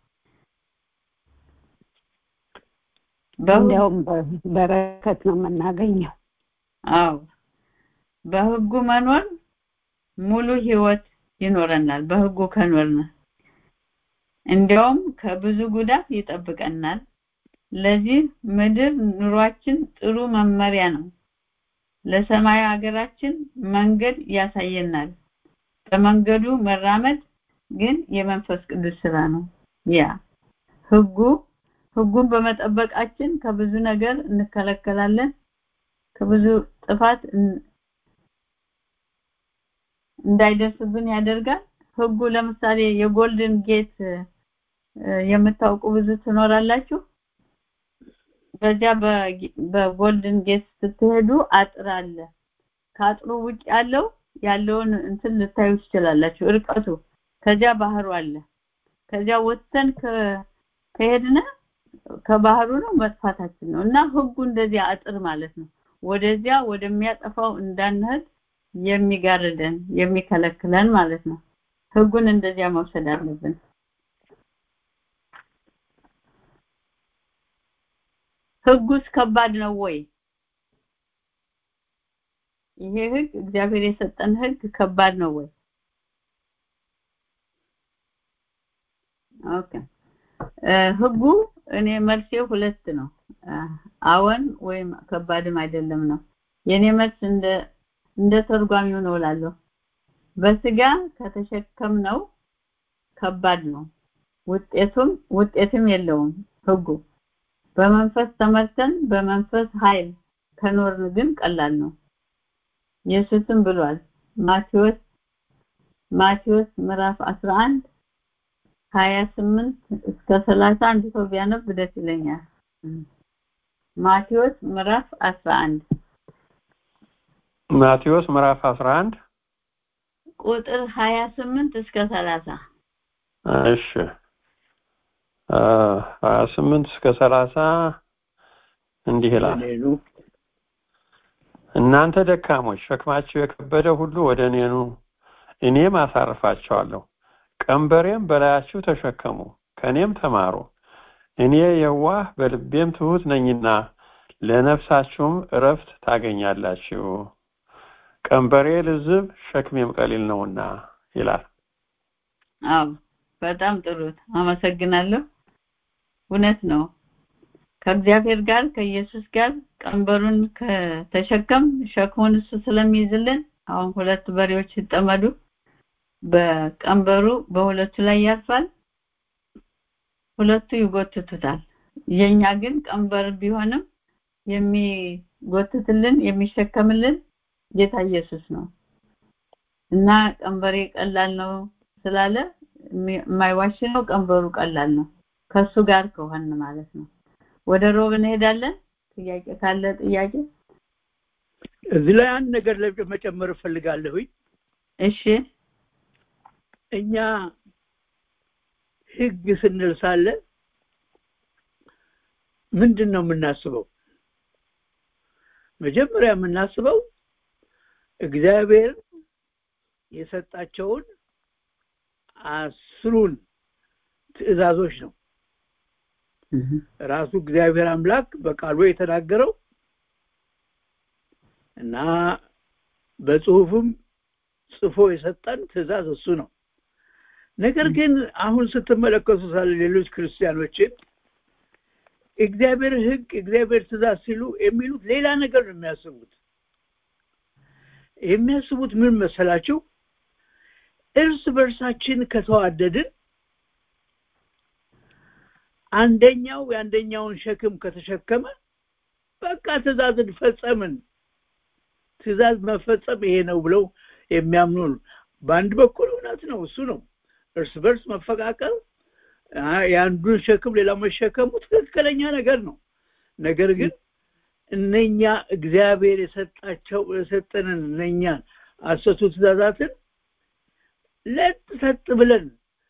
እንደውም በረከት ነው የምናገኘው። አዎ፣ በህጉ መኖር ሙሉ ህይወት ይኖረናል። በህጉ ከኖርና እንደውም ከብዙ ጉዳት ይጠብቀናል። ለዚህ ምድር ኑሯችን ጥሩ መመሪያ ነው። ለሰማይ ሀገራችን መንገድ ያሳየናል። በመንገዱ መራመድ ግን የመንፈስ ቅዱስ ስራ ነው። ያ ህጉን በመጠበቃችን ከብዙ ነገር እንከለከላለን፣ ከብዙ ጥፋት እንዳይደርስብን ያደርጋል። ህጉ ለምሳሌ የጎልደን ጌት የምታውቁ ብዙ ትኖራላችሁ። በዚያ በጎልደን ጌት ስትሄዱ አጥር አለ። ከአጥሩ ውጭ ያለውን እንትን ልታዩ ትችላላችሁ፣ እርቀቱ። ከዚያ ባህሩ አለ። ከዚያ ወጥተን ከሄድነ ከባህሩ ነው መጥፋታችን ነው እና ህጉ እንደዚያ አጥር ማለት ነው። ወደዚያ ወደሚያጠፋው እንዳንሄድ የሚጋርደን የሚከለክለን ማለት ነው። ህጉን እንደዚያ መውሰድ አለብን። ህጉስ ከባድ ነው ወይ? ይሄ ህግ እግዚአብሔር የሰጠን ህግ ከባድ ነው ወይ? ኦኬ። ህጉ እኔ መልሴ ሁለት ነው። አዎን ወይም ከባድም አይደለም ነው። የኔ መልስ እንደ ተርጓሚው ነው እላለሁ። በስጋ ከተሸከምነው ከባድ ነው፣ ውጤትም የለውም ህጉ። በመንፈስ ተመርተን በመንፈስ ኃይል ከኖርን ግን ቀላል ነው። ኢየሱስም ብሏል ማቴዎስ ምዕራፍ 11 28 እስከ 31 ሰው ቢያነብ ደስ ይለኛል። ማቴዎስ ምዕራፍ 11 ቁጥር 28 እስከ 30። እሺ 28 እስከ 30 እንዲህ ይላል። እናንተ ደካሞች ሸክማችሁ የከበደ ሁሉ ወደ እኔ ኑ፣ እኔም አሳርፋችኋለሁ። ቀንበሬም በላያችሁ ተሸከሙ፣ ከኔም ተማሩ፣ እኔ የዋህ በልቤም ትሁት ነኝና ለነፍሳችሁም እረፍት ታገኛላችሁ። ቀንበሬ ልዝብ ሸክሜም ቀሊል ነውና ይላል። አዎ በጣም ጥሩ አመሰግናለሁ። እውነት ነው። ከእግዚአብሔር ጋር ከኢየሱስ ጋር ቀንበሩን ከተሸከም ሸክሙን እሱ ስለሚይዝልን አሁን ሁለት በሬዎች ይጠመዱ በቀንበሩ በሁለቱ ላይ ያርፋል፣ ሁለቱ ይጎትቱታል። የኛ ግን ቀንበር ቢሆንም የሚጎትትልን የሚሸከምልን ጌታ ኢየሱስ ነው እና ቀንበሬ ቀላል ነው ስላለ የማይዋሽ ነው። ቀንበሩ ቀላል ነው ከሱ ጋር ከሆነ ማለት ነው። ወደ ሮብ እንሄዳለን። ጥያቄ ካለ ጥያቄ እዚህ ላይ አንድ ነገር ለመጨመር ፈልጋለሁ። እሺ እኛ ህግ ስንል ሳለ ምንድነው የምናስበው? መጀመሪያ የምናስበው እግዚአብሔር የሰጣቸውን 10 ትእዛዞች ነው። ራሱ እግዚአብሔር አምላክ በቃሉ የተናገረው እና በጽሁፍም ጽፎ የሰጠን ትእዛዝ እሱ ነው። ነገር ግን አሁን ስትመለከቱ ሳለ ሌሎች ክርስቲያኖችን እግዚአብሔር ህግ እግዚአብሔር ትእዛዝ ሲሉ የሚሉት ሌላ ነገር ነው የሚያስቡት። የሚያስቡት ምን መሰላችሁ? እርስ በርሳችን ከተዋደድን አንደኛው ያንደኛውን ሸክም ከተሸከመ በቃ ትእዛዝን ፈጸምን። ትእዛዝ መፈጸም ይሄ ነው ብለው የሚያምኑ በአንድ በኩል እውነት ነው፣ እሱ ነው። እርስ በርስ መፈቃቀር ያንዱን ሸክም ሌላው መሸከሙ ትክክለኛ ነገር ነው። ነገር ግን እነኛ እግዚአብሔር የሰጠንን እነኛ 10 ትእዛዛትን ለጥሰጥ ብለን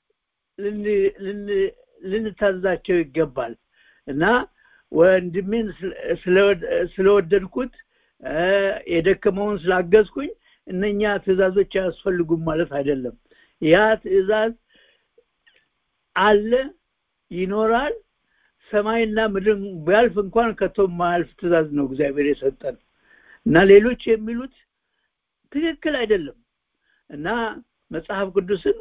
ልንታዘዛቸው ይገባል እና ወንድሜን ስለወደድኩት የደከመውን ስላገዝኩኝ እነኛ ትእዛዞች ያስፈልጉም ማለት አይደለም። ያ ትእዛዝ አለ ይኖራል። ሰማይና ምድር ቢያልፍ እንኳን ከቶም ማልፍ ትእዛዝ ነው እግዚአብሔር የሰጠን እና ሌሎች የሚሉት ትክክል አይደለም እና መጽሐፍ ቅዱስን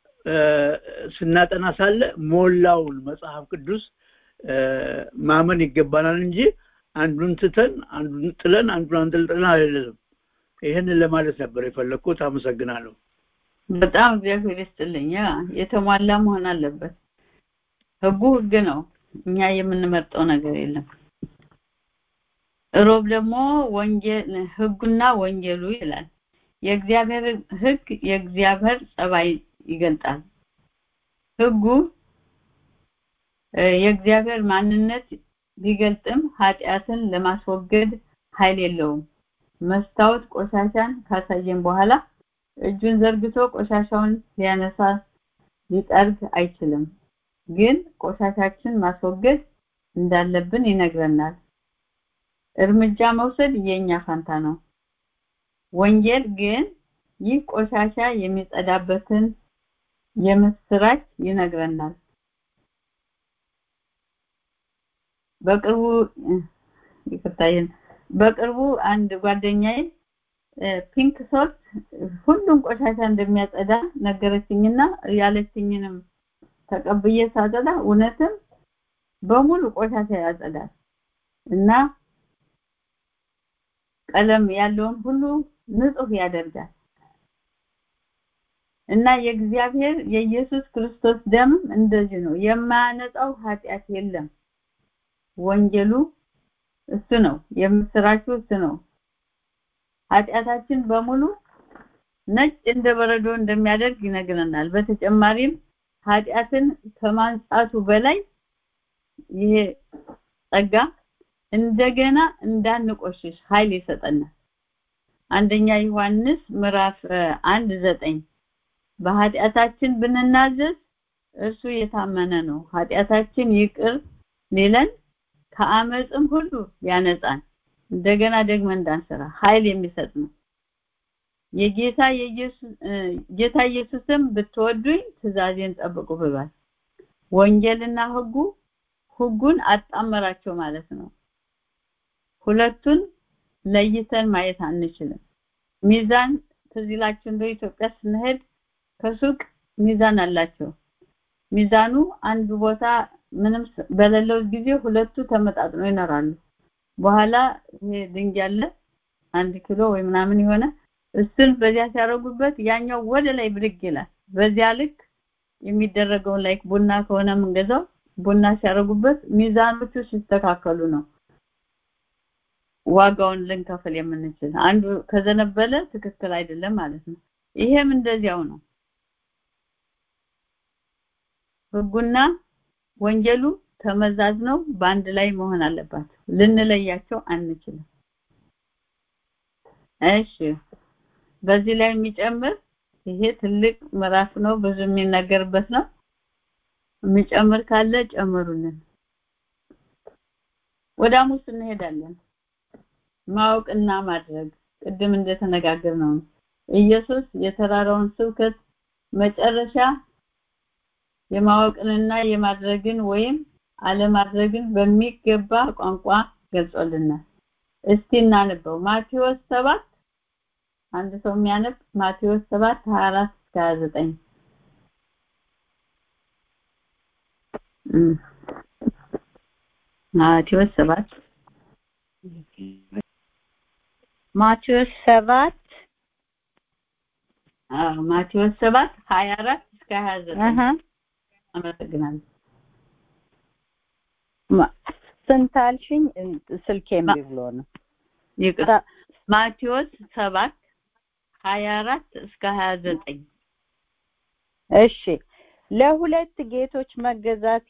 ስናጠና ሳለ ሞላውን መጽሐፍ ቅዱስ ማመን ይገባናል እንጂ አንዱን ትተን አንዱን ጥለን አንዱን አንጠልጥለን አይደለም። ይሄንን ለማለት ነበር የፈለኩት። አመሰግናለሁ። በጣም እግዚአብሔር ይስጥልኝ። የተሟላ መሆን አለበት። ህጉ ህግ ነው። እኛ የምንመርጠው ነገር የለም። ሮብ ደግሞ ወንጌል ህጉና ወንጌሉ ይላል። የእግዚአብሔር ህግ የእግዚአብሔር ጸባይ ይገልጣል። ህጉ የእግዚአብሔር ማንነት ቢገልጥም ኃጢአትን ለማስወገድ ኃይል የለውም። መስታወት ቆሻሻን ካሳየን በኋላ እጁን ዘርግቶ ቆሻሻውን ሊያነሳ ሊጠርግ አይችልም። ግን ቆሻሻችን ማስወገድ እንዳለብን ይነግረናል። እርምጃ መውሰድ የኛ ፋንታ ነው። ወንጌል ግን ይህ ቆሻሻ የሚጸዳበትን የምስራች ይነግረናል። በቅርቡ አንድ ጓደኛዬ ፒንክ ሶርት ሁሉም ቆሻሻ እንደሚያጸዳ ነገረችኝና ያለችኝንም ተቀብዬ ሳጸዳ እውነትም በሙሉ ቆሻሻ ያጸዳል እና ቀለም ያለውን ሁሉ ንጹህ ያደርጋል እና የእግዚአብሔር የኢየሱስ ክርስቶስ ደም እንደዚህ ነው። የማያነጻው ኃጢአት የለም። ወንጌሉ እሱ ነው። የምስራቹ እሱ ነው። ኃጢአታችን በሙሉ ነጭ እንደ በረዶ እንደሚያደርግ ይነግረናል። በተጨማሪም ኃጢአትን ከማንጻቱ በላይ ይሄ ጸጋ እንደገና እንዳንቆሽሽ ኃይል ይሰጠናል። አንደኛ ዮሐንስ ምዕራፍ 1:9 በኃጢአታችን ብንናዘዝ እርሱ የታመነ ነው፣ ኃጢአታችን ይቅር ሊለን ከአመጽም ሁሉ ያነጻን እንደገና ደግሞ እንዳንሰራ ኃይል የሚሰጥ ነው። ጌታ ኢየሱስም ብትወዱኝ ትእዛዜን ጠብቁ ብሏል። ወንጌልና ህጉን አጣመራቸው ማለት ነው። ሁለቱን ለይተን ማየት አንችልም። ሚዛን ትዝ ይላችሁ እንደ ኢትዮጵያ ስንሄድ ከሱቅ ሚዛን አላቸው። ሚዛኑ አንድ ቦታ ምንም በሌለው ጊዜ ሁለቱ ተመጣጥነው ይኖራሉ። በኋላ ይሄ ድንጋይ ያለ 1 ኪሎ ወይ ምናምን የሆነ እሱን በዚያ ሲያረጉበት ያኛው ወደ ላይ ብድግ ይላል። በዚያ ልክ የሚደረገው ላይክ ቡና ከሆነ መንገዛው ቡና ሲያረጉበት ሚዛኖቹ ሲስተካከሉ ነው ዋጋውን ልንከፍል የምንችል። አንዱ ከዘነበለ ትክክል አይደለም ማለት ነው። ይሄም እንደዚያው ነው። ህጉና ወንጀሉ ተመዛዝነው በአንድ ላይ መሆን አለባቸው። ልንለያቸው አንችልም። እሺ በዚህ ላይ የሚጨምር ይሄ ትልቅ ምዕራፍ ነው፣ ብዙ የሚነገርበት ነው። የሚጨምር ካለ ጨምሩልን። ወደ ሐሙስ እንሄዳለን። ማወቅና ማድረግ ቅድም እንደተነጋገርነው ኢየሱስ የተራራውን ስብከት መጨረሻ የማወቅንና የማድረግን ወይም አለማድረግን በሚገባ ቋንቋ ገልጾልናል። እስቲ እናንበው። ማቴዎስ 7 አንድ ሰው የሚያነብ ማቴዎስ 7:24 እስከ 29 ማቴዎስ 7 ማቴዎስ 7 ማቴዎስ 7:24 እስከ 29 አመሰግናለሁ። ስንታልሽኝ ስልኬም ብሎ ነው። ይቅርታ ማቴዎስ 7:24 እስከ 29 እሺ ለሁለት ጌቶች መገዛት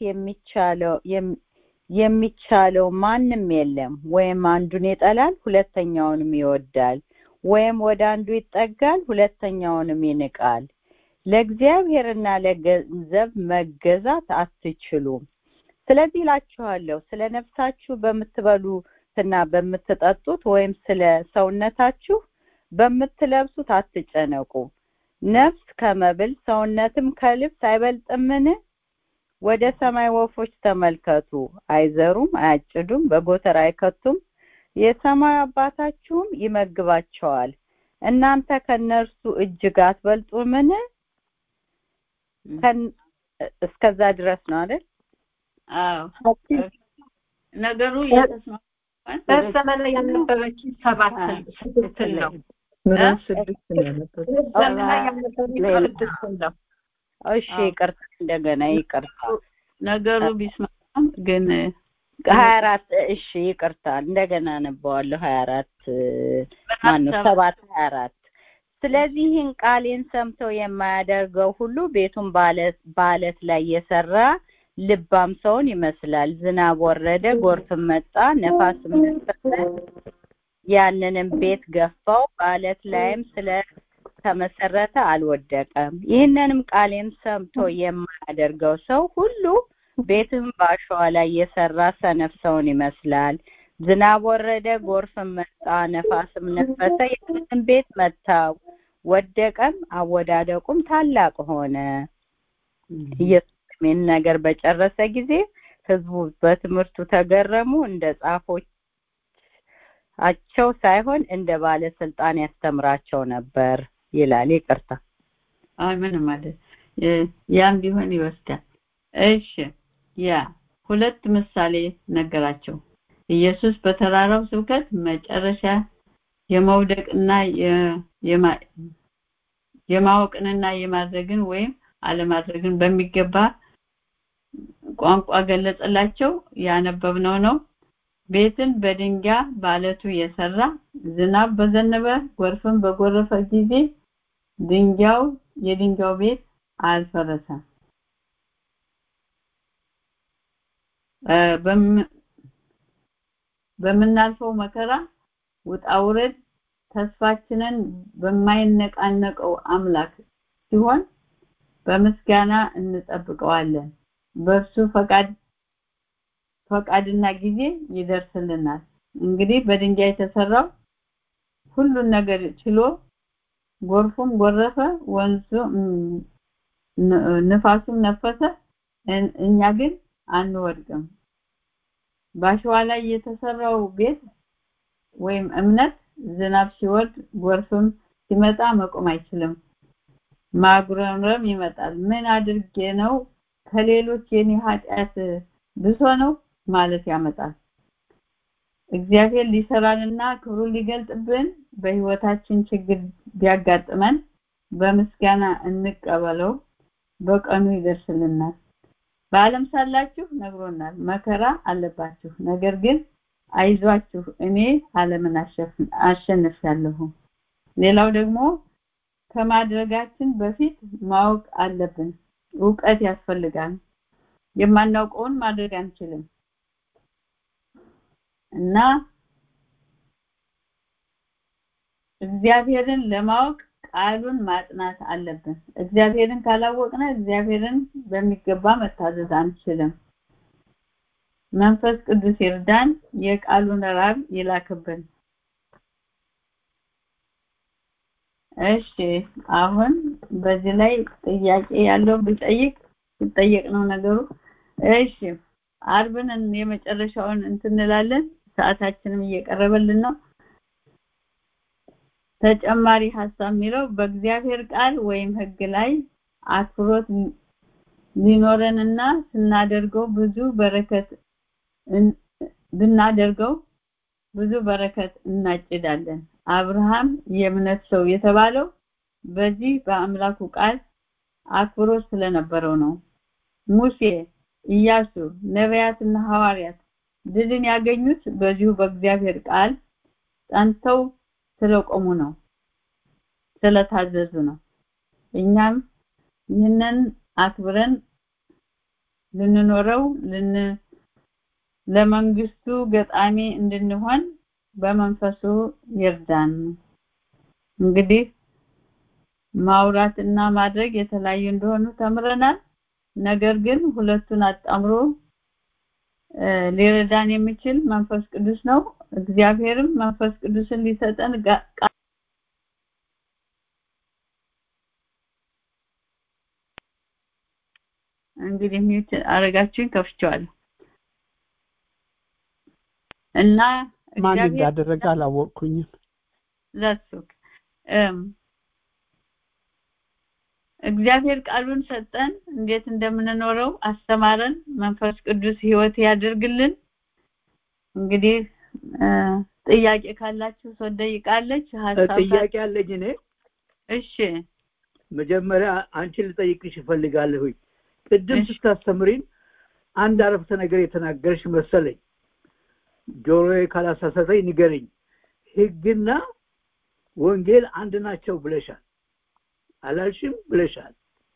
የሚቻለው ማንም የለም። ወይም አንዱን ይጠላል ሁለተኛውንም ይወዳል፣ ወይም ወደ አንዱ ይጠጋል ሁለተኛውንም ይንቃል። ለእግዚአብሔርና ለገንዘብ መገዛት አትችሉም። ስለዚህ እላችኋለሁ ስለ ነፍሳችሁ በምትበሉትና በምትጠጡት ወይም ስለ ሰውነታችሁ በምትለብሱት አትጨነቁ። ነፍስ ከመብል ሰውነትም ከልብስ አይበልጥምን? ወደ ሰማይ ወፎች ተመልከቱ፣ አይዘሩም፣ አያጭዱም፣ በጎተራ አይከቱም፣ የሰማይ አባታችሁም ይመግባቸዋል። እናንተ ከነርሱ እጅግ አትበልጡምን? እስከዛ ድረስ ነው አይደል? አዎ ነገሩ የተስማማን በዘመን ያነበበች 7 ነው። ምዕራፍ 6 ነው ያነበበው። ዘመን ያነበበች 6 ነው። እሺ ይቅርታ፣ እንደገና ይቅርታ። ነገሩ ቢስማማም ግን 24 እሺ ይቅርታ፣ እንደገና አነበዋለሁ። 24 ማነው 7:24 ስለዚህ ይህን ቃሌን ሰምቶ የማያደርገው ሁሉ ቤቱን በአለት ላይ የሰራ ልባም ሰውን ይመስላል። ዝናብ ወረደ፣ ጎርፍም መጣ፣ ነፋስም ነፈሰ፣ ያንንም ቤት ገፋው፣ በአለት ላይም ስለተመሰረተ አልወደቀም። ይህንንም ቃሌን ሰምቶ የማያደርገው ሰው ሁሉ ቤቱን በአሸዋ ላይ የሰራ ሰነፍ ሰውን ይመስላል። ዝናብ ወረደ፣ ጎርፍም መጣ፣ ነፋስም ነፈሰ፣ ያንንም ቤት መታው፣ ወደቀም፣ አወዳደቁም ታላቅ ሆነ። ኢየሱስ ይህን ነገር በጨረሰ ጊዜ ህዝቡ በትምህርቱ ተገረሙ። እንደ ጻፎቻቸው ሳይሆን እንደ ባለስልጣን ያስተምራቸው ነበር ይላል። ይቅርታ። አይ ምንም ማለት ያም ቢሆን ይወስዳል። እሺ ያ ሁለት ምሳሌ ነገራቸው። ኢየሱስ በተራራው ስብከት መጨረሻ የመውደቅና የማወቅንና የማድረግን ወይም አለማድረግን በሚገባ ቋንቋ ገለጸላቸው። ያነበብነው ነው። ቤትን በድንጋይ በአለቱ የሰራ ዝናብ በዘነበ ጎርፍም በጎረፈ ጊዜ የድንጋዩ ቤት አልፈረሰም። በምናልፈው መከራ ውጣውረድ ተስፋችንን በማይነቃነቀው አምላክ ሲሆን በምስጋና እንጠብቀዋለን። በእርሱ ፈቃድና ጊዜ ይደርስልናል። እንግዲህ በድንጋይ የተሰራው ሁሉን ነገር ችሎ ጎርፉም ጎረፈ፣ ንፋሱም ነፈሰ፣ እኛ ግን አንወድቅም። በአሸዋ ላይ የተሰራው ቤት ወይም እምነት ዝናብ ሲወርድ ጎርፍም ሲመጣ መቆም አይችልም። ማጉረምረም ይመጣል። ምን አድርጌ ነው ከሌሎች የኔ ኃጢአት ብሶ ነው ማለት ያመጣል። እግዚአብሔር ሊሰራንና ክብሩን ሊገልጥብን በህይወታችን ችግር ቢያጋጥመን በምስጋና እንቀበለው፣ በቀኑ ይደርስልናል። በዓለም ሳላችሁ ነግሮናል፣ መከራ አለባችሁ፣ ነገር ግን አይዟችሁ እኔ ዓለምን አሸንፌያለሁ። ሌላው ደግሞ ከማድረጋችን በፊት ማወቅ አለብን። ዕውቀት ያስፈልጋል። የማናውቀውን ማድረግ አንችልም እና እግዚአብሔርን ለማወቅ ቃሉን ማጥናት አለብን። እግዚአብሔርን ካላወቅነ እግዚአብሔርን በሚገባ መታዘዝ አንችልም። መንፈስ ቅዱስ ይርዳን፣ የቃሉን ራብ ይላክብን። እሺ አሁን በዚህ ላይ ጥያቄ ያለው ብጠይቅ ነው ነገሩ። እሺ አርብን የመጨረሻውን እንትንላለን፣ ሰዓታችንም እየቀረበልን ነው። ተጨማሪ ሐሳብ የሚለው በእግዚአብሔር ቃል ወይም ሕግ ላይ አክብሮት ሊኖረንና ስናደርገው ብዙ በረከት እናጭዳለን። አብርሃም የእምነት ሰው የተባለው በዚህ በአምላኩ ቃል አክብሮት ስለነበረው ነው። ሙሴ፣ ኢያሱ፣ ነቢያትና ሐዋርያት ድልን ያገኙት በዚሁ በእግዚአብሔር ቃል ጸንተው ስለቆሙ ነው፣ ስለታዘዙ ነው። እኛም ይህንን አክብረን ልንኖረው ለመንግስቱ ገጣሚ እንድንሆን በመንፈሱ ይርዳን። እንግዲህ ማውራትና ማድረግ የተለያዩ እንደሆኑ ተምረናል። ነገር ግን ሁለቱን አጣምሮ ሊረዳን የሚችል መንፈስ ቅዱስ ነው። እግዚአብሔርም መንፈስ ቅዱስን ሊሰጠን እንግዲህ ሚውት አረጋችሁን ከፍቼዋለሁ እና ማን እንዳደረገ አላወቅኩኝም። ለሱክ እግዚአብሔር ቃሉን ሰጠን፣ እንዴት እንደምንኖረው አስተማረን። መንፈስ ቅዱስ ህይወት ያድርግልን። እንግዲህ ጥያቄ ካላችሁ ሰው ጠይቃለች። ጥያቄ አለኝ እኔ። እሺ መጀመሪያ አንቺ ልጠይቅሽ እፈልጋለሁ። ቅድም ስታስተምሪን አንድ አረፍተ ነገር የተናገርሽ መሰለኝ። ጆሮዬ ካላሳሳተኝ ንገረኝ። ህግና ወንጌል አንድ ናቸው ብለሻል። አላልሽም? ብለሻል።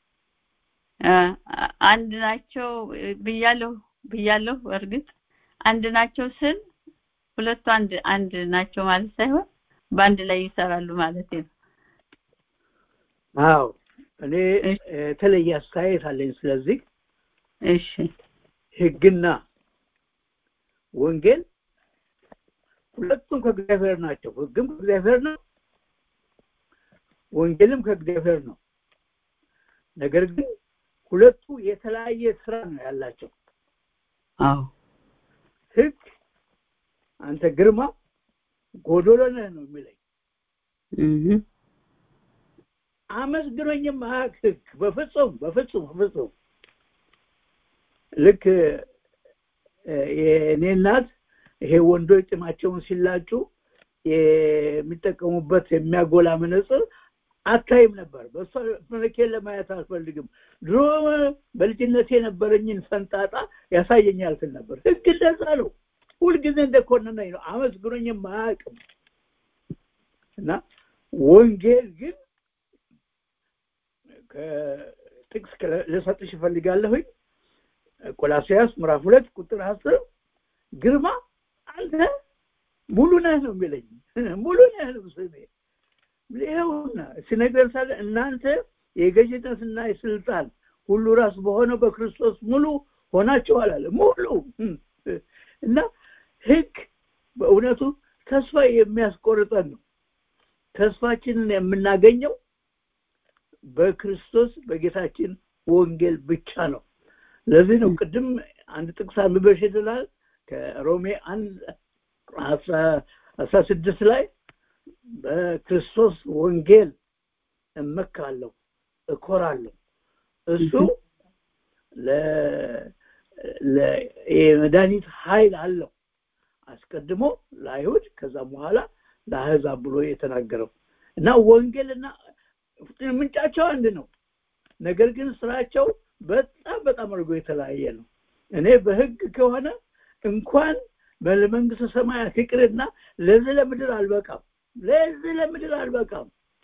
አንድ ናቸው ብያለሁ። እርግጥ አንድ ናቸው ስል ሁለቱ አንድ ናቸው ማለት ሳይሆን በአንድ ላይ ይሰራሉ ማለት ነው። አዎ እኔ የተለየ አስተያየት አለኝ። ስለዚህ እሺ ህግና ወንጌል ሁለቱም ከእግዚአብሔር ናቸው። ህግም ከእግዚአብሔር ነው፣ ወንጌልም ከእግዚአብሔር ነው። ነገር ግን ሁለቱ የተለያየ ስራ ነው ያላቸው። አዎ ህግ አንተ ግርማ ጎዶሎ ነህ ነው የሚለኝ። አመስግኖኝም ህግ በፍጹም ልክ የኔ እናት ይሄ ወንዶች ጥማቸውን ሲላጩ የሚጠቀሙበት የሚያጎላ መነጽር አታይም ነበር። በሷ መለኬን ለማየት አልፈልግም። ድሮ በልጅነቴ የነበረኝን ፈንጣጣ ያሳየኛል ስል ነበር። ህግ እንደዛ ነው። ሁልጊዜ እንደኮነነኝ ነው። አመስግኖኝም አያውቅም። እና ወንጌል ግን ከጥቅስ ልሰጥሽ እፈልጋለሁ። ቆላስይስ ምዕራፍ 2 ቁጥር 10 ግርማ አንተ ሙሉ ነህ ነው የሚለኝ። ሙሉ ነህ ነው ስሜ። ይኸውና ሲነገርሳለ እናንተ የገዥነትና የስልጣን ሁሉ ራስ በሆነው በክርስቶስ ሙሉ ሆናችኋል አለ። ሙሉ እና ህግ በእውነቱ ተስፋ የሚያስቆርጠን ነው። ተስፋችንን የምናገኘው በክርስቶስ በጌታችን ወንጌል ብቻ ነው። ለዚህ ነው ቅድም አንድ ጥቅስ አንብበሽ ይላል ከሮሜ 1:16 ላይ በክርስቶስ ወንጌል እመካለሁ እኮራለሁ እሱ ለመድኃኒት ኃይል አለው አስቀድሞ ለአይሁድ ከዛ በኋላ ለአሕዛብ ብሎ የተናገረው እና ወንጌልና ምንጫቸው አንድ ነው ነገር ግን ስራቸው በጣም አድርጎ የተለያየ ነው እኔ በህግ ከሆነ እንኳን በመንግስተ ሰማያት ይቅርና ለዚህ ለምድር አልበቃም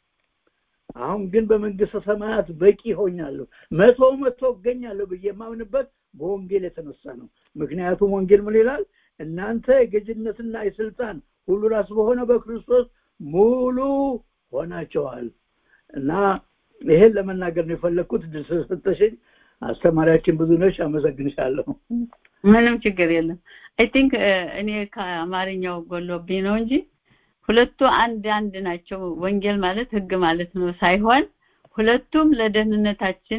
አሁን ግን በመንግስተ ሰማያት በቂ ሆኛለሁ መቶ እገኛለሁ ብዬ ማምንበት በወንጌል የተነሳ ነው ምክንያቱም ወንጌል ምን ይላል እናንተ የገዥነትና የስልጣን ሁሉ ራስ በሆነ በክርስቶስ ሙሉ ሆናችኋል እና ይሄን ለመናገር ነው የፈለኩት ድርሰተሽን አስተማሪያችን ብዙ ነሽ አመሰግንሻለሁ ምንም ችግር የለም አይ ቲንክ እኔ ከአማርኛው ጎሎብኝ ነው እንጂ ሁለቱ አንድ ናቸው ወንጌል ማለት ህግ ማለት ነው ሳይሆን ሁለቱም ለደህንነታችን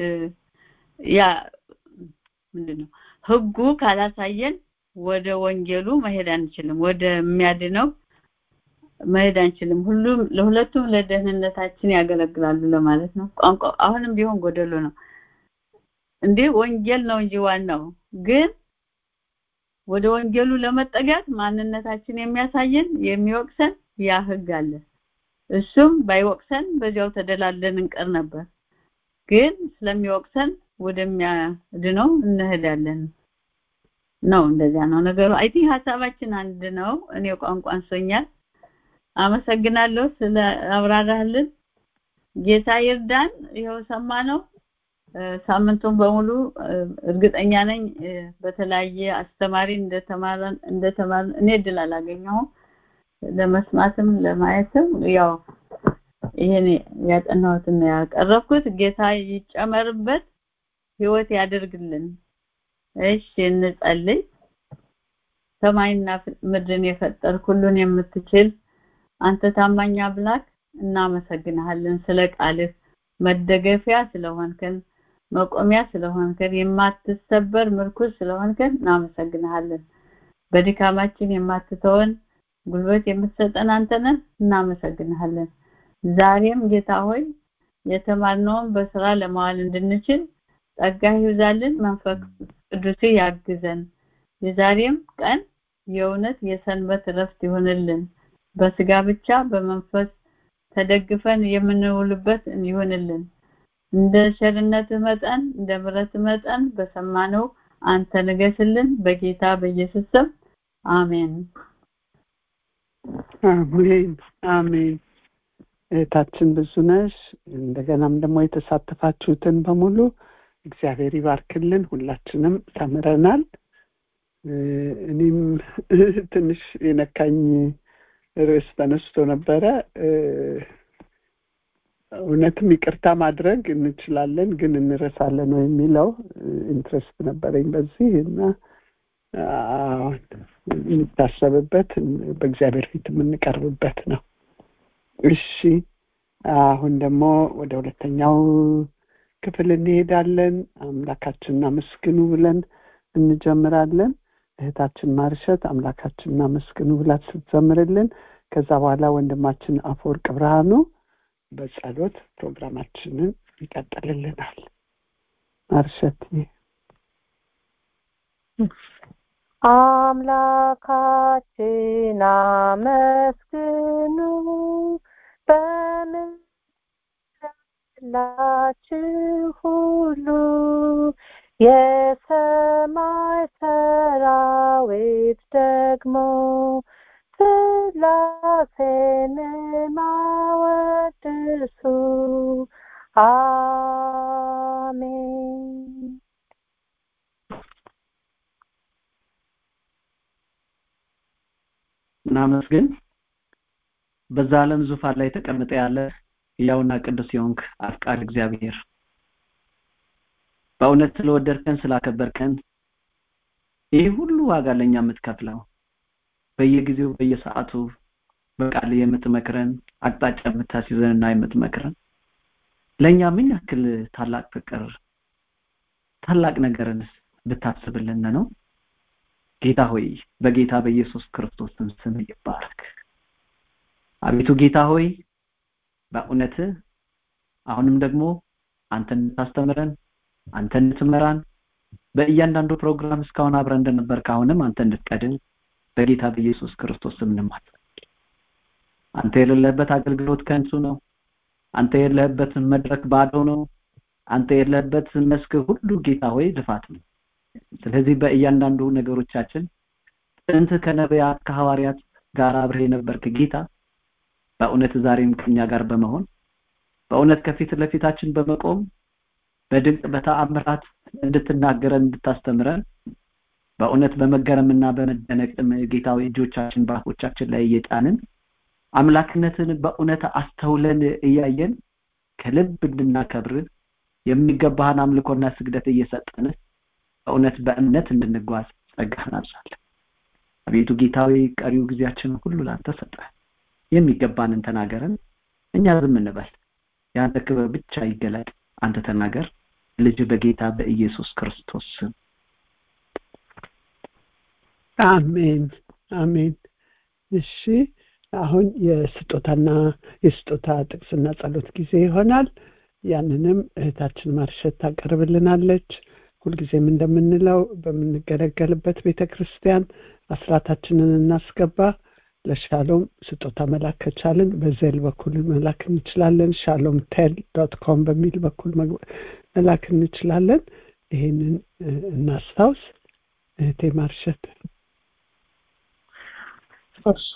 ያ ምንድነው ህጉ ካላሳየን ወደ ወንጌሉ መሄድ አንችልም ወደ የሚያድነው መሄድ አንችልም ለሁለቱም ለደህንነታችን ያገለግላሉ ለማለት ነው ቋንቋ አሁንም ቢሆን ጎደሎ ነው እንዴ ወንጌል ነው እንጂ ዋናው ግን ወደ ወንጌሉ ለመጠጋት ማንነታችን የሚያሳየን የሚወቅሰን ያ ህግ አለ እሱም ባይወቅሰን በዚያው ተደላለን እንቀር ነበር ግን ስለሚወቅሰን ወደሚያድነው እንሄዳለን ነው እንደዛ ነው ነገሩ አይ ቲንክ ሐሳባችን አንድ ነው እኔ ቋንቋን ሶኛል አመሰግናለሁ ስለ አብራራህልን ጌታ ይርዳን ይኸው ሰማነው ሳምንቱን በሙሉ እርግጠኛ ነኝ በተለያየ አስተማሪ እንደተማረን እኔ ድል አላገኘሁም ለመስማትም ለማየትም ያው ይሄኔ ያጠናሁትን ያቀረብኩት ጌታ ይጨመርበት ህይወት ያደርግልን እሺ እንጸልይ ሰማይና ምድርን የፈጠር ሁሉን የምትችል አንተ ታማኝ አምላክ እናመሰግንሃለን ስለ ቃልህ መደገፊያ ስለሆንከን መቆሚያ ስለሆንከን የማትሰበር ምርኩዝ ስለሆንከን እናመሰግንሃለን በድካማችን የማትተወን ጉልበት የምትሰጠን አንተ ነህ እናመሰግንሃለን ዛሬም ጌታ ሆይ የተማርነውን በስራ ለማዋል እንድንችል ጸጋ ይብዛልን መንፈስ ቅዱስ ያግዘን የዛሬም ቀን የእውነት የሰንበት ረፍት ይሁንልን በስጋ ብቻ በመንፈስ ተደግፈን የምንውልበት ይሁንልን እንደ ቸርነትህ መጠን እንደ ምሕረትህ መጠን በሰማነው አንተ ንገስልን በጌታ በኢየሱስ ስም አሜን አሜን እህታችን ብዙነሽ እንደገናም ደግሞ የተሳተፋችሁትን በሙሉ እግዚአብሔር ይባርክልን ሁላችንም ተምረናል እኔም ትንሽ የነካኝ ርዕስ ተነስቶ ነበረ እውነትም ይቅርታ ማድረግ እንችላለን ግን እንረሳለን ነው የሚለው ኢንትረስት ነበረኝ በዚህ እና እንታሰብበት በእግዚአብሔር ፊት የምንቀርብበት ነው እሺ አሁን ደግሞ ወደ ሁለተኛው ክፍል እንሄዳለን አምላካችንና መስግኑ ብለን እንጀምራለን እህታችን ማርሸት አምላካችንና መስግኑ ብላ ስትዘምርልን ከዛ በኋላ ወንድማችን አፈወርቅ ብርሃኑ በጸሎት ፕሮግራማችንን ይቀጥልልናል ማርሸት አምላካችን መስግኑ በምድራችሁ ሁሉ የሰማይ ሰራዊት ደግሞ ስላሴን ማወድሱ አሜን እናመስግን በዛ ዓለም ዙፋን ላይ ተቀምጠ ያለ ያውና ቅዱስ የሆንክ አፍቃሪ እግዚአብሔር በእውነት ስለወደድከን ስላከበርከን ይህ ሁሉ ዋጋ ለኛ የምትከፍለው በየጊዜው በየሰዓቱ በቃል የምትመክረን አቅጣጫ የምታስይዘንና የምትመክረን ለኛ ምን ያክል ታላቅ ፍቅር ታላቅ ነገርን ብታስብልን ነው ጌታ ሆይ በጌታ በኢየሱስ ክርስቶስ ስም ይባረክ አቤቱ ጌታ ሆይ በእውነት አሁንም ደግሞ አንተን እንድታስተምረን አንተን እንድትመራን በእያንዳንዱ ፕሮግራም እስካሁን አብረን እንደነበርክ አሁንም አንተ እንድትቀድም በጌታ በኢየሱስ ክርስቶስ ስም እንማጸን። አንተ የሌለበት አገልግሎት ከንቱ ነው። አንተ የሌለበት መድረክ ባዶ ነው። አንተ የሌለበት መስክ ሁሉ ጌታ ሆይ ልፋት ነው። ስለዚህ በእያንዳንዱ ነገሮቻችን ጥንት ከነቢያት ከሐዋርያት ጋር አብረህ የነበርክ ጌታ በእውነት ዛሬም ከኛ ጋር በመሆን በእውነት ከፊት ለፊታችን በመቆም በድንቅ በተአምራት እንድትናገረን እንድታስተምረን በእውነት በመገረምና በመደነቅ ጌታዊ እጆቻችን በአፎቻችን ላይ እየጫንን አምላክነትን በእውነት አስተውለን እያየን ከልብ እንድናከብር የሚገባህን አምልኮና ስግደት እየሰጠን በእውነት በእምነት እንድንጓዝ ጸጋህን አብዛለን። አቤቱ ጌታዊ ቀሪው ጊዜያችን ሁሉ ላንተ ሰጠን። የሚገባንን ተናገረን፣ እኛ ዝም እንበል። ያንተ ክብር ብቻ ይገለጥ። አንተ ተናገር። ልጅ በጌታ በኢየሱስ ክርስቶስ ስም አሜን አሜን። እሺ አሁን የስጦታ ጥቅስና ጸሎት ጊዜ ይሆናል። ያንንም እህታችን ማርሸት ታቀርብልናለች። ሁልጊዜም እንደምንለው በምንገለገልበት ቤተክርስቲያን አስራታችንን እናስገባ። ለሻሎም ስጦታ መላክ ከቻልን በዜል በኩል መላክ እንችላለን። shalomtel.com በሚል በኩል መላክ እንችላለን። ይሄንን እናስታውስ። እህቴ ማርሸት። እሺ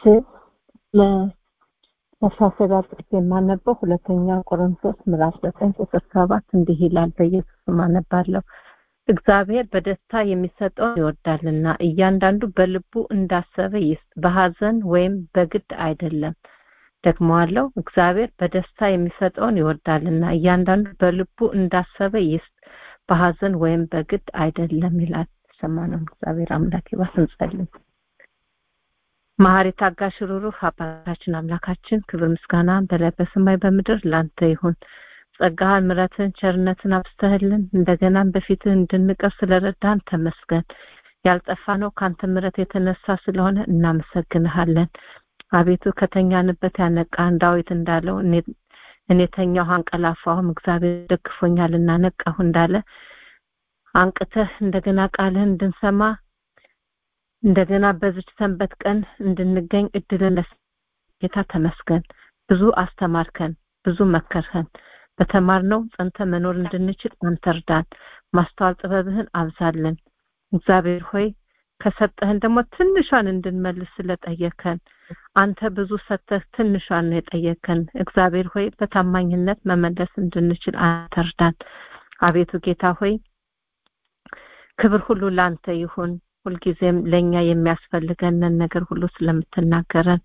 ለማሳሰቢያ ጥቅስ የማነበው ሁለተኛ ቆሮንቶስ ምዕራፍ 9 ቁጥር 7 እንዲህ ይላል። በኢየሱስ ስም አነባለሁ። እግዚአብሔር በደስታ የሚሰጠውን ይወዳልና እያንዳንዱ በልቡ እንዳሰበ ይስጥ፣ በሐዘን ወይም በግድ አይደለም። ደግሞአለው፣ እግዚአብሔር በደስታ የሚሰጠውን ይወዳልና እያንዳንዱ በልቡ እንዳሰበ ይስጥ፣ በሐዘን ወይም በግድ አይደለም ይላል። ሰማነው። እግዚአብሔር አምላክ ይባርክ። እንጸልይ። መሐሪ ታጋሽ ሩሩህ አባታችን አምላካችን ክብር ምስጋና በላይ በሰማይ በምድር ላንተ ይሁን። ጸጋህን ምሕረትን ቸርነትን አብስተህልን እንደገናም በፊትህ እንድንቀር ስለረዳን ተመስገን። ያልጠፋነው ካንተ ምሕረት የተነሳ ስለሆነ እናመሰግንሃለን። አቤቱ ከተኛንበት ያነቃን ዳዊት እንዳለው እኔ ተኛሁ አንቀላፋሁም እግዚአብሔር ደግፎኛልና ነቃሁ እንዳለ አንቅተህ እንደገና ቃልህን እንድንሰማ እንደገና በዚች ሰንበት ቀን እንድንገኝ እድልን ጌታ ተመስገን። ብዙ አስተማርከን፣ ብዙ መከርከን። በተማርነው ጸንተ መኖር እንድንችል አንተ እርዳን። ማስተዋል ጥበብህን አብዛልን። እግዚአብሔር ሆይ ከሰጠህን ደግሞ ትንሿን እንድንመልስ ስለጠየከን አንተ ብዙ ሰጥተህ ትንሿን ነው የጠየከን። እግዚአብሔር ሆይ በታማኝነት መመለስ እንድንችል አንተ እርዳን። አቤቱ ጌታ ሆይ ክብር ሁሉ ላንተ ይሁን። ሁልጊዜም ለኛ የሚያስፈልገንን ነገር ሁሉ ስለምትናገረን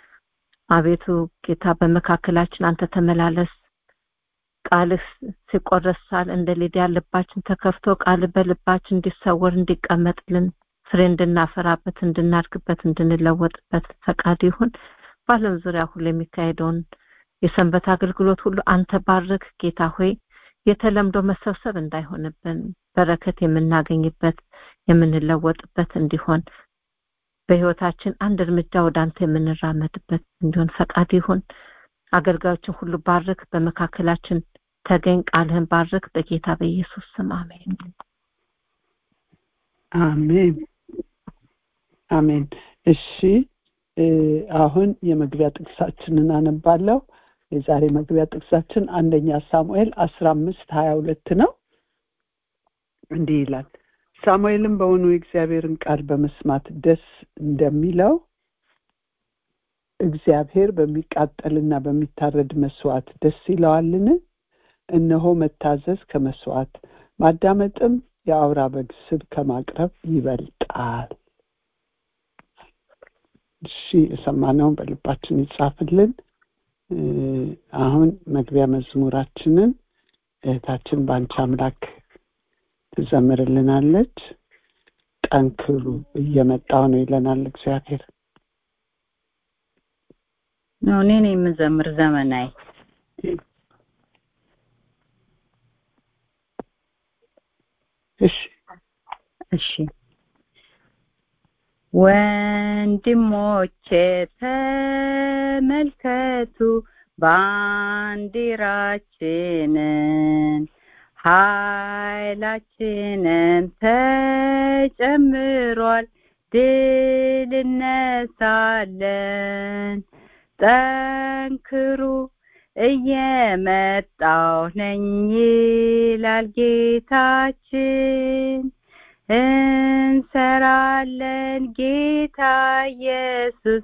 አቤቱ ጌታ በመካከላችን አንተ ተመላለስ። ቃልህ ሲቆረሳል እንደ ሊዲያ ልባችን ተከፍቶ ቃል በልባችን እንዲሰወር እንዲቀመጥልን ፍሬ እንድናፈራበት እንድናድግበት እንድንለወጥበት ፈቃድ ይሁን። በዓለም ዙሪያ ሁሉ የሚካሄደውን የሰንበት አገልግሎት ሁሉ አንተ ባርክ ጌታ ሆይ። የተለምዶ መሰብሰብ እንዳይሆንብን በረከት የምናገኝበት የምንለወጥበት እንዲሆን በህይወታችን አንድ እርምጃ ወደ አንተ የምንራመድበት እንዲሆን ፈቃድ ይሁን። አገልጋዮችን ሁሉ ባርክ። በመካከላችን ተገኝ። ቃልህን ባርክ። በጌታ በኢየሱስ ስም አሜን አሜን አሜን። እሺ አሁን የመግቢያ ጥቅሳችንን አነባለሁ። የዛሬ መግቢያ ጥቅሳችን አንደኛ ሳሙኤል 15:22 ነው። እንዲህ ይላል፣ ሳሙኤልም በእውኑ የእግዚአብሔርን ቃል በመስማት ደስ እንደሚለው እግዚአብሔር በሚቃጠልና በሚታረድ መስዋዕት ደስ ይለዋልን? እነሆ መታዘዝ ከመስዋዕት ማዳመጥም የአውራ በግ ስብ ከማቅረብ ይበልጣል። እሺ የሰማነውን በልባችን ይጻፍልን። አሁን መግቢያ መዝሙራችንን እህታችን ባንቺ አምላክ ትዘምርልናለች። ጠንክሩ እየመጣው ነው ይለናል እግዚአብሔር። ነው እኔ የምዘምር ዘመናይ እሺ እሺ ወንድሞቼ ተመልከቱ ባንዲራችንን ኃይላችንን ተጨምሯል ድል እነሳለን ጠንክሩ እየመጣሁ ነኝ ይላል ጌታችን እንሰራለን ጌታ ኢየሱስ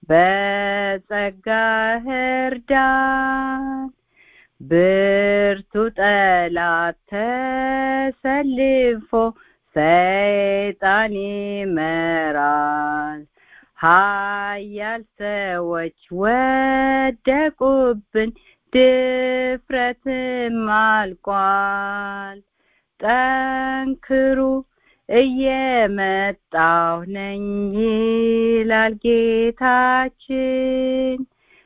በጸጋህ እርዳን ብርቱ ጠላት ተሰልፎ ሰይጣን ይመራል ኃያል ሰዎች ወደቁብን ድፍረትም አልቋል ጠንክሩ እየመጣሁ ነኝ ይላል ጌታችን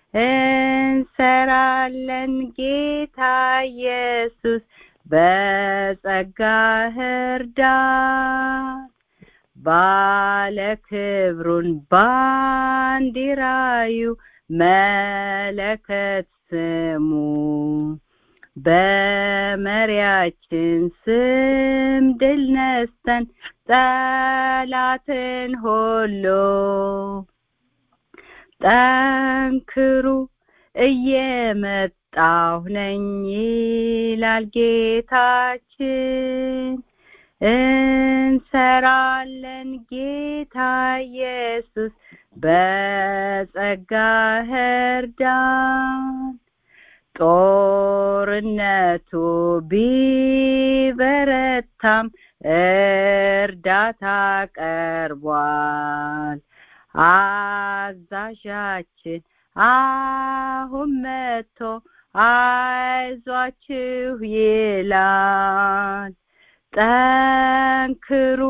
እንሰራለን ጌታ ኢየሱስ በጸጋህ እርዳን ባለ ክብሩን ባንዲራዩ መለከት ስሙ በመሪያችን ስም ድል ነስተን ጠላትን ሁሉ ጠንክሩ እየመጣሁ ነኝ ይላል ጌታችን እንሰራለን ጌታ ኢየሱስ በጸጋህ እርዳን ጦርነቱ ቢበረታም እርዳታ ቀርቧል አዛዣችን አሁን መጥቶ አይዟችሁ ይላል ጠንክሩ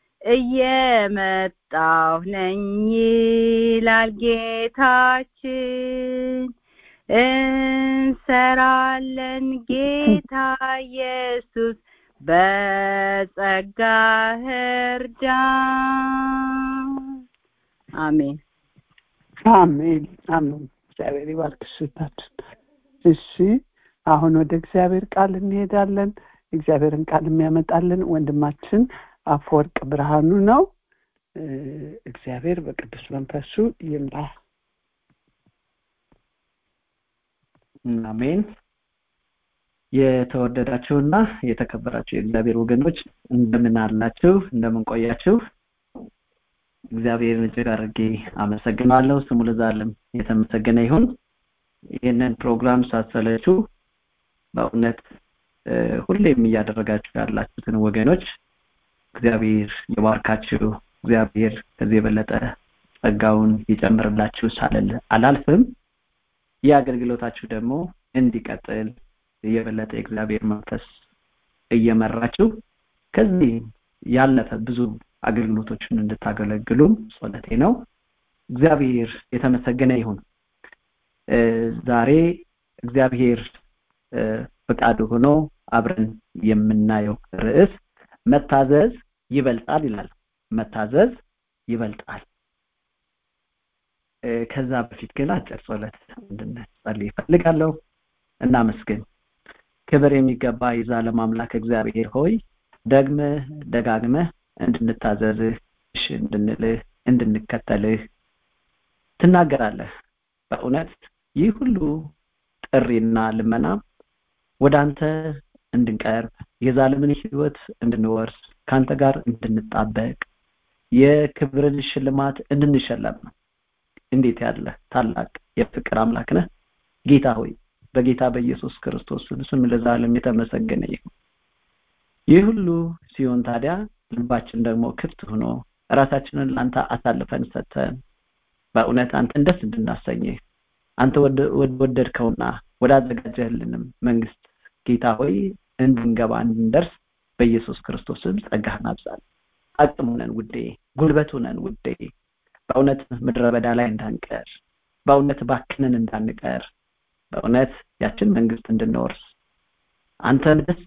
እየመጣሁ ነኝ ይላል ጌታችን እንሰራለን ጌታ ኢየሱስ በጸጋህ እርዳን አሜን አሜን አሜን እግዚአብሔር ይባርክሽ እህታችን እሺ አሁን ወደ እግዚአብሔር ቃል እንሄዳለን እግዚአብሔርን ቃል የሚያመጣልን ወንድማችን አፈወርቅ ብርሃኑ ነው እግዚአብሔር በቅዱስ መንፈሱ ይምራ አሜን የተወደዳችሁና የተከበራችሁ የእግዚአብሔር ወገኖች እንደምን አላችሁ እንደምን ቆያችሁ እግዚአብሔርን እጅግ አድርጌ አመሰግናለሁ ስሙ ለዘላለም የተመሰገነ ይሁን ይህንን ፕሮግራም ሳትሰለቹ በእውነት ሁሌም እያደረጋችሁ ያላችሁትን ወገኖች እግዚአብሔር ይባርካችሁ እግዚአብሔር ከዚህ የበለጠ ጸጋውን ይጨምርላችሁ ሳልል አላልፍም የአገልግሎታችሁ ደግሞ እንዲቀጥል የበለጠ እግዚአብሔር መንፈስ እየመራችሁ ከዚህ ያለፈ ብዙ አገልግሎቶችን እንድታገለግሉ ጸሎቴ ነው እግዚአብሔር የተመሰገነ ይሁን ዛሬ እግዚአብሔር ፈቃዱ ሆኖ አብረን የምናየው ርዕስ መታዘዝ ይበልጣል ይላል መታዘዝ ይበልጣል ከዛ በፊት ግን አጭር ጸሎት እንድንጸልይ እፈልጋለሁ እናመስግን ክብር የሚገባ የዘላለም አምላክ እግዚአብሔር ሆይ ደጋግመህ እንድንታዘዝህ እሺ እንድንልህ እንድንከተልህ ትናገራለህ በእውነት ይህ ሁሉ ጥሪና ልመና ወደ አንተ እንድንቀርብ የዘላለምን ሕይወት እንድንወርስ ካንተ ጋር እንድንጣበቅ የክብርን ሽልማት እንድንሸለም ነው እንዴት ያለ ታላቅ የፍቅር አምላክ ነህ ጌታ ሆይ በጌታ በኢየሱስ ክርስቶስ ስም ለዘላለም የተመሰገነ ይሁን ይህ ሁሉ ሲሆን ታዲያ ልባችን ደግሞ ክፍት ሆኖ ራሳችንን ላንተ አሳልፈን ሰጥተን በእውነት አንተን ደስ እንድናሰኝህ አንተ ወደድከውና ወዳዘጋጀህልንም መንግስት ጌታ ሆይ እንድንገባ እንድንደርስ በኢየሱስ ክርስቶስ ስም ጸጋህን አብዛል አቅሙነን ውዴ ጉልበቱነን ውዴ በእውነት ምድረ በዳ ላይ እንዳንቀር በእውነት ባክነን እንዳንቀር በእውነት ያችን መንግስት እንድንወርስ አንተን ደስ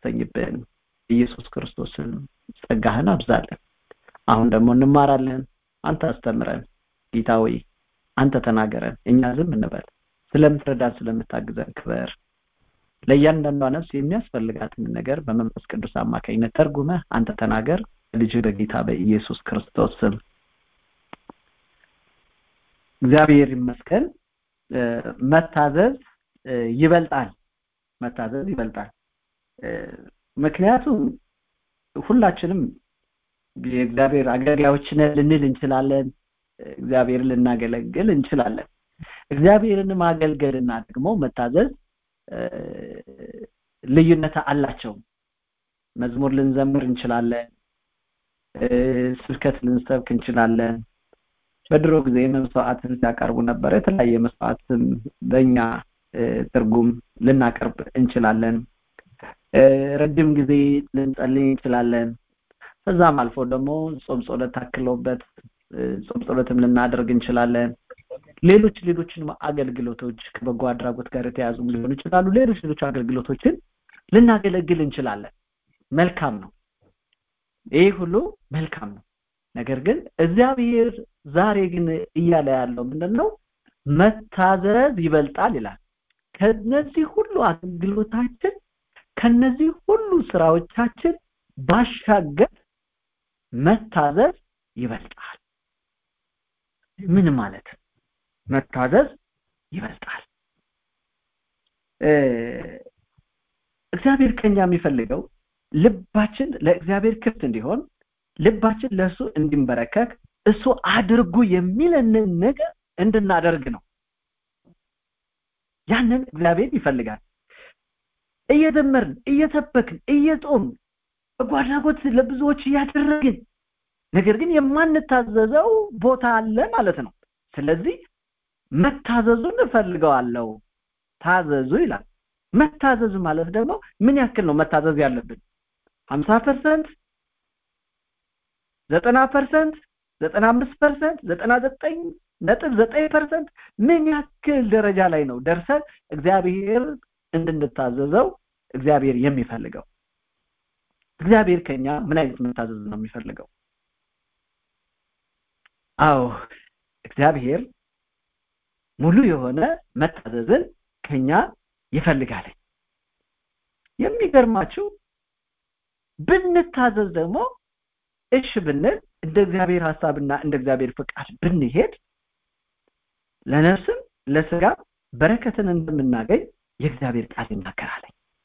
እንድትሰኝብን ኢየሱስ ክርስቶስን ጸጋህን አብዛለን አሁን ደግሞ እንማራለን አንተ አስተምረን ጌታ ሆይ አንተ ተናገረን እኛ ዝም እንበል ስለምትረዳን ስለምታግዘን ክበር ለእያንዳንዷ ነፍስ የሚያስፈልጋትን ነገር በመንፈስ ቅዱስ አማካኝነት ተርጉመህ አንተ ተናገር ልጅ በጌታ በኢየሱስ ክርስቶስ ስም እግዚአብሔር ይመስገን መታዘዝ ይበልጣል ምክንያቱም ሁላችንም የእግዚአብሔር አገልጋዮች ነን ልንል እንችላለን እግዚአብሔርን ልናገለግል እንችላለን እግዚአብሔርን ማገልገልና ደግሞ መታዘዝ ልዩነት አላቸው መዝሙር ልንዘምር እንችላለን ስብከት ልንሰብክ እንችላለን በድሮ ጊዜ መስዋዕትን ሲያቀርቡ ነበር የተለያየ መስዋዕትን በእኛ ትርጉም ልናቀርብ እንችላለን ረጅም ጊዜ ልንጸልይ እንችላለን ከዛም አልፎ ደግሞ ጾም ጸሎት ታክሎበት ጾም ጸሎትም ልናደርግ እንችላለን ሌሎችንም አገልግሎቶች ከበጎ አድራጎት ጋር የተያዙ ሊሆኑ ይችላሉ ሌሎች አገልግሎቶችን ልናገለግል እንችላለን መልካም ነው ይሄ ሁሉ መልካም ነው ነገር ግን እግዚአብሔር ዛሬ ግን እያለ ያለው ምንድነው መታዘዝ ይበልጣል ይላል ከነዚህ ሁሉ አገልግሎታችን ከነዚህ ሁሉ ስራዎቻችን ባሻገር መታዘዝ ይበልጣል ምን ማለት መታዘዝ ይበልጣል እግዚአብሔር ከኛ የሚፈልገው ልባችን ለእግዚአብሔር ክፍት እንዲሆን ልባችን ለሱ እንዲንበረከክ እሱ አድርጉ የሚለንን ነገር እንድናደርግ ነው ያንን እግዚአብሔር ይፈልጋል እየዘመርን እየሰበክን እየጾምን በጓዳጎት ለብዙዎች ያደረግን ነገር ግን የማንታዘዘው ቦታ አለ ማለት ነው ስለዚህ መታዘዙን ፈልገዋለሁ ታዘዙ ይላል መታዘዝ ማለት ደግሞ ምን ያክል ነው መታዘዝ ያለብን 50% 90% 95% 99.9% ምን ያክል ደረጃ ላይ ነው ደርሰን እግዚአብሔር እንድንታዘዘው እግዚአብሔር የሚፈልገው እግዚአብሔር ከኛ ምን አይነት መታዘዝ ነው የሚፈልገው አዎ እግዚአብሔር ሙሉ የሆነ መታዘዝን ከኛ ይፈልጋል የሚገርማችሁ ብንታዘዝ ደግሞ እሺ ብንል እንደ እግዚአብሔር ሐሳብና እንደ እግዚአብሔር ፍቃድ ብንሄድ ለነፍስም ለሥጋ በረከትን እንደምናገኝ የእግዚአብሔር ቃል ይናገራል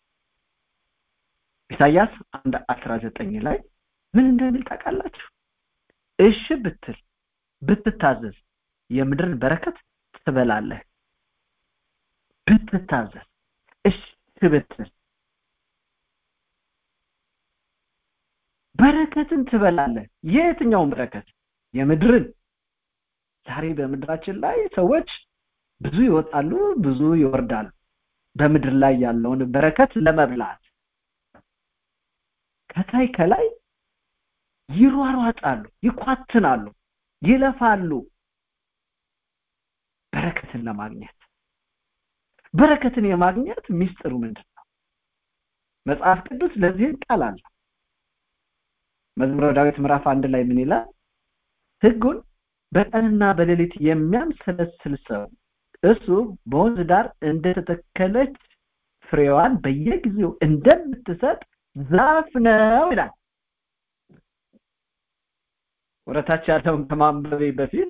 ኢሳይያስ 1:19 ላይ ምን እንደሚል ታውቃላችሁ እሺ ብትታዘዝ የምድርን በረከት ትበላለህ ብትታዘዝ እሺ ብትል በረከትን ትበላለህ የትኛው በረከት የምድርን ዛሬ በምድራችን ላይ ሰዎች ብዙ ይወጣሉ ብዙ ይወርዳሉ በምድር ላይ ያለውን በረከት ለመብላት ከላይ ይሯሯጣሉ ይኳትናሉ ይለፋሉ በረከትን ለማግኘት በረከትን የማግኘት ሚስጥሩ ምንድነው መጽሐፍ ቅዱስ ለዚህ ቃል አለ መዝሙረ ዳዊት ምዕራፍ 1 ላይ ምን ይላል ሕጉን በቀንና በሌሊት የሚያምሰለስል ሰው እሱ በወንዝ ዳር እንደተተከለች ፍሬዋን በየጊዜው እንደምትሰጥ ዛፍ ነው ይላል ወረታች ያለውን ከማንበቤ በፊት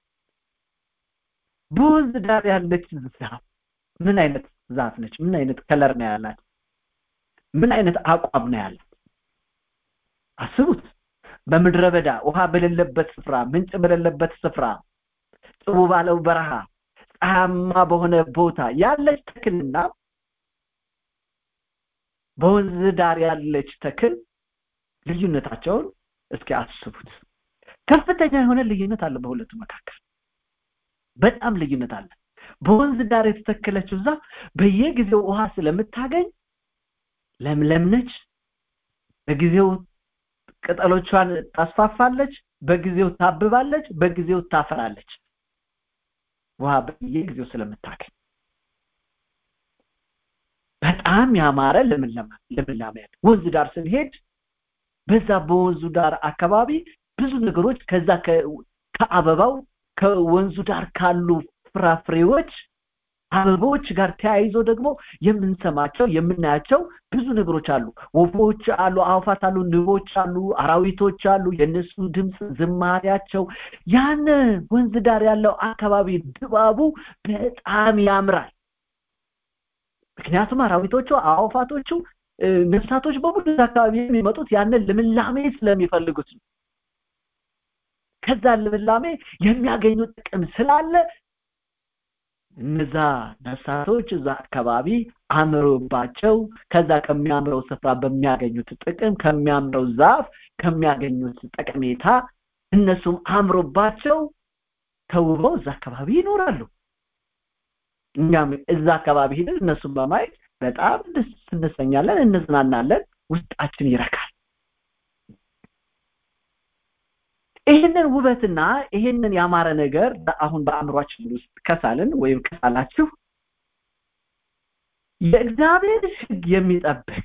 በወንዝ ዳር ያለች ዛፍ ምን አይነት ዛፍ ነች ምን አይነት ከለር ነው ያላት ምን አይነት አቋም ነው ያላት አስቡት በምድረ በዳ ውሃ በሌለበት ስፍራ ምንጭ በሌለበት ስፍራ ጽቡ ባለው በረሃ ፀሐያማ በሆነ ቦታ ያለች ተክልና በወንዝ ዳር ያለች ተክል ልዩነታቸውን እስኪ አስቡት ከፍተኛ የሆነ ልዩነት አለ በሁለቱ መካከል በጣም ልዩነት አለ በወንዝ ዳር የተተከለችው ዛፍ በየጊዜው ውሃ ስለምታገኝ ለምለም ነች በጊዜው ቅጠሎቿን ታስፋፋለች በጊዜው ታብባለች በጊዜው ታፈራለች ውሃ በየጊዜው ስለምታገኝ በጣም ያማረ ለምለም ወንዝ ዳር ስንሄድ በዛ በወንዙ ዳር አካባቢ ብዙ ነገሮች ከዛ ከአበባው ከወንዙ ዳር ካሉ ፍራፍሬዎች አበቦች ጋር ተያይዞ ደግሞ የምንሰማቸው የምናያቸው ብዙ ነገሮች አሉ። ወፎች አሉ፣ አዕዋፋት አሉ፣ ንቦች አሉ፣ አራዊቶች አሉ። የነሱ ድምጽ ዝማሪያቸው ያን ወንዝ ዳር ያለው አካባቢ ድባቡ በጣም ያምራል። ምክንያቱም አራዊቶቹ አዕዋፋቶቹ ነፍሳቶች በሙሉ አካባቢ የሚመጡት ያንን ልምላሜ ስለሚፈልጉት ነው። ከዛ ልምላሜ የሚያገኙት ጥቅም ስላለ እነዛ ነፍሳቶች እዛ አካባቢ አምሮባቸው ከዛ ከሚያምረው ስፍራ በሚያገኙት ጥቅም ከሚያምረው ዛፍ ከሚያገኙት ጠቀሜታ እነሱም አምሮባቸው ተውበው እዛ አካባቢ ይኖራሉ። እኛም እዛ አካባቢ ሄደን እነሱን በማየት በጣም ደስ እንሰኛለን፣ እንዝናናለን፣ ውስጣችን ይረካል። ይሄንን ውበትና ይሄንን ያማረ ነገር አሁን በአእምሯችን ውስጥ ከሳልን ወይም ከሳላችሁ የእግዚአብሔር ሕግ የሚጠብቅ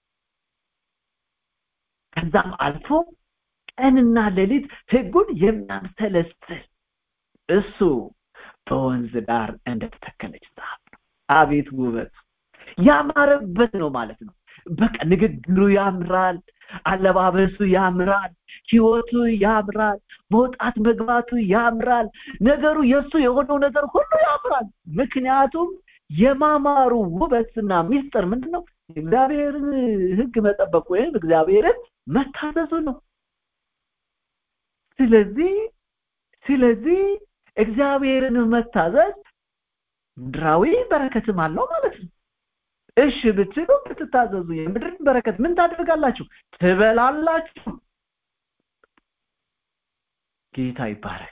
ከዛም አልፎ ቀንና ሌሊት ሕጉን የሚያንሰለስል እሱ በወንዝ ዳር እንደተተከለች ዛፍ ነው። አቤት ውበት! ያማረበት ነው ማለት ነው። በቃ ንግግሩ ያምራል፣ አለባበሱ ያምራል፣ ህይወቱ ያምራል፣ መውጣት መግባቱ ያምራል። ነገሩ የሱ የሆነው ነገር ሁሉ ያምራል። ምክንያቱም የማማሩ ውበትና ሚስጥር ምንድነው? እግዚአብሔርን ሕግ መጠበቅ ወይም እግዚአብሔርን መታዘዙ ነው። ስለዚህ እግዚአብሔርን መታዘዝ ምድራዊ በረከትም አለው ማለት ነው። እሺ ብትሉ ብትታዘዙ የምድርን በረከት ምን ታደርጋላችሁ? ትበላላችሁ። ጌታ ይባረክ።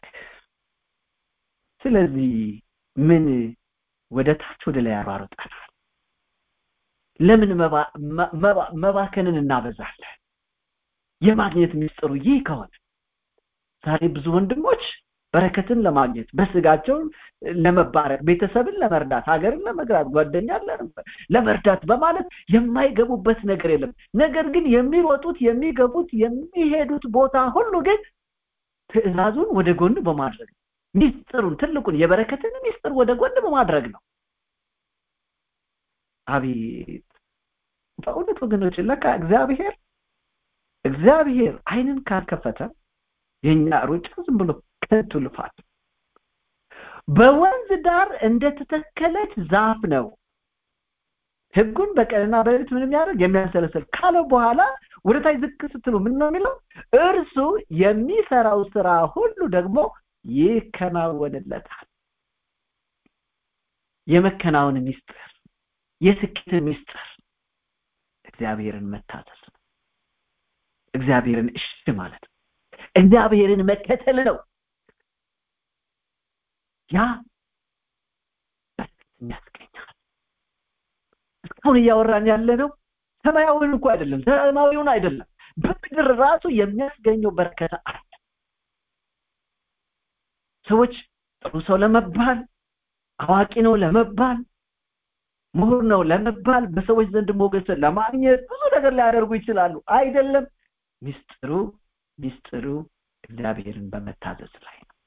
ስለዚህ ምን ወደ ታች ወደ ላይ ያሯሩጠናል? ለምን መባከንን እናበዛለን? የማግኘት ሚስጥሩ ይህ ከሆነ ዛሬ ብዙ ወንድሞች በረከትን ለማግኘት በስጋቸው ለመባረክ ቤተሰብን ለመርዳት ሀገርን ለመግራት ጓደኛን ለመርዳት በማለት የማይገቡበት ነገር የለም። ነገር ግን የሚሮጡት የሚገቡት የሚሄዱት ቦታ ሁሉ ግን ትዕዛዙን ወደ ጎን በማድረግ ሚስጥሩን ትልቁን የበረከትን ሚስጥር ወደ ጎን በማድረግ ነው። አቤት በእውነት ወገኖች ለካ እግዚአብሔር አይንን ካልከፈተ የኛ ሩጫ ዝም ብሎ ከንቱ ልፋት። በወንዝ ዳር እንደተተከለች ዛፍ ነው። ሕጉን በቀንና በሌሊት ምንም ያደርግ የሚያንሰለስል ካለ በኋላ ወደ ታች ዝቅ ስትሉ ምን ነው የሚለው? እርሱ የሚሰራው ስራ ሁሉ ደግሞ ይከናወንለታል። የመከናወን ሚስጥር፣ የስኬት ሚስጥር እግዚአብሔርን መታዘዝ ነው። እግዚአብሔርን እሺ ማለት ነው። እግዚአብሔርን መከተል ነው። ያ ያስገኛል። እስካሁን እያወራን ያለነው ሰማያዊውን እንኳን አይደለም፣ ሰማያዊውን አይደለም፣ በምድር ራሱ የሚያስገኘው በረከት አለ። ሰዎች ጥሩ ሰው ለመባል፣ አዋቂ ነው ለመባል፣ ምሁር ነው ለመባል፣ በሰዎች ዘንድ ሞገስን ለማግኘት ብዙ ነገር ሊያደርጉ ይችላሉ። አይደለም። ሚስጥሩ እግዚአብሔርን በመታዘዝ ላይ ነው።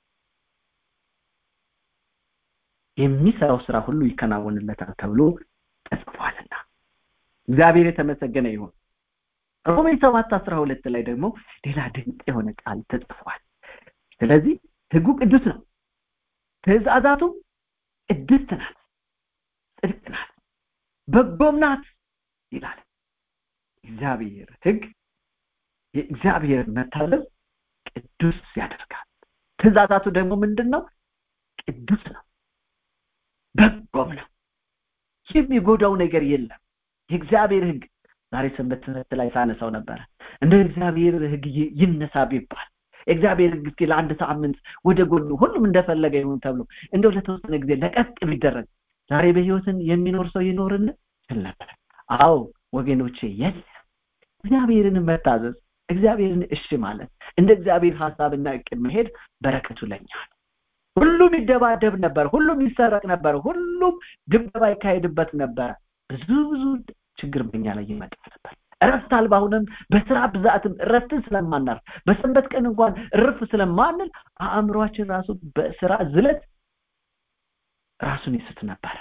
የሚሰራው ስራ ሁሉ ይከናወንለታል ተብሎ ተጽፏልና እግዚአብሔር የተመሰገነ ይሁን። ሮሜ 7:12 ላይ ደግሞ ሌላ ድንቅ የሆነ ቃል ተጽፏል። ስለዚህ ሕጉ ቅዱስ ነው፣ ትእዛዛቱ ቅድስት ናት፣ ጽድቅ ናት፣ በጎም ናት ይላል። እግዚአብሔር ሕግ የእግዚአብሔር መታዘዝ ቅዱስ ያደርጋል። ትእዛዛቱ ደግሞ ምንድነው? ቅዱስ ነው፣ በጎም ነው፣ የሚጎዳው ነገር የለም። የእግዚአብሔር ሕግ ዛሬ ሰንበት ትምህርት ላይ ሳነሳው ነበር። እንደ እግዚአብሔር ሕግ ይነሳ ቢባል እግዚአብሔር ሕግ እስኪ ለአንድ ሳምንት ወደ ጎኑ ሁሉም እንደፈለገ ይሁን ተብሎ እንደው ለተወሰነ ጊዜ ለቀቅ ቢደረግ ዛሬ በህይወትን የሚኖር ሰው ይኖርን ነበር? አዎ ወገኖቼ፣ የለም። እግዚአብሔርን መታዘዝ፣ እግዚአብሔርን እሺ ማለት፣ እንደ እግዚአብሔር ሐሳብና እቅድ መሄድ በረከቱ ለኛ ነው። ሁሉም ይደባደብ ነበር፣ ሁሉም ይሰረቅ ነበር፣ ሁሉም ድብደባ ይካሄድበት ነበር። ብዙ ችግር በእኛ ላይ ይመጣ ነበር። እረፍት አልባ ሆነን በስራ ብዛትም እረፍትን ስለማናርፍ በሰንበት ቀን እንኳን እረፍ ስለማንል አእምሯችን ራሱ በስራ ዝለት ራሱን ይስት ነበር።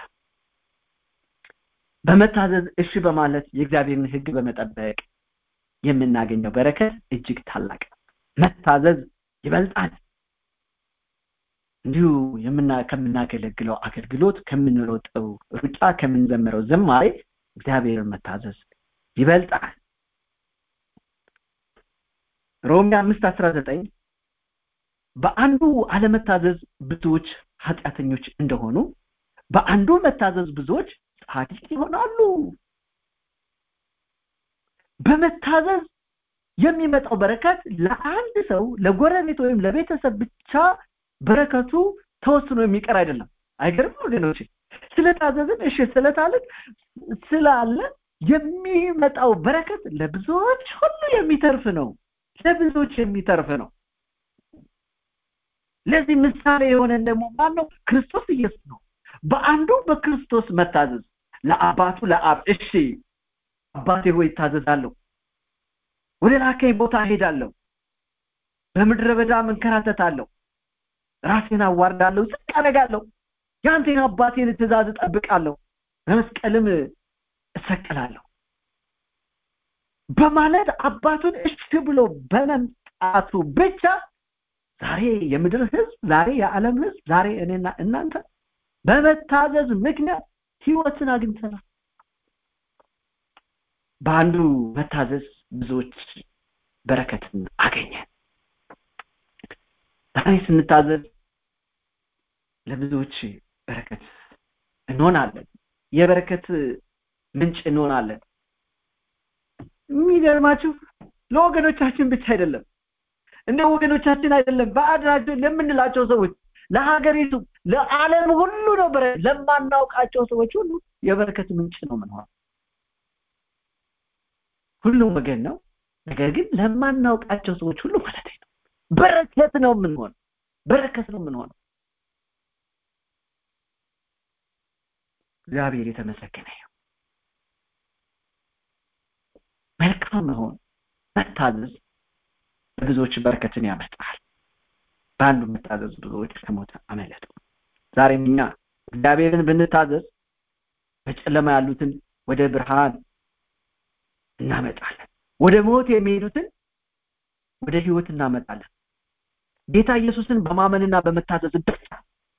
በመታዘዝ እሺ በማለት የእግዚአብሔርን ሕግ በመጠበቅ የምናገኘው በረከት እጅግ ታላቅ ነው። መታዘዝ ይበልጣል። እንዲሁ ከምናገለግለው አገልግሎት፣ ከምንሮጠው ሩጫ፣ ከምንዘምረው ዝማሬ እግዚአብሔርን መታዘዝ ይበልጣል። ሮሜ 5:19 በአንዱ አለመታዘዝ ብዙዎች ኃጢአተኞች እንደሆኑ በአንዱ መታዘዝ ብዙዎች ጻድቅ ይሆናሉ። በመታዘዝ የሚመጣው በረከት ለአንድ ሰው ለጎረቤት ወይም ለቤተሰብ ብቻ በረከቱ ተወስኖ የሚቀር አይደለም። አይገርምም ወገኖች? ስለታዘዝን እሺ ስለታልን ስላለ የሚመጣው በረከት ለብዙዎች ሁሉ የሚተርፍ ነው። ለብዙዎች የሚተርፍ ነው። ለዚህ ምሳሌ የሆነን ደግሞ ማን ነው? ክርስቶስ ኢየሱስ ነው። በአንዱ በክርስቶስ መታዘዝ ለአባቱ ለአብ እሺ አባቴ ሆይ ታዘዛለሁ፣ ወደ ላከኝ ቦታ ሄዳለሁ፣ በምድረ በዳ መንከራተታለሁ፣ ራሴን አዋርዳለሁ፣ ዝቅ አደርጋለሁ፣ ያንተን አባቴን ትእዛዝ እጠብቃለሁ፣ በመስቀልም እሰቀላለሁ በማለት አባቱን እሺ ብሎ በመምጣቱ ብቻ ዛሬ የምድር ህዝብ፣ ዛሬ የዓለም ህዝብ፣ ዛሬ እኔና እናንተ በመታዘዝ ምክንያት ህይወትን አግኝተናል። በአንዱ መታዘዝ ብዙዎች በረከትን አገኘን። ዛሬ ስንታዘዝ ለብዙዎች በረከት እንሆናለን። የበረከት ምንጭ እንሆናለን። የሚገርማችሁ ለወገኖቻችን ብቻ አይደለም፣ እንደ ወገኖቻችን አይደለም፣ በአድራቸው ለምንላቸው ሰዎች፣ ለሀገሪቱ፣ ለዓለም ሁሉ ነው። ለማናውቃቸው ሰዎች ሁሉ የበረከት ምንጭ ነው የምንሆነው። ሁሉም ወገን ነው፣ ነገር ግን ለማናውቃቸው ሰዎች ሁሉ ማለት ነው በረከት ነው የምንሆነው። በረከት ነው የምንሆነው። እግዚአብሔር የተመሰገነ ይሁን። መልካም መሆን፣ መታዘዝ ብዙዎች በረከትን ያመጣል። በአንዱ መታዘዝ ብዙዎች ከሞት አመለጡ። ዛሬም እኛ እግዚአብሔርን ብንታዘዝ በጨለማ ያሉትን ወደ ብርሃን እናመጣለን፣ ወደ ሞት የሚሄዱትን ወደ ህይወት እናመጣለን። ጌታ ኢየሱስን በማመንና በመታዘዝ ብቻ።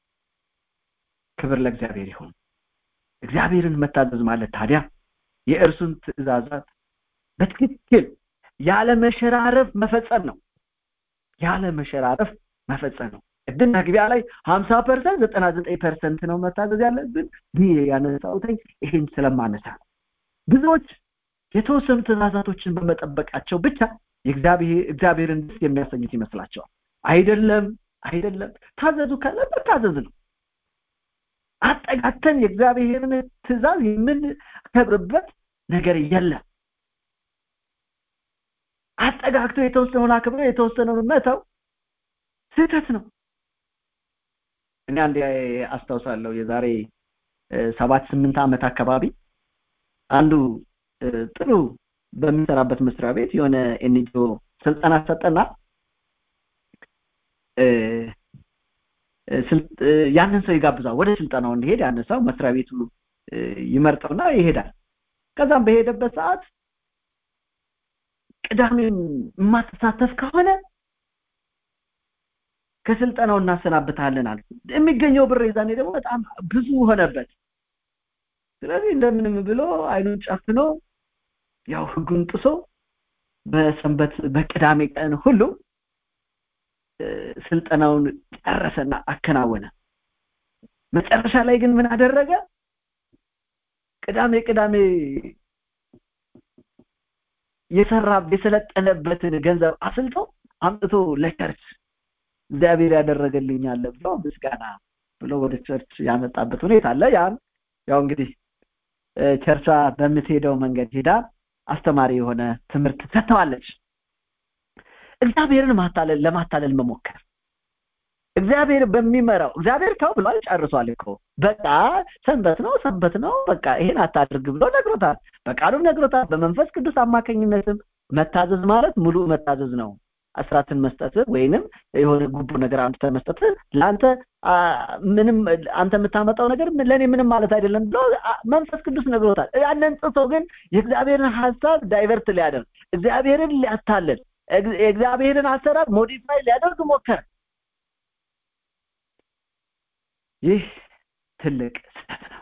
ክብር ለእግዚአብሔር ይሁን። እግዚአብሔርን መታዘዝ ማለት ታዲያ የእርሱን ትእዛዛት በትክክል ያለ መሸራረፍ መፈጸም ነው። ያለ መሸራረፍ መፈጸም ነው። እድን መግቢያ ላይ 50% 99% ነው መታዘዝ ያለብን። ይሄ ያነሳሁት ይሄን ስለማነሳ ነው። ብዙዎች የተወሰኑ ትእዛዛቶችን በመጠበቃቸው ብቻ እግዚአብሔርን ደስ የሚያሰኙት ይመስላቸዋል። አይደለም። ታዘዙ ካለ መታዘዝ ነው። አጠጋተን የእግዚአብሔርን ትእዛዝ የምንከብርበት ነገር የለም። አጠጋግቶ የተወሰነውን አክብሮ የተወሰነውን መተው ስህተት ነው። እኔ አንዴ አስታውሳለሁ የዛሬ 7-8 ዓመት አካባቢ አንዱ ጥሩ በሚሰራበት መስሪያ ቤት የሆነ ኤንጂኦ ስልጠና ሰጠና ያንን ሰው ይጋብዛል ወደ ስልጠናው እንዲሄድ። ያንን ሰው መስሪያ ቤቱ ይመርጠውና ይሄዳል። ከዛም በሄደበት ሰዓት ቅዳሜን ማተሳተፍ ከሆነ ከስልጠናው እናሰናብታለን አለ። የሚገኘው ብር ይዛኔ ደግሞ በጣም ብዙ ሆነበት። ስለዚህ እንደምንም ብሎ አይኑን ጨፍኖ ያው ህጉን ጥሶ በሰንበት በቅዳሜ ቀን ሁሉ ስልጠናውን ጨረሰና አከናወነ። መጨረሻ ላይ ግን ምን አደረገ? ቅዳሜ የሰለጠነበትን ገንዘብ አስልቶ አምጥቶ ለቸርች እግዚአብሔር ያደረገልኝ አለ ብሎ ምስጋና ብሎ ወደ ቸርች ያመጣበት ሁኔታ አለ። ያው እንግዲህ ቸርቿ በምትሄደው መንገድ ሄዳ አስተማሪ የሆነ ትምህርት ሰጥተዋለች። እግዚአብሔርን ለማታለል መሞከር፣ እግዚአብሔር በሚመራው እግዚአብሔር ተው ብሏል ጨርሷል እኮ በቃ ሰንበት ነው በቃ ይሄን አታድርግ ብሎ ነግሮታል በቃሉም ነግሮታል በመንፈስ ቅዱስ አማካኝነትም መታዘዝ ማለት ሙሉ መታዘዝ ነው አስራትን መስጠት ወይንም የሆነ ጉቡ ነገር አንተ መስጠት ለአንተ ምንም አንተ የምታመጣው ነገር ለኔ ምንም ማለት አይደለም ብሎ መንፈስ ቅዱስ ነግሮታል ያንን ጽፎ ግን የእግዚአብሔርን ሐሳብ ዳይቨርት ሊያደርግ እግዚአብሔርን ሊያታልል የእግዚአብሔርን አሰራር ሞዲፋይ ሊያደርግ ሞከረ ይህ ትልቅ ስህተት ነው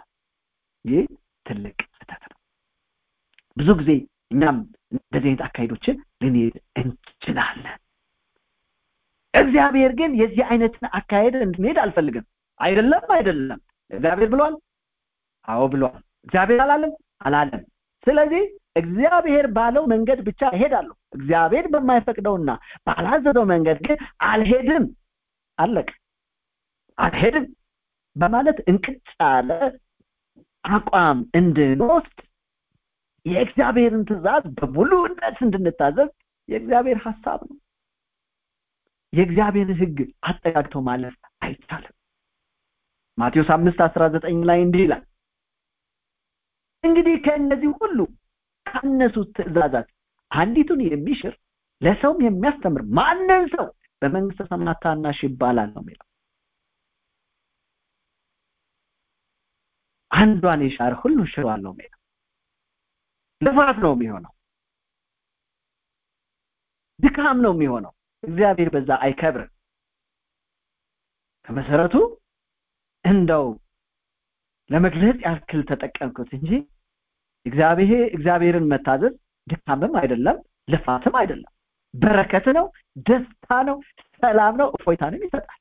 ብዙ ጊዜ እኛም እንደዚህ አይነት አካሄዶችን ልንሄድ እንችላለን እግዚአብሔር ግን የዚህ አይነትን አካሄድ እንድንሄድ አልፈልግም አይደለም እግዚአብሔር ብሏል አዎ ብሏል እግዚአብሔር አላለም ስለዚህ እግዚአብሔር ባለው መንገድ ብቻ እሄዳለሁ እግዚአብሔር በማይፈቅደውና ባላዘዘው መንገድ ግን አልሄድም አለቀ አልሄድም በማለት እንቅጫለ አቋም እንድንወስድ የእግዚአብሔርን ትእዛዝ በሙሉነት እንድንታዘዝ የእግዚአብሔር ሐሳብ ነው የእግዚአብሔርን ሕግ አጠቃቅቶ ማለፍ አይቻልም ማቴዎስ 5:19 ላይ እንዲህ ይላል እንግዲህ ከእነዚህ ሁሉ ካነሱት ትእዛዛት አንዲቱን የሚሽር ለሰውም የሚያስተምር ማንም ሰው በመንግስተ ሰማያት ታናሽ ይባላል ነው የሚለው አንዷን የሻረ ሁሉ ሽሯል ነው የሚለው ልፋት ነው የሚሆነው ድካም ነው የሚሆነው እግዚአብሔር በዛ አይከብርም ከመሰረቱ እንደው ለመግለጽ ያክል ተጠቀምኩት እንጂ እግዚአብሔርን መታዘዝ ድካምም አይደለም ልፋትም አይደለም በረከት ነው ደስታ ነው ሰላም ነው እፎይታንም ይሰጣል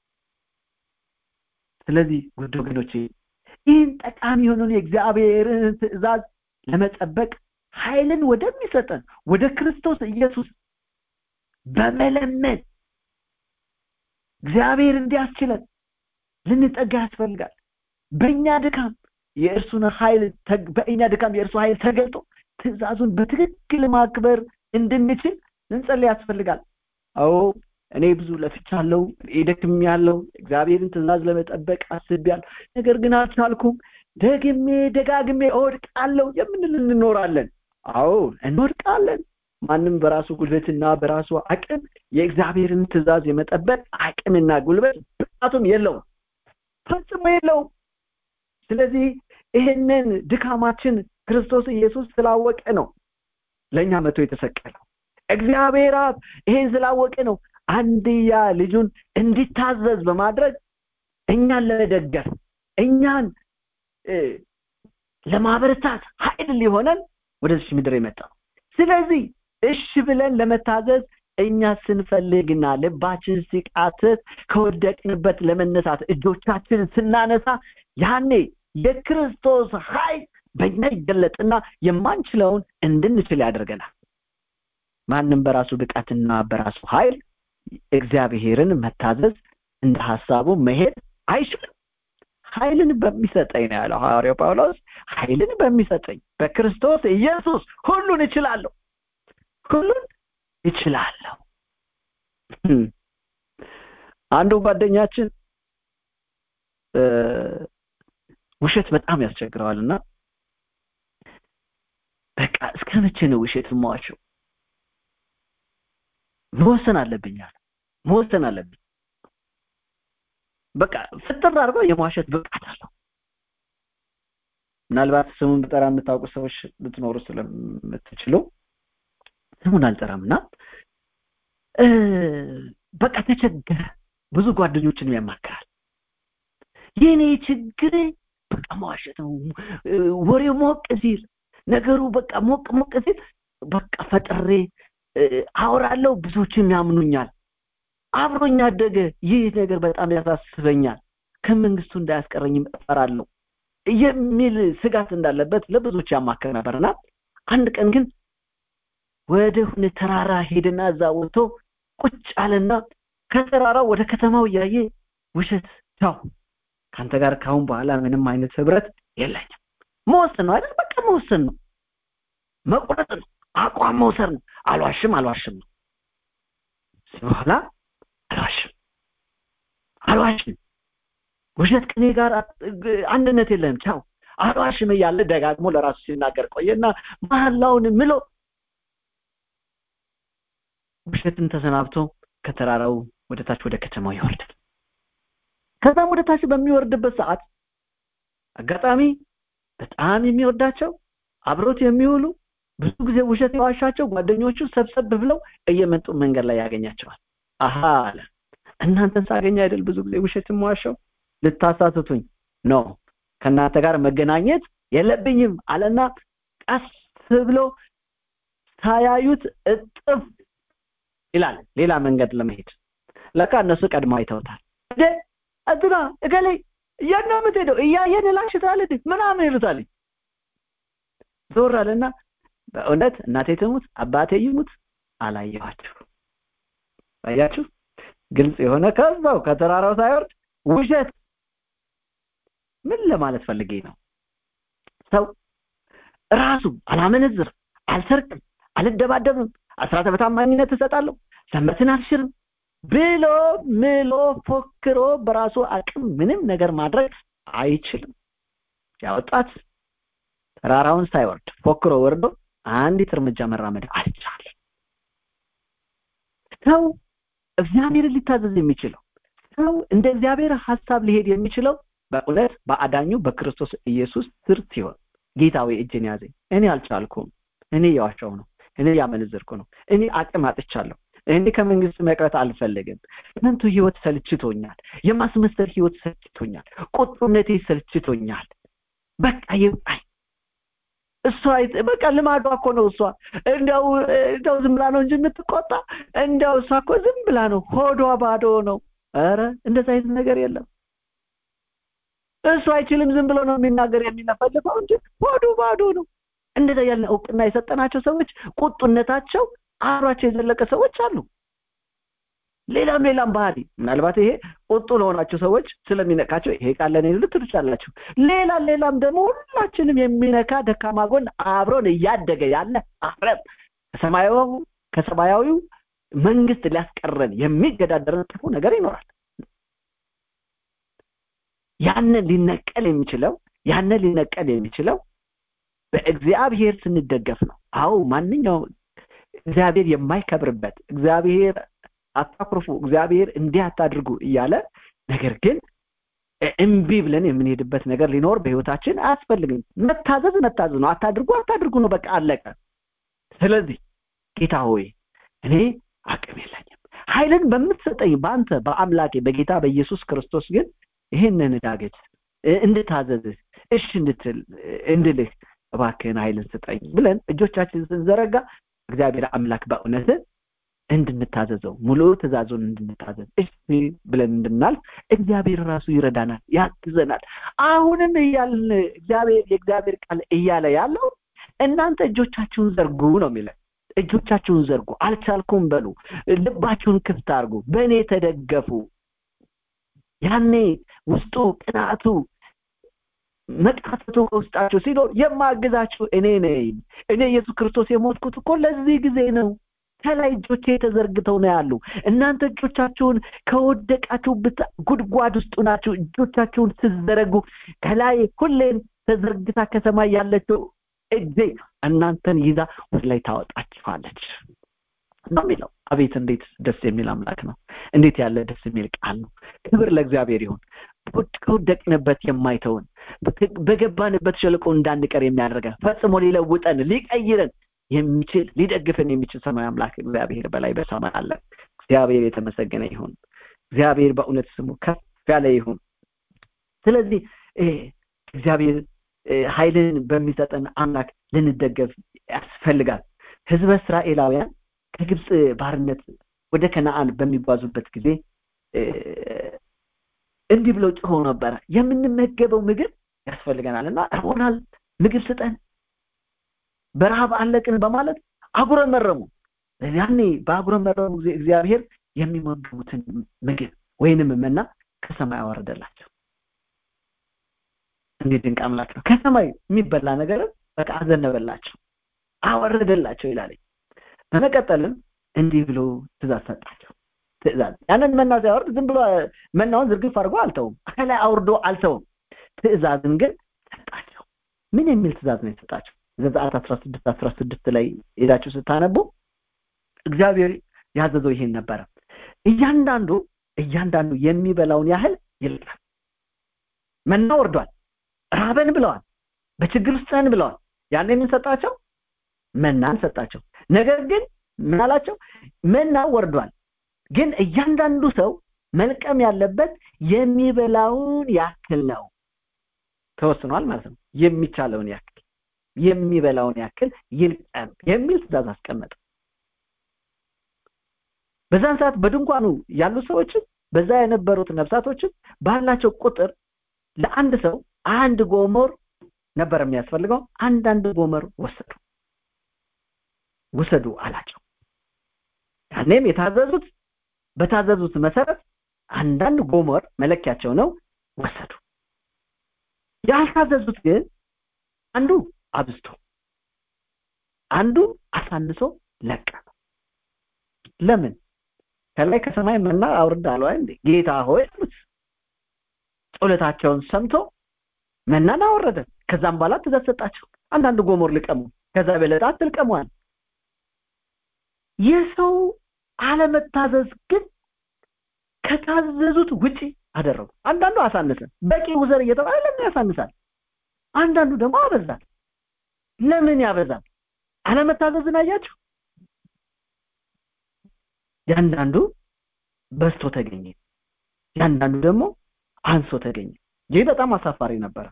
ስለዚህ ውድ ወገኖቼ ይህን ጠቃሚ የሆነውን የእግዚአብሔርን ትእዛዝ ለመጠበቅ ኃይልን ወደሚሰጠን ወደ ክርስቶስ ኢየሱስ በመለመን እግዚአብሔር እንዲያስችለን ልንጠጋ ያስፈልጋል በእኛ ድካም የእርሱን ኃይል ተገልጦ ትእዛዙን በትክክል ማክበር እንድንችል ልንጸልይ ያስፈልጋል አዎ እኔ ብዙ ለፍቻለሁ ደክሜያለሁ እግዚአብሔርን ትእዛዝ ለመጠበቅ አስቤያለሁ ነገር ግን አልቻልኩም ደጋግሜ እወድቃለሁ የምንል እንኖራለን አዎ እንወድቃለን ማንም በራሱ ጉልበትና በራሱ አቅም የእግዚአብሔርን ትእዛዝ የመጠበቅ አቅምና ጉልበት ብቃቱም የለውም ፈጽሞ የለውም ስለዚህ ይሄንን ድካማችን ክርስቶስ ኢየሱስ ስላወቀ ነው ለኛ መቶ የተሰቀለው እግዚአብሔር አብ ይሄን ስላወቀ ነው አንድያ ልጁን እንዲታዘዝ በማድረግ እኛን ለመደገፍ እኛን ለማበረታት ኃይል ሊሆነን ወደዚህ ምድር የመጣው ስለዚህ እሺ ብለን ለመታዘዝ እኛ ስንፈልግና ልባችን ሲቃተት ከወደቅንበት ለመነሳት እጆቻችን ስናነሳ ያኔ የክርስቶስ ኃይል በእኛ ይገለጥና የማንችለውን እንድንችል ያደርገናል ማንም በራሱ ብቃትና በራሱ ኃይል እግዚአብሔርን መታዘዝ እንደ ሐሳቡ መሄድ አይችልም ኃይልን በሚሰጠኝ ነው ያለው ሐዋርያው ጳውሎስ ኃይልን በሚሰጠኝ በክርስቶስ ኢየሱስ ሁሉን እችላለሁ አንዱ ጓደኛችን ውሸት በጣም ያስቸግረዋልና በቃ እስከመቼ ነው ውሸት የማዋሸው መወሰን አለብኝ በቃ ፍጥር አድርጎ የማዋሸት ብቃት አለው ምናልባት ስሙን በጠራ የምታውቁ ሰዎች ልትኖሩ ስለምትችሉ ስሙን አልጠራምና በቃ ተቸገረ ብዙ ጓደኞችን ያማክራል የኔ ችግር በቃ ማዋሸት ነው ወሬው ሞቅ ሲል ነገሩ በቃ ሞቅ ሲል በቃ ፈጥሬ አወራለሁ ብዙዎችም ያምኑኛል አብሮኛ አደገ ይህ ነገር በጣም ያሳስበኛል ከመንግስቱ እንዳያስቀረኝም እፈራለሁ የሚል ስጋት እንዳለበት ለብዙዎች ያማከረ ነበርና አንድ ቀን ግን ወደ ሆነ ተራራ ሄደና እዛ ወጥቶ ቁጭ አለና ከተራራው ወደ ከተማው ያየ ውሸት ታው ካንተ ጋር ካሁን በኋላ ምንም አይነት ህብረት የለኝም መወሰን ነው አይደል በቃ መወሰን ነው መቁረጥ ነው አቋም መውሰድ ነው አልዋሽም ነው በኋላ አልዋሽም አልዋሽም፣ ውሸት ከኔ ጋር አንድነት የለም፣ ቻው አልዋሽም እያለ ደጋግሞ ለራሱ ሲናገር ቆየና መሐላውን ምሎ ውሸትን ተሰናብቶ ከተራራው ወደ ታች ወደ ከተማው ይወርዳል። ከዛም ወደ ታች በሚወርድበት ሰዓት አጋጣሚ በጣም የሚወዳቸው አብሮት የሚውሉ ብዙ ጊዜ ውሸት የዋሻቸው ጓደኞቹ ሰብሰብ ብለው እየመጡ መንገድ ላይ ያገኛቸዋል። አሃ አለ፣ እናንተን ሳገኝ አይደል ብዙ ጊዜ ውሸት የዋሻው? ልታሳስቱኝ ነው፣ ከእናንተ ጋር መገናኘት የለብኝም አለና ቀስ ብሎ ሳያዩት እጥፍ ይላል ሌላ መንገድ ለመሄድ። ለካ እነሱ ቀድመው አይተውታል። አድና እገሌ እያናመት ሄደው እያየን ላሽታል ምናምን ይሉታል። ዞር አለና በእውነት እናቴ ትሙት አባቴ ይሙት አላየኋችሁ። አያችሁ፣ ግልጽ የሆነ ከዛው ከተራራው ሳይወርድ ውሸት። ምን ለማለት ፈልጌ ነው? ሰው ራሱ አላመነዝር፣ አልሰርቅም፣ አልደባደብም፣ አስራተ በታማኝነት እሰጣለሁ፣ ሰንበትን አልሽርም ብሎ ፎክሮ በራሱ አቅም ምንም ነገር ማድረግ አይችልም። ያወጣት ተራራውን ሳይወርድ ፎክሮ ወርዶ አንዲት እርምጃ መራመድ አልቻለም። ሰው እግዚአብሔርን ሊታዘዝ የሚችለው ሰው እንደ እግዚአብሔር ሐሳብ ሊሄድ የሚችለው በእውነት በአዳኙ በክርስቶስ ኢየሱስ ስር ሲሆን፣ ጌታዊ እጄን ያዘኝ፣ እኔ አልቻልኩም፣ እኔ ያዋሻው ነው፣ እኔ ያመነዘርኩ ነው፣ እኔ አቅም አጥቻለሁ፣ እኔ ከመንግስት መቅረት አልፈልግም፣ ከንቱ ህይወት ሰልችቶኛል፣ የማስመሰል ህይወት ሰልችቶኛል፣ ቁጡነቴ ሰልችቶኛል፣ በቃ ይብቃኝ። እሷ በቃ ልማዷ እኮ ነው። እሷ እንደው ዝም ብላ ነው እንጂ የምትቆጣ፣ እንደው እሷ እኮ ዝም ብላ ነው፣ ሆዷ ባዶ ነው። ኧረ እንደዛ አይነት ነገር የለም። እሱ አይችልም፣ ዝም ብሎ ነው የሚናገር የሚነፈልፈው እንጂ ሆዱ ባዶ ነው። እንደዛ ያለ እውቅና የሰጠናቸው ሰዎች ቁጡነታቸው አሯቸው የዘለቀ ሰዎች አሉ። ሌላም ባህሪ ምናልባት ይሄ ቁጡ ለሆናቸው ሰዎች ስለሚነካቸው ይሄ ቃል ለኔ ልትርቻላችሁ። ሌላም ደግሞ ሁላችንም የሚነካ ደካማ ጎን አብሮን እያደገ ያለ አፍረን ከሰማያዊው መንግስት ሊያስቀረን የሚገዳደረን ክፉ ነገር ይኖራል። ያንን ሊነቀል የሚችለው በእግዚአብሔር ስንደገፍ ነው። አዎ ማንኛውም እግዚአብሔር የማይከብርበት እግዚአብሔር አታኩርፉ፣ እግዚአብሔር እንዲህ አታድርጉ እያለ ነገር ግን እምቢ ብለን የምንሄድበት ነገር ሊኖር በህይወታችን አያስፈልግም። መታዘዝ ነው፣ አታድርጉ ነው፣ በቃ አለቀ። ስለዚህ ጌታ ሆይ እኔ አቅም የለኝም፣ ኃይልን በምትሰጠኝ በአንተ በአምላኬ በጌታ በኢየሱስ ክርስቶስ ግን ይሄንን ዳገት እንድታዘዝህ እሺ እንድልህ እባክህን ኃይልን ስጠኝ ብለን እጆቻችንን ስንዘረጋ እግዚአብሔር አምላክ በእውነት እንድንታዘዘው ሙሉ ትእዛዙን እንድንታዘዝ እሺ ብለን እንድናልፍ እግዚአብሔር ራሱ ይረዳናል፣ ያግዘናል። አሁንም እያልን የእግዚአብሔር ቃል እያለ ያለው እናንተ እጆቻችሁን ዘርጉ ነው የሚለው። እጆቻችሁን ዘርጉ፣ አልቻልኩም በሉ፣ ልባችሁን ክፍት አድርጉ፣ በእኔ ተደገፉ። ያኔ ውስጡ ቅናቱ መቃተቱ ውስጣችሁ ሲኖር የማግዛችሁ እኔ ነኝ። እኔ ኢየሱስ ክርስቶስ የሞትኩት እኮ ለዚህ ጊዜ ነው። ከላይ እጆቼ ተዘርግተው ነው ያሉ። እናንተ እጆቻችሁን ከወደቃችሁበት ጉድጓድ ውስጥ ናችሁ። እጆቻችሁን ስትዘረጉ ከላይ ሁሌም ተዘርግታ ከሰማይ ያለችው እጄ እናንተን ይዛ ወደ ላይ ታወጣችኋለች ነው የሚለው። አቤት እንዴት ደስ የሚል አምላክ ነው! እንዴት ያለ ደስ የሚል ቃል ነው! ክብር ለእግዚአብሔር ይሁን። ከወደቅንበት የማይተውን በገባንበት ሸለቆ እንዳንቀር የሚያደርገን ፈጽሞ ሊለውጠን ሊቀይረን የሚችል ሊደግፈን የሚችል ሰማይ አምላክ እግዚአብሔር በላይ በሰማይ አለ። እግዚአብሔር የተመሰገነ ይሁን። እግዚአብሔር በእውነት ስሙ ከፍ ያለ ይሁን። ስለዚህ እግዚአብሔር ኃይልን በሚሰጠን አምላክ ልንደገፍ ያስፈልጋል። ህዝበ እስራኤላውያን ከግብጽ ባርነት ወደ ከነዓን በሚጓዙበት ጊዜ እንዲህ ብለው ጮኸው ነበር፣ የምንመገበው ምግብ ያስፈልገናልና እርቦናል፣ ምግብ ስጠን፣ በረሃብ አለቅን በማለት አጉረመረሙ። ያኔ በአጉረመረሙ ጊዜ እግዚአብሔር የሚመገቡትን ምግብ ወይንም መና ከሰማይ አወረደላቸው። እንዴት ድንቅ አምላክ ነው! ከሰማይ የሚበላ ነገር በቃ አዘነበላቸው፣ አወረደላቸው ይላል። በመቀጠልም እንዲህ ብሎ ትእዛዝ ሰጣቸው። ትእዛዝ። ያንን መና ሲያወርድ ዝም ብሎ መናውን ዝርግፍ አድርጎ አልተውም፣ ከላይ አውርዶ አልተውም። ትእዛዝን ግን ሰጣቸው። ምን የሚል ትእዛዝ ነው የሰጣቸው? ዘጸአት 16 ላይ ሄዳችሁ ስታነቡ እግዚአብሔር ያዘዘው ይሄን ነበረ። እያንዳንዱ የሚበላውን ያህል ይልቃል። መና ወርዷል፣ ራበን ብለዋል፣ በችግር ውስጥ ነን ብለዋል። ያንን ሰጣቸው፣ መናን ሰጣቸው። ነገር ግን ምን አላቸው? መና ወርዷል፣ ግን እያንዳንዱ ሰው መልቀም ያለበት የሚበላውን ያክል ነው። ተወስኗል ማለት ነው። የሚቻለውን ያክል የሚበላውን ያክል ይልቀም የሚል ትእዛዝ አስቀመጠ። በዛን ሰዓት በድንኳኑ ያሉ ሰዎች በዛ የነበሩት ነፍሳቶች ባላቸው ቁጥር ለአንድ ሰው አንድ ጎመር ነበር የሚያስፈልገው። አንድ ጎመር ወሰዱ አላቸው። ያኔም በታዘዙት መሰረት አንዳንድ ጎመር መለኪያቸው ነው ወሰዱ። ያልታዘዙት ግን አንዱ አብዝቶ አንዱ አሳንሶ ለቀመ። ለምን? ከላይ ከሰማይ መና አውርድ አለው እንዴ ጌታ ሆይ አሉት። ጸሎታቸውን ሰምቶ መናን አወረደ። ከዛም በኋላ ትእዛዝ ሰጣቸው። አንዳንድ ጎመር ልቀሙ፣ ከዛ በለጠ አትልቀሙ አለ። የሰው አለመታዘዝ ግን ከታዘዙት ውጪ አደረጉ። አንዳንዱ አሳነሰ፣ በቂ ውዘር እየተባለ ለምን ያሳንሳል? አንዳንዱ ደግሞ አበዛል። ለምን ያበዛል? አለመታዘዝን አያችሁ። ያንዳንዱ በዝቶ ተገኘ፣ ያንዳንዱ ደግሞ አንሶ ተገኘ። ይህ በጣም አሳፋሪ ነበር።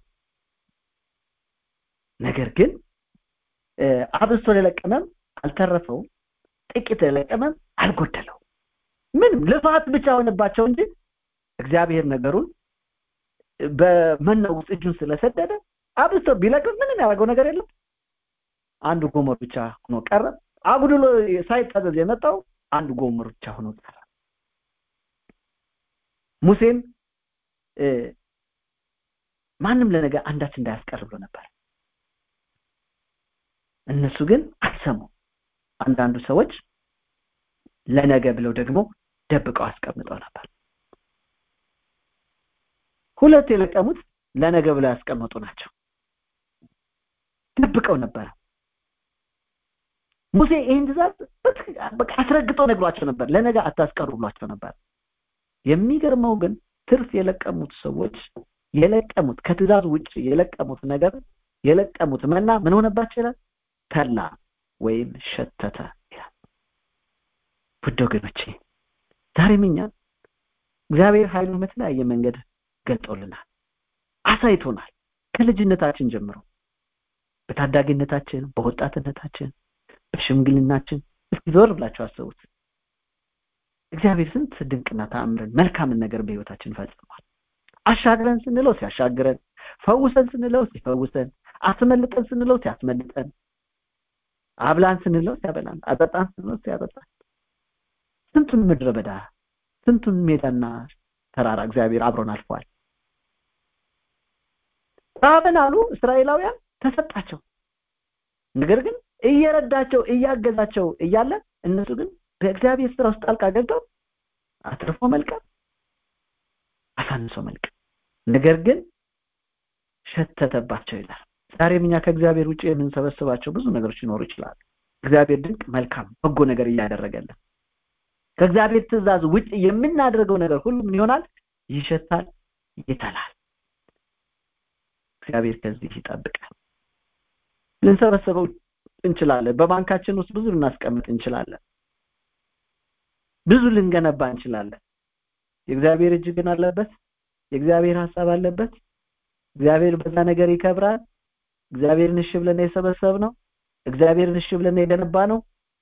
ነገር ግን አብዝቶ ለለቀመም አልተረፈው፣ ጥቂት ለለቀመም አልጎደለው። ምንም ልፋት ብቻ ሆነባቸው እንጂ እግዚአብሔር ነገሩን በመናው ውስጥ እጁን ስለሰደደ አብዝቶ ቢለቅም ምንም ያደረገው ነገር የለም። አንድ ጎመር ብቻ ሆኖ ቀረ። አጉድሎ ሳይታዘዝ የመጣው አንድ ጎመር ብቻ ሆኖ ቀረ። ሙሴም ማንም ለነገ አንዳች እንዳያስቀር ብሎ ነበር። እነሱ ግን አልሰሙ። አንዳንዱ ሰዎች ለነገ ብለው ደግሞ ደብቀው አስቀምጠው ነበር። ሁለት የለቀሙት ለነገ ብለው ያስቀመጡ ናቸው። ደብቀው ነበር። ሙሴ ይህን ትእዛዝ በቃ አስረግጠው ነግሯቸው ነበር። ለነገ አታስቀሩ ብሏቸው ነበር። የሚገርመው ግን ትርፍ የለቀሙት ሰዎች የለቀሙት ከትእዛዝ ውጭ የለቀሙት ነገር የለቀሙት መና ምን ሆነባቸው ይላል? ተላ ወይም ሸተተ ይላል። ውድ ወገኖቼ ዛሬም እኛ እግዚአብሔር ኃይሉን በተለያየ መንገድ ገልጦልናል፣ አሳይቶናል። ከልጅነታችን ጀምሮ በታዳጊነታችን፣ በወጣትነታችን፣ በሽምግልናችን እስኪ ዞር ብላችሁ አስቡት። እግዚአብሔር ስንት ድንቅና ተአምርን መልካምን ነገር በህይወታችን ፈጽሟል። አሻግረን ስንለው ሲያሻግረን፣ ፈውሰን ስንለው ሲፈውሰን፣ አስመልጠን ስንለው ሲያስመልጠን፣ አብላን ስንለው ሲያበላን፣ አጠጣን ስንለው ሲያጠጣን፣ ስንቱን ምድረ በዳ ስንቱን ሜዳና ተራራ እግዚአብሔር አብሮን አልፏል። ራበን አሉ እስራኤላውያን፣ ተሰጣቸው። ነገር ግን እየረዳቸው እያገዛቸው እያለ እነሱ ግን በእግዚአብሔር ስራ ውስጥ ጣልቃ ገብተው አትርፎ መልቀም፣ አሳንሶ መልቀም፣ ነገር ግን ሸተተባቸው ይላል። ዛሬም እኛ ከእግዚአብሔር ውጪ የምንሰበስባቸው ብዙ ነገሮች ሊኖሩ ይችላሉ። እግዚአብሔር ድንቅ መልካም በጎ ነገር እያደረገልን፣ ከእግዚአብሔር ትእዛዝ ውጪ የምናደርገው ነገር ሁሉ ምን ይሆናል? ይሸታል፣ ይተላል። እግዚአብሔር ከዚህ ይጠብቃል። ልንሰበስበው እንችላለን። በባንካችን ውስጥ ብዙ ልናስቀምጥ እንችላለን። ብዙ ልንገነባ እንችላለን። የእግዚአብሔር እጅ ግን አለበት። የእግዚአብሔር ሐሳብ አለበት። እግዚአብሔር በዛ ነገር ይከብራል። እግዚአብሔርን እሺ ብለን የሰበሰብነው፣ እግዚአብሔርን እሺ ብለን የገነባነው፣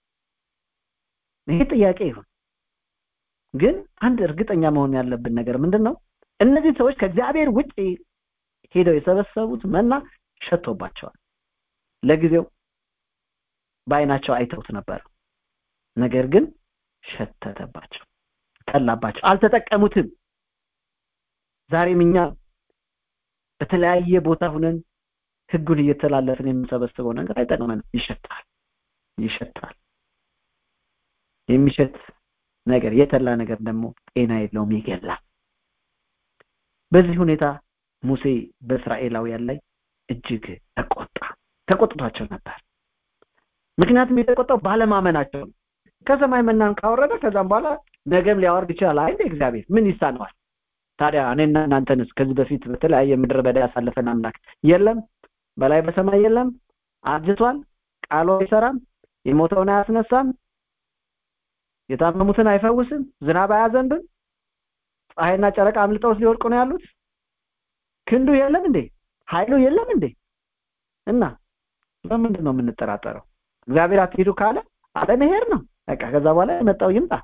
ይሄ ጥያቄ ይሁን። ግን አንድ እርግጠኛ መሆን ያለብን ነገር ምንድነው? እነዚህ ሰዎች ከእግዚአብሔር ውጪ ሄደው የሰበሰቡት መና ሸቶባቸዋል። ለጊዜው በአይናቸው አይተውት ነበር። ነገር ግን ሸተተባቸው፣ ጠላባቸው፣ አልተጠቀሙትም። ዛሬም እኛ በተለያየ ቦታ ሆነን ህጉን እየተላለፍን የምንሰበስበው ነገር አይጠቅመንም። ይሸታል። የሚሸት ነገር የተላ ነገር ደግሞ ጤና የለውም፣ ይገላል። በዚህ ሁኔታ ሙሴ በእስራኤላውያን ላይ እጅግ ተቆጥቷቸው ነበር። ምክንያቱም የተቆጣው ባለማመናቸው ነው። ከሰማይ መናን ካወረደ ከዛም በኋላ ነገም ሊያወርድ ይችላል አይደል? እግዚአብሔር ምን ይሳነዋል ታዲያ? እኔና እናንተንስ ከዚህ በፊት በተለያየ ምድረ በዳ ያሳለፈን አምላክ የለም? በላይ በሰማይ የለም? አርጅቷል? ቃሉ አይሰራም? የሞተውን አያስነሳም? የታመሙትን አይፈውስም? ዝናብ አያዘንብም? ፀሐይና ጨረቃ አምልጠው ሊወድቁ ነው ያሉት? ክንዱ የለም እንዴ? ኃይሉ የለም እንዴ? እና ለምንድን ነው የምንጠራጠረው? እግዚአብሔር አትሄዱ ካለ አለመሄድ ነው በቃ። ከዛ በኋላ የመጣው ይምጣ።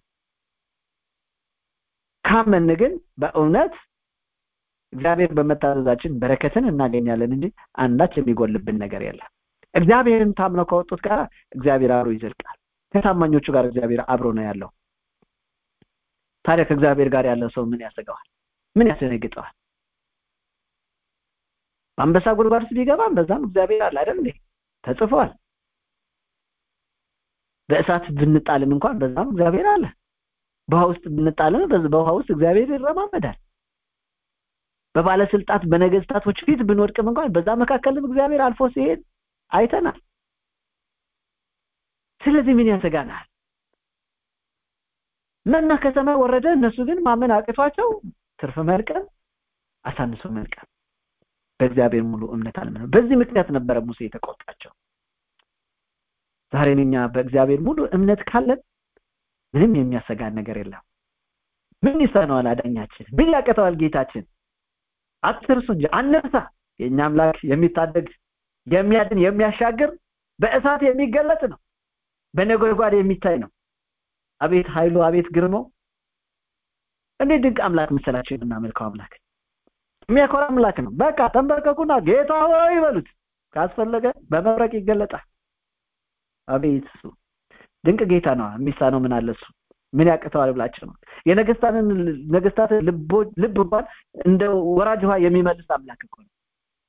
ካመን ግን በእውነት እግዚአብሔር በመታዘዛችን በረከትን እናገኛለን እንጂ አንዳች የሚጎልብን ነገር የለም። እግዚአብሔርን ታምነው ከወጡት ጋር እግዚአብሔር አብሮ ይዘልቃል። ከታማኞቹ ጋር እግዚአብሔር አብሮ ነው ያለው። ታዲያ ከእግዚአብሔር ጋር ያለ ሰው ምን ያሰጋዋል? ምን ያስደነግጠዋል? አንበሳ ጉድጓድ ውስጥ ቢገባም በዛም እግዚአብሔር አለ አይደል እንዴ? ተጽፏል። በእሳት ብንጣልም እንኳን በዛም እግዚአብሔር አለ። በውሃ ውስጥ ብንጣልም በውሃ ውስጥ እግዚአብሔር ይረማመዳል። በባለስልጣናት በነገስታቶች ፊት ብንወድቅም እንኳን በዛ መካከልም እግዚአብሔር አልፎ ሲሄድ አይተናል። ስለዚህ ምን ያሰጋናል? መና ከሰማይ ወረደ፣ እነሱ ግን ማመን አቅቷቸው ትርፍ መልቀም፣ አሳንሶ መልቀም፣ በእግዚአብሔር ሙሉ እምነት አለመኖር። በዚህ ምክንያት ነበረ ሙሴ የተቆጣቸው። ዛሬም እኛ በእግዚአብሔር ሙሉ እምነት ካለን ምንም የሚያሰጋን ነገር የለም። ምን ይሳነዋል አዳኛችን? ምን ያቀተዋል ጌታችን? አትርሱ እንጂ አንርሳ። የኛ አምላክ የሚታደግ የሚያድን የሚያሻግር በእሳት የሚገለጥ ነው፣ በነጎድጓድ የሚታይ ነው። አቤት ኃይሉ፣ አቤት ግርማው! እንዴት ድንቅ አምላክ መሰላችሁ! የምናመልከው አምላክ የሚያኮራ አምላክ ነው። በቃ ተንበርከኩና ጌታ ሆይ ይበሉት። ካስፈለገ በመብረቅ ይገለጣል። አቤት እሱ ድንቅ ጌታ ነው። የሚሳነው ምን አለ? እሱ ምን ያቅተዋል ብላችሁ ነው? ነገስታት ልብ እንኳን እንደ ወራጅ ውሃ የሚመልስ አምላክ እኮ ነው።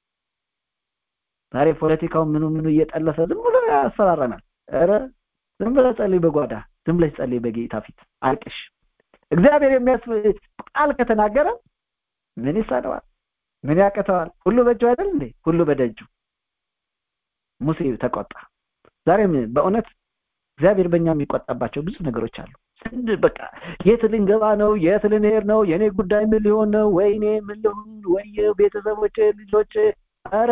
ዛሬ ፖለቲካው ምኑ እየጠለፈ ዝም ብሎ ያስፈራራናል። ኧረ ዝም ብለህ ጸልይ፣ በጓዳ ዝም ብለህ ጸልይ፣ በጌታ ፊት አልቅሽ። እግዚአብሔር ቃል ከተናገረ ምን ይሳነዋል? ምን ያቅተዋል? ሁሉ በእጁ አይደል እንዴ? ሁሉ በደጁ። ሙሴ ተቆጣ። ዛሬም በእውነት እግዚአብሔር በእኛ የሚቆጣባቸው ብዙ ነገሮች አሉ። በቃ የት ልንገባ ነው? የት ልንሄድ ነው? የኔ ጉዳይ ምን ሊሆን ነው? ወይኔ ምን ልሁን? ወይ ቤተሰቦቼ፣ ልጆቼ። ኧረ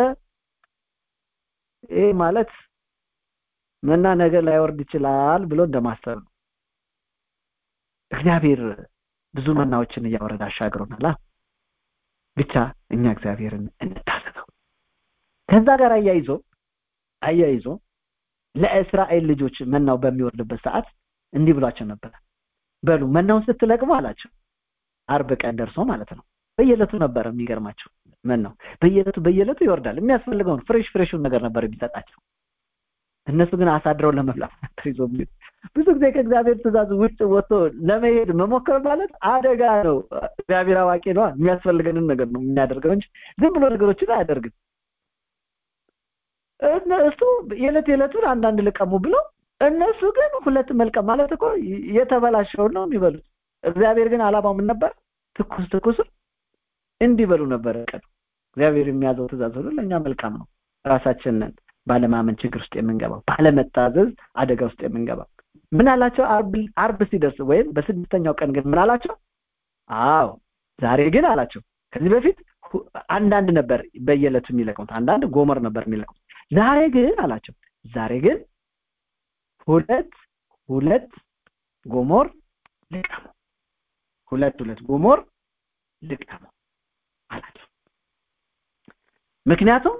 ይሄ ማለት መና ነገር ላይወርድ ይችላል ብሎ እንደማሰብ ነው። እግዚአብሔር ብዙ መናዎችን እያወረደ አሻግሮናል። ብቻ እኛ እግዚአብሔርን እንታዘዘው። ከዛ ጋር አያይዞ ለእስራኤል ልጆች መናው በሚወርድበት ሰዓት እንዲህ ብሏቸው ነበር። በሉ መናውን ስትለቅሙ አላቸው። አርብ ቀን ደርሶ ማለት ነው። በየዕለቱ ነበር የሚገርማቸው መናው በየዕለቱ ይወርዳል። የሚያስፈልገውን ፍሬሹን ነገር ነበር የሚሰጣቸው። እነሱ ግን አሳድረው ለመብላት ነበር ይዞ ብዙ ጊዜ ከእግዚአብሔር ትእዛዝ ውጭ ወጥቶ ለመሄድ መሞከር ማለት አደጋ ነው። እግዚአብሔር አዋቂ ነው። የሚያስፈልገንን ነገር ነው የሚያደርገው እንጂ ዝም ብሎ ነገሮችን አያደርግም። እነሱ የዕለቱን አንዳንድ ልቀሙ ብለው እነሱ ግን ሁለት መልቀም ማለት እኮ የተበላሸውን ነው የሚበሉት። እግዚአብሔር ግን አላማው ምን ነበር? ትኩስ እንዲበሉ ነበር ቀን። እግዚአብሔር የሚያዘው ትእዛዝ ሁሉ ለእኛ መልካም ነው። ራሳችንን ባለማመን ችግር ውስጥ የምንገባው፣ ባለመታዘዝ አደጋ ውስጥ የምንገባው። ምን አላቸው? አርብ ሲደርስ ወይም በስድስተኛው ቀን ግን ምን አላቸው? አዎ ዛሬ ግን አላቸው። ከዚህ በፊት አንዳንድ ነበር በየዕለቱ የሚለቅሙት፣ አንዳንድ ጎመር ነበር የሚለቅሙት። ዛሬ ግን አላቸው፣ ዛሬ ግን ሁለት ጎመር ልቀሙ፣ ሁለት ጎመር ልቀሙ አላቸው። ምክንያቱም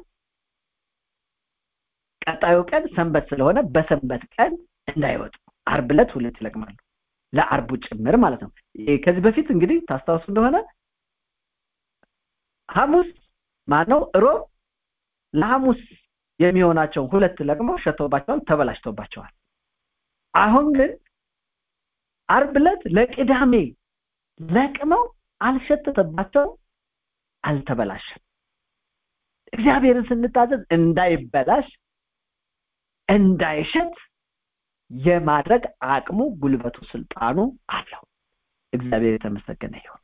ቀጣዩ ቀን ሰንበት ስለሆነ በሰንበት ቀን እንዳይወጡ አርብ ዕለት ሁለት ይለቅማሉ፣ ለአርቡ ጭምር ማለት ነው። ከዚህ በፊት እንግዲህ ታስታውሱ እንደሆነ ሐሙስ ማነው ሮብ ለሐሙስ የሚሆናቸው ሁለት ለቅመው ሸተውባቸዋል፣ ተበላሽተውባቸዋል። አሁን ግን አርብ ዕለት ለቅዳሜ ለቅመው አልሸተተባቸው፣ አልተበላሸም። እግዚአብሔርን ስንታዘዝ እንዳይበላሽ እንዳይሸት የማድረግ አቅሙ፣ ጉልበቱ፣ ስልጣኑ አለው። እግዚአብሔር የተመሰገነ ይሁን።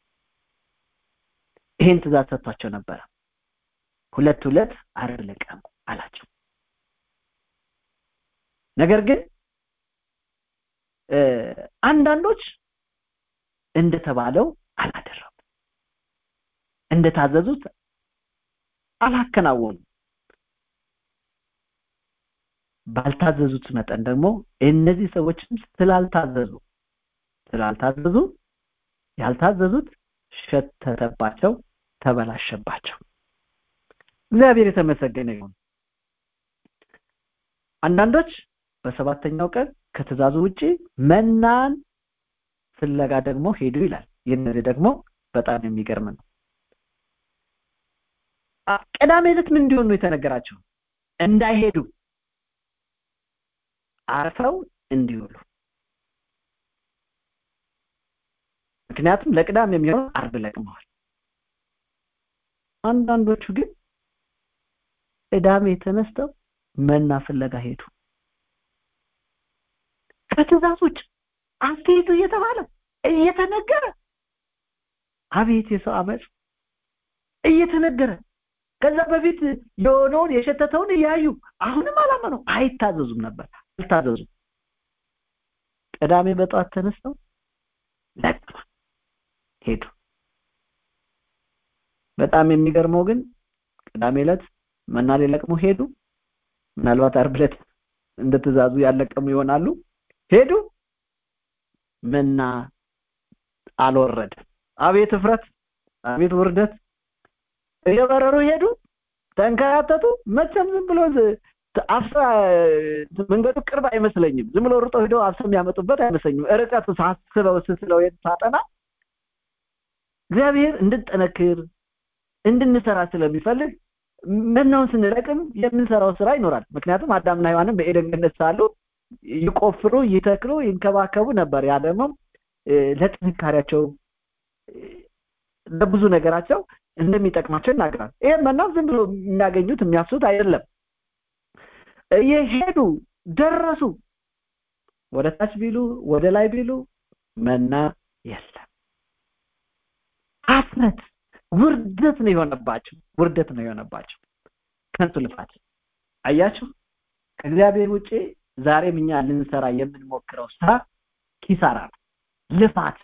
ይሄን ትእዛዝ ሰጥቷቸው ነበር። 2 አርብ ለቀሙ አላቸው። ነገር ግን አንዳንዶች እንደተባለው አላደረጉም፣ እንደታዘዙት አላከናወኑም። ባልታዘዙት መጠን ደግሞ እነዚህ ሰዎችም ስላልታዘዙ ያልታዘዙት ሸተተባቸው፣ ተበላሸባቸው። እግዚአብሔር የተመሰገነ ይሁን። አንዳንዶች በሰባተኛው ቀን ከትእዛዙ ውጪ መናን ፍለጋ ደግሞ ሄዱ ይላል። የነዚህ ደግሞ በጣም የሚገርም ነው። ቅዳሜ ዕለት ምን እንዲሆኑ የተነገራቸው? እንዳይሄዱ፣ አርፈው እንዲውሉ። ምክንያቱም ለቅዳሜ የሚሆነው አርብ ለቅመዋል። አንዳንዶቹ ግን ቅዳሜ ተነስተው መና ፍለጋ ሄዱ። ከትእዛዝ ውጭ አትሄዱ እየተባለ እየተነገረ፣ አቤት የሰው አመፅ እየተነገረ፣ ከዛ በፊት የሆነውን የሸተተውን እያዩ አሁንም አላመኑ፣ አይታዘዙም ነበር፣ አልታዘዙም። ቅዳሜ በጠዋት ተነስተው ለቅመው ሄዱ። በጣም የሚገርመው ግን ቅዳሜ ዕለት መና ሊለቅሙ ሄዱ። ምናልባት ዓርብ ዕለት እንደ ትእዛዙ ያለቀሙ ይሆናሉ። ሄዱ፣ መና አልወረደም። አቤት እፍረት፣ አቤት ውርደት! እየበረሩ ሄዱ፣ ተንከራተቱ። መቼም ዝም ብሎ አፍሳ መንገዱ ቅርብ አይመስለኝም። ዝም ብሎ ሩጠው ሄደው አፍሰው የሚያመጡበት አይመስለኝም። ርቀቱ ሳስበው ስስለው ሳጠና እግዚአብሔር እንድንጠነክር እንድንሰራ ስለሚፈልግ መናውን ስንለቅም የምንሰራው ስራ ይኖራል። ምክንያቱም አዳምና ሔዋንም በኤደን ገነት ሳሉ ይቆፍሩ፣ ይተክሉ፣ ይንከባከቡ ነበር። ያ ደግሞ ለጥንካሬያቸው ለብዙ ነገራቸው እንደሚጠቅማቸው ይናገራል። ይሄ መናው ዝም ብሎ የሚያገኙት የሚያፍሱት አይደለም። እየሄዱ ደረሱ። ወደ ታች ቢሉ ወደ ላይ ቢሉ መና የለም። ሀፍረት፣ ውርደት ነው የሆነባቸው። ከንቱ ልፋት። አያችሁ፣ ከእግዚአብሔር ውጪ ዛሬም እኛ ልንሰራ የምንሞክረው ስራ ኪሳራ ነው፣ ልፋት፣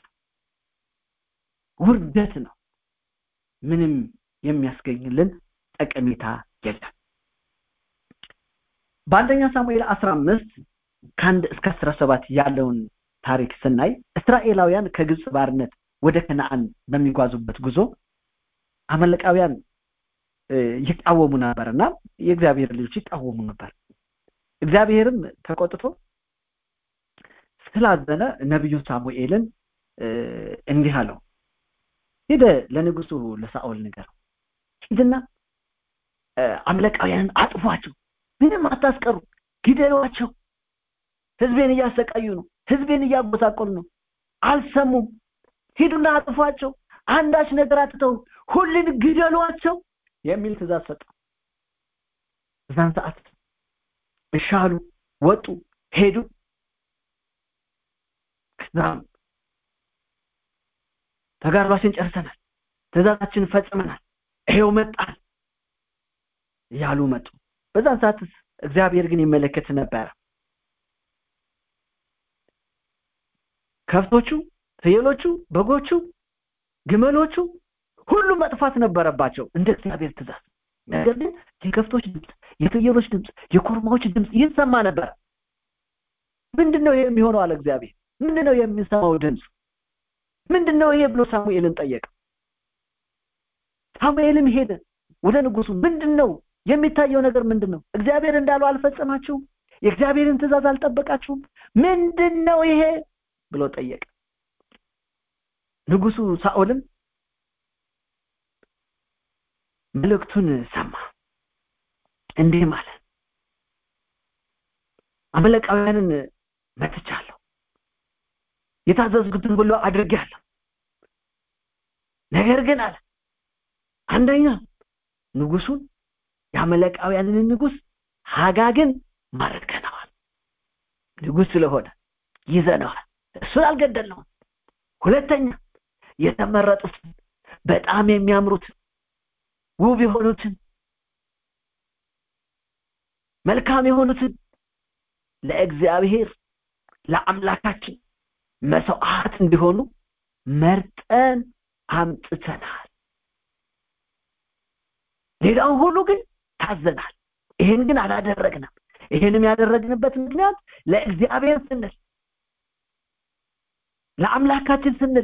ውርደት ነው። ምንም የሚያስገኝልን ጠቀሜታ የለም። በአንደኛ ሳሙኤል 15 ከ1 እስከ 17 ያለውን ታሪክ ስናይ እስራኤላውያን ከግብጽ ባርነት ወደ ከነዓን በሚጓዙበት ጉዞ አመለቃውያን ይቃወሙ ነበርና የእግዚአብሔር ልጆች ይቃወሙ ነበር። እግዚአብሔርም ተቆጥቶ ስላዘነ ነብዩ ሳሙኤልን እንዲህ አለው፣ ሂደ ለንጉሱ ለሳኦል ንገረው፣ ሂድና አመለቃውያንን አጥፏቸው፣ ምንም አታስቀሩ፣ ግደሏቸው፣ ህዝቤን እያሰቃዩ ነው፣ ህዝቤን እያጎሳቆሉ ነው፣ አልሰሙም፣ ሂዱና አጥፏቸው፣ አንዳች ነገር አትተው፣ ሁሉን ግደሏቸው የሚል ትእዛዝ ሰጠ። በዛን ሰዓት እሻሉ፣ ወጡ፣ ሄዱ። ከዛም ተጋድሏችንን ጨርሰናል፣ ትእዛዛችንን ፈጽመናል፣ ይሄው መጣን ያሉ መጡ። በዛን ሰዓት እግዚአብሔር ግን ይመለከት ነበር። ከብቶቹ፣ ፍየሎቹ፣ በጎቹ፣ ግመሎቹ ሁሉ መጥፋት ነበረባቸው እንደ እግዚአብሔር ትእዛዝ። ነገር ግን የከብቶች ድምፅ፣ የፍየሎች ድምፅ፣ የኮርማዎች ድምፅ ይሰማ ነበር። ምንድነው የሚሆነው አለ እግዚአብሔር። ምንድነው የሚሰማው ድምፅ? ምንድነው ይሄ ብሎ ሳሙኤልን ጠየቀ። ሳሙኤልም ሄደ ወደ ንጉሱ። ምንድነው የሚታየው ነገር? ምንድነው? እግዚአብሔር እንዳለው አልፈጸማችሁም? የእግዚአብሔርን ትእዛዝ አልጠበቃችሁም? ምንድነው ይሄ ብሎ ጠየቀ። ንጉሱ ሳኦልም መልእክቱን ሰማ። እንዲህ ማለት አመለቃውያንን መትቻለሁ፣ የታዘዝኩትን ሁሉ አድርጌያለሁ። ነገር ግን አለ አንደኛ ንጉሱን የአመለቃውያንን ንጉስ ሀጋግን ማርከነዋል። ንጉስ ስለሆነ ይዘነዋል። እሱን አልገደልነውም። ሁለተኛ የተመረጡት በጣም የሚያምሩት ውብ የሆኑትን መልካም የሆኑትን ለእግዚአብሔር ለአምላካችን መስዋዕት እንዲሆኑ መርጠን አምጥተናል። ሌላው ሁሉ ግን ታዘናል። ይሄን ግን አላደረግንም። ይሄንም ያደረግንበት ምክንያት ለእግዚአብሔር ስንል ለአምላካችን ስንል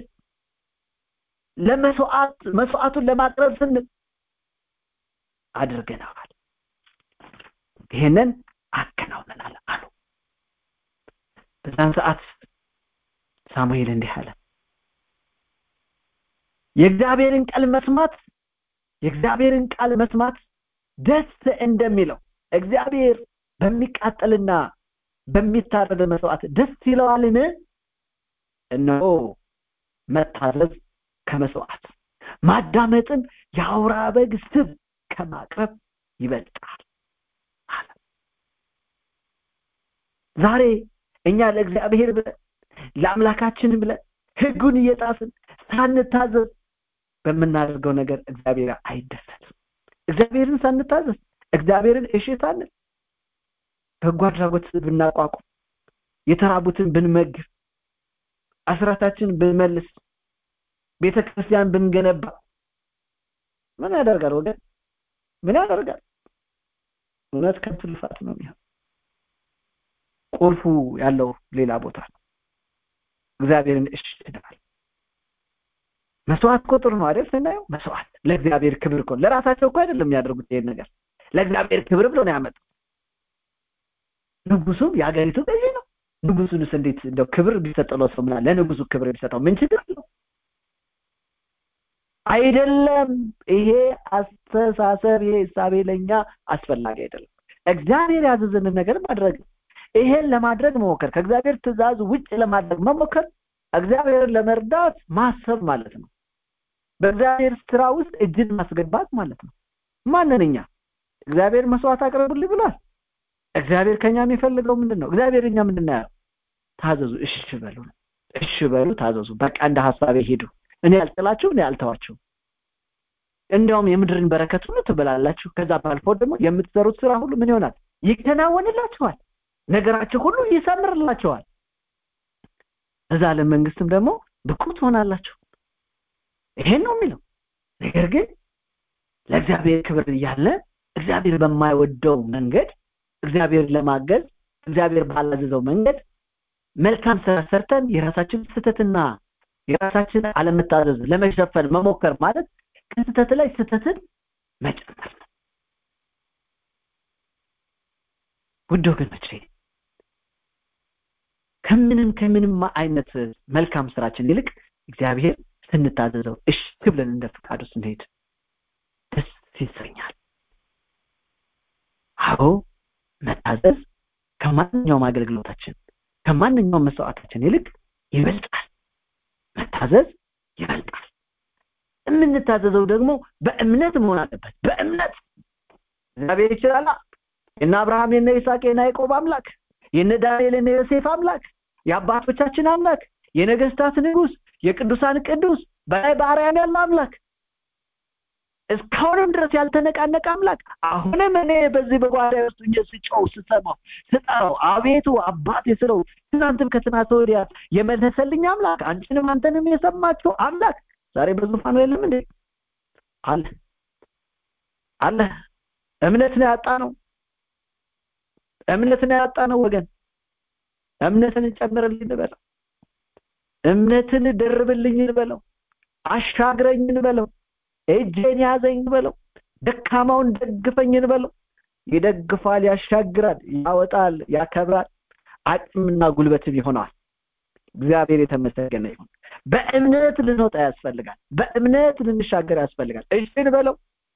መስዋዕቱን ለማቅረብ ስንል አድርገናል። ይሄንን አከናውነናል አሉ። በዛን ሰዓት ሳሙኤል እንዲህ አለ፣ የእግዚአብሔርን ቃል መስማት ደስ እንደሚለው እግዚአብሔር በሚቃጠልና በሚታረድ መስዋዕት ደስ ይለዋልን? እነሆ መታዘዝ ከመስዋዕት ማዳመጥን የአውራ በግ ስብ ከማቅረብ ይበልጣል አለ። ዛሬ እኛ ለእግዚአብሔር ብለን ለአምላካችን ብለን ሕጉን እየጣስን ሳንታዘዝ በምናደርገው ነገር እግዚአብሔር አይደሰትም። እግዚአብሔርን ሳንታዘዝ እግዚአብሔርን እሺ ሳንል በጎ አድራጎት ብናቋቁም የተራቡትን ብንመግብ አስራታችን ብንመልስ ቤተክርስቲያን ብንገነባ ምን ያደርጋል ወገን? ምን ያደርጋል? እውነት ከንቱ ልፋት ነው የሚሆነው። ቁልፉ ያለው ሌላ ቦታ ነው። እግዚአብሔርን እሺ እንበል። መስዋዕት ቁጥር ነው አይደል? ስናየው መስዋዕት ለእግዚአብሔር ክብር እኮ ለራሳቸው እኮ አይደለም የሚያደርጉት ይሄን ነገር ለእግዚአብሔር ክብር ብለው ነው ያመጡት። ንጉሱም የአገሪቱ ገዢ ነው። ንጉሱንስ እንዴት እንደው ክብር ቢሰጠው ሰው ምናለ ለንጉሱ ክብር ቢሰጠው ምን ችግር አለው? አይደለም። ይሄ አስተሳሰብ ይሄ ሐሳብ ለኛ አስፈላጊ አይደለም። እግዚአብሔር ያዘዘንን ነገር ማድረግ፣ ይሄን ለማድረግ መሞከር፣ ከእግዚአብሔር ትእዛዝ ውጭ ለማድረግ መሞከር እግዚአብሔርን ለመርዳት ማሰብ ማለት ነው። በእግዚአብሔር ስራ ውስጥ እጅን ማስገባት ማለት ነው። ማንንኛ እግዚአብሔር መስዋዕት አቅርቡልኝ ብሏል። እግዚአብሔር ከኛ የሚፈልገው ምንድነው? እግዚአብሔርኛ ምንድነው? ታዘዙ፣ እሺ በሉ ታዘዙ። በቃ እንደ ሐሳቤ ሄዱ። እኔ አልጥላችሁ፣ እኔ አልተዋችሁ። እንደውም የምድርን በረከት ሁሉ ትበላላችሁ። ከዛ ባልፎ ደግሞ የምትሰሩት ስራ ሁሉ ምን ይሆናል? ይከናወንላችኋል። ነገራችሁ ሁሉ ይሰምርላችኋል። እዛ ለመንግስትም ደግሞ ብቁ ትሆናላችሁ። ይሄን ነው የሚለው። ነገር ግን ለእግዚአብሔር ክብር እያለ እግዚአብሔር በማይወደው መንገድ እግዚአብሔር ለማገዝ እግዚአብሔር ባላዘዘው መንገድ መልካም ስራ ሰርተን የራሳችን ስህተትና የራሳችን አለመታዘዝ ለመሸፈን መሞከር ማለት ከስህተት ላይ ስህተትን መጨመር ነው። ውድ ወገኖቼ ከምንም አይነት መልካም ስራችን ይልቅ እግዚአብሔር ስንታዘዘው እሺ ብለን እንደ ፈቃዱ ስንሄድ ደስ ይሰኛል። አዎ መታዘዝ ከማንኛውም አገልግሎታችን ከማንኛውም መስዋዕታችን ይልቅ ይበልጣል። መታዘዝ ይበልጣል። የምንታዘዘው ደግሞ በእምነት መሆን አለበት። በእምነት እግዚአብሔር ይችላል። የነ አብርሃም የነ ይስሐቅ የነ ያዕቆብ አምላክ የነ ዳንኤል የነ ዮሴፍ አምላክ የአባቶቻችን አምላክ የነገስታት ንጉስ የቅዱሳን ቅዱስ በላይ በአርያም ያለ አምላክ እስካሁንም ድረስ ያልተነቃነቀ አምላክ አሁንም እኔ በዚህ በጓዳዬ ውስጥ ስጮው ስጠራው አቤቱ አባቴ ስለው ትናንትም ከትናንት ወዲያ የመለሰልኝ አምላክ አንቺንም አንተንም የሰማችሁ አምላክ ዛሬ በዙፋኑ የለም እንዴ? አለ። እምነት ነው ያጣነው ወገን። እምነትን ጨምርልኝ እንበለው። እምነትን ደርብልኝ እንበለው። አሻግረኝ እንበለው። እጄን ያዘኝ እንበለው። ደካማውን ደግፈኝ እንበለው። ይደግፋል፣ ያሻግራል፣ ያወጣል፣ ያከብራል፣ አቅምና ጉልበትም ይሆናል። እግዚአብሔር የተመሰገነ ይሁን። በእምነት ልንወጣ ያስፈልጋል። በእምነት ልንሻገር ያስፈልጋል። እሺ እንበለው።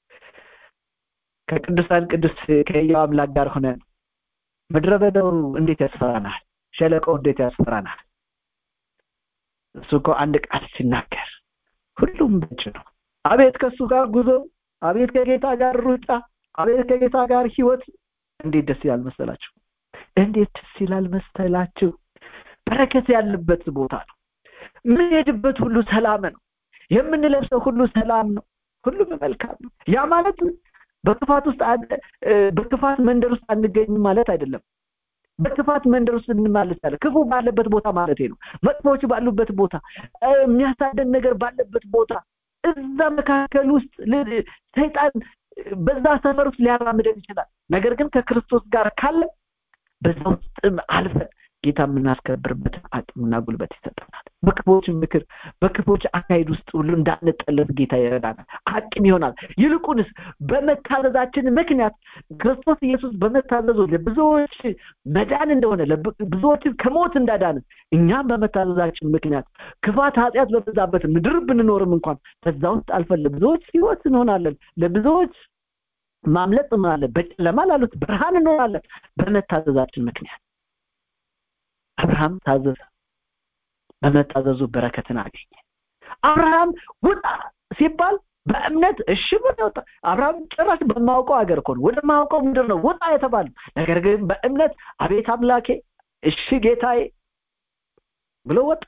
ከቅዱሳን ቅዱስ ከሕያው አምላክ ጋር ሆነን ምድረ በዳው እንዴት ያስፈራናል፣ ሸለቆው እንዴት ያስፈራናል። እሱ እኮ አንድ ቃል ሲናገር ሁሉም በእጁ ነው። አቤት ከሱ ጋር ጉዞ፣ አቤት ከጌታ ጋር ሩጫ፣ አቤት ከጌታ ጋር ህይወት እንዴት ደስ ይላል መሰላችሁ። እንዴት ይላል መስተላችሁ በረከት ያለበት ቦታ ነው። ምን ሄድበት ሁሉ ሰላም ነው። የምንለብሰው ሁሉ ሰላም ነው። ሁሉም መልካም ነው። ያ ማለት በክፋት ውስጥ በክፋት መንደር ውስጥ አንገኝም ማለት አይደለም። በክፋት መንደር ውስጥ እንማለሳለን ክፉ ባለበት ቦታ ማለት ነው። መጥፎች ባሉበት ቦታ፣ የሚያሳደን ነገር ባለበት ቦታ፣ እዛ መካከል ውስጥ ሰይጣን በዛ ሰፈር ውስጥ ሊያራምደን ይችላል። ነገር ግን ከክርስቶስ ጋር ካለ በዛ ውስጥ አልፈን ጌታ የምናስከብርበት አቅምና ጉልበት ይሰጠናል። በክፎች ምክር በክፎች አካሄድ ውስጥ ሁሉ እንዳንጠለፍ ጌታ ይረዳናል፣ አቅም ይሆናል። ይልቁንስ በመታዘዛችን ምክንያት ክርስቶስ ኢየሱስ በመታዘዙ ለብዙዎች መዳን እንደሆነ ለብዙዎችን ከሞት እንዳዳነ እኛም በመታዘዛችን ምክንያት ክፋት ኃጢአት በበዛበት ምድር ብንኖርም እንኳን በዛ ውስጥ አልፈን ለብዙዎች ሕይወት እንሆናለን። ለብዙዎች ማምለጥ እንሆናለን። በጨለማ ላሉት ብርሃን እንሆናለን በመታዘዛችን ምክንያት። አብርሃም ታዘዘ፣ በመታዘዙ በረከትን አገኘ። አብርሃም ውጣ ሲባል በእምነት እሺ ብሎ ወጣ። አብርሃም ጭራሽ በማውቀው ሀገር እኮ ነው፣ ወደማውቀው ምድር ነው ውጣ የተባለው። ነገር ግን በእምነት አቤት አምላኬ እሺ ጌታዬ ብሎ ወጣ።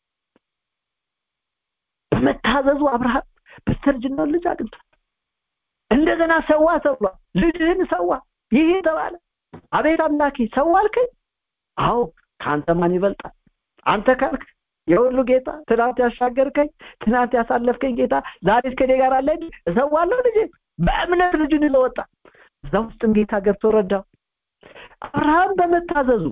በመታዘዙ አብርሃም በስተርጅናው ልጅ አግኝቷል። እንደገና ሰዋ ተብሏል። ልጅህን ሰዋ ይሄ ተባለ። አቤት አምላኬ ሰዋ አልከኝ? አዎ ካንተ ማን ይበልጣል? አንተ ካልክ የሁሉ ጌታ፣ ትናንት ያሻገርከኝ፣ ትናንት ያሳለፍከኝ ጌታ ዛሬ ከኔ ጋር አለ። እሰዋለሁ ልጄ። በእምነት ልጁን ይወጣ። እዛ ውስጥም ጌታ ገብቶ ረዳው። አብርሃም በመታዘዙ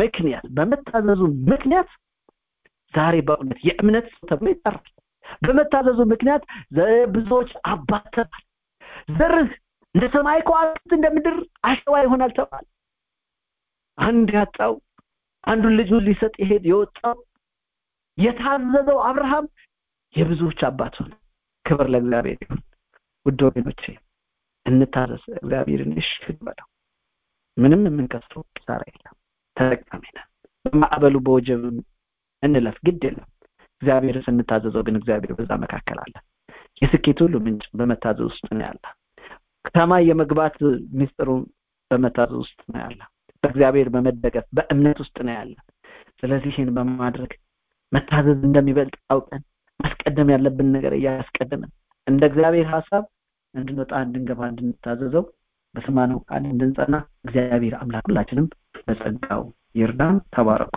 ምክንያት ዛሬ በእውነት የእምነት ሰው ተብሎ ይጠራል። በመታዘዙ ምክንያት ብዙዎች አባት ተባለ። ዘርህ እንደ ሰማይ ከዋክብት እንደ ምድር አሸዋ ይሆናል ተባለ። አንድ ያጣው አንዱን ልጁን ሊሰጥ የወጣው የታዘዘው አብርሃም የብዙዎች አባት ሆነ። ክብር ለእግዚአብሔር ይሁን። ውድ ወገኖቼ እንታዘዝ፣ እግዚአብሔርን እሺ እንበለው። ምንም የምንከስረው ኪሳራ የለም፣ ተጠቃሚ ነን። በማዕበሉ በወጀብ እንለፍ፣ ግድ የለም። እግዚአብሔር ስንታዘዘው ግን እግዚአብሔር በዛ መካከል አለ። የስኬት ሁሉ ምንጭ በመታዘዝ ውስጥ ነው ያለ። ከሰማይ የመግባት ሚስጥሩ በመታዘዝ ውስጥ ነው ያለ። በእግዚአብሔር በመደገፍ በእምነት ውስጥ ነው ያለ። ስለዚህ ይህን በማድረግ መታዘዝ እንደሚበልጥ አውቀን ማስቀደም ያለብን ነገር እያስቀደምን እንደ እግዚአብሔር ሐሳብ እንድንወጣ እንድንገባ እንድንታዘዘው በሰማነው ቃል እንድንጸና እግዚአብሔር አምላክ ሁላችንም በጸጋው ይርዳን። ተባረኩ።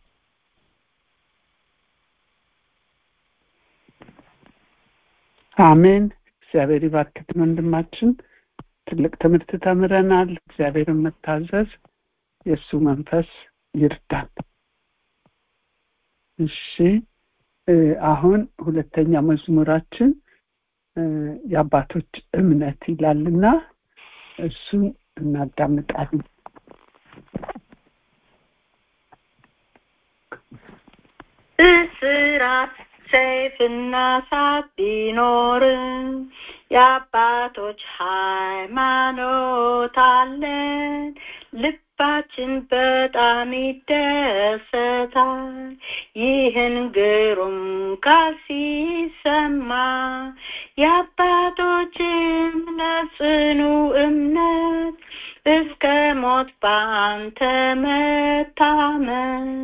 አሜን። እግዚአብሔር ይባርክልን ወንድማችን። ትልቅ ትምህርት ተምረናል። እግዚአብሔርን መታዘዝ የእሱ መንፈስ ይርዳን። እሺ አሁን ሁለተኛ መዝሙራችን የአባቶች እምነት ይላልና እሱን እናዳምጣለን። እስራት ሰይፍና ሳት ቢኖርም የአባቶች ሃይማኖት አለን። ልባችን በጣም ይደሰታል ይህን ግሩም ቃል ሲሰማ። የአባቶች እምነት ጽኑ እምነት እስከ ሞት በአንተ መታመን።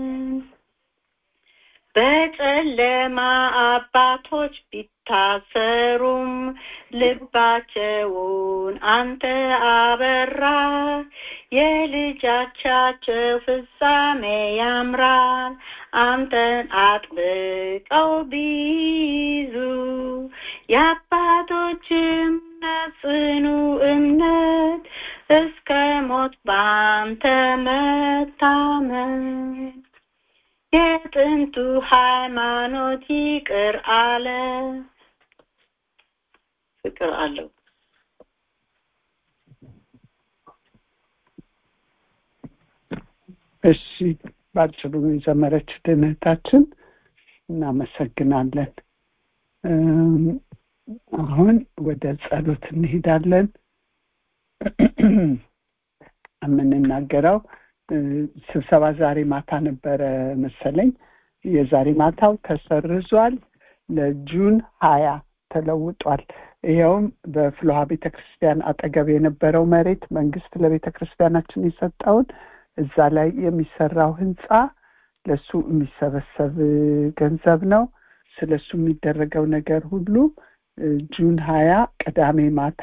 በጨለማ አባቶች ቢታሰሩም ልባቸውን አንተ አበራ። የልጆቻቸው ፍጻሜ ያምራል አንተን አጥብቀው ቢይዙ። የአባቶች እምነት ጽኑ እምነት እስከ ሞት በአንተ መታመን። የጥንቱ ሃይማኖት ይቅር አለ ፍቅር አለው። እሺ ባጭሩ የዘመረች ድነታችን እናመሰግናለን። አሁን ወደ ጸሎት እንሄዳለን። የምንናገረው ስብሰባ ዛሬ ማታ ነበረ መሰለኝ። የዛሬ ማታው ተሰርዟል፣ ለጁን 20 ተለውጧል። ይኸውም በፍሎሃ ቤተክርስቲያን አጠገብ የነበረው መሬት መንግስት ለቤተክርስቲያናችን የሰጠውን እዛ ላይ የሚሰራው ህንፃ ለሱ የሚሰበሰብ ገንዘብ ነው። ስለሱ የሚደረገው ነገር ሁሉ ጁን 20 ቅዳሜ ማታ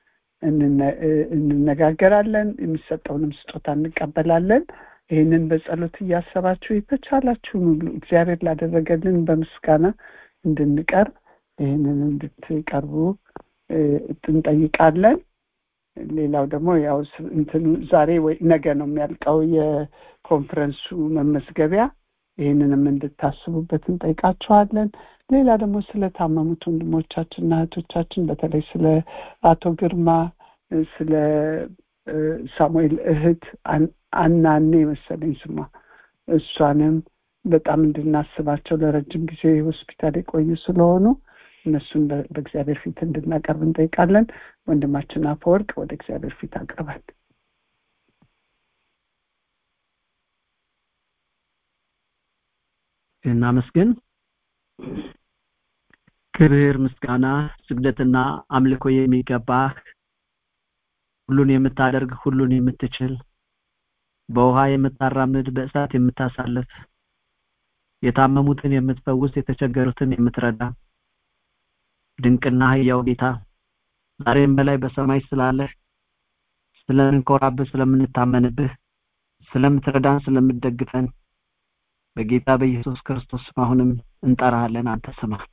እንነጋገራለን። የሚሰጠውንም ስጦታ እንቀበላለን። ይህንን በጸሎት እያሰባችሁ የተቻላችሁን ሁሉ እግዚአብሔር ላደረገልን በምስጋና እንድንቀርብ ይህንን እንድትቀርቡ እንጠይቃለን። ሌላው ደግሞ ያው እንትኑ ዛሬ ወይ ነገ ነው የሚያልቀው የኮንፈረንሱ መመዝገቢያ። ይህንንም እንድታስቡበት እንጠይቃችኋለን። ሌላ ደግሞ ስለታመሙት ወንድሞቻችንና እህቶቻችን በተለይ ስለ አቶ ግርማ፣ ስለ ሳሙኤል እህት አናኔ መሰለኝ ስማ፣ እሷንም በጣም እንድናስባቸው ለረጅም ጊዜ ሆስፒታል የቆዩ ስለሆኑ እነሱን በእግዚአብሔር ፊት እንድናቀርብ እንጠይቃለን። ወንድማችን አፈወርቅ ወደ እግዚአብሔር ፊት አቅርባል። እናመስግን። ክብር፣ ምስጋና፣ ስግደትና አምልኮ የሚገባህ ሁሉን የምታደርግ ሁሉን የምትችል በውሃ የምታራምድ በእሳት የምታሳልፍ የታመሙትን የምትፈውስ የተቸገሩትን የምትረዳ ድንቅና ሕያው ጌታ ዛሬም በላይ በሰማይ ስላለህ ስለምንኮራብህ ስለምንታመንብህ ስለምትረዳን ስለምትደግፈን በጌታ በኢየሱስ ክርስቶስ አሁንም እንጠራሃለን። አንተ ስማን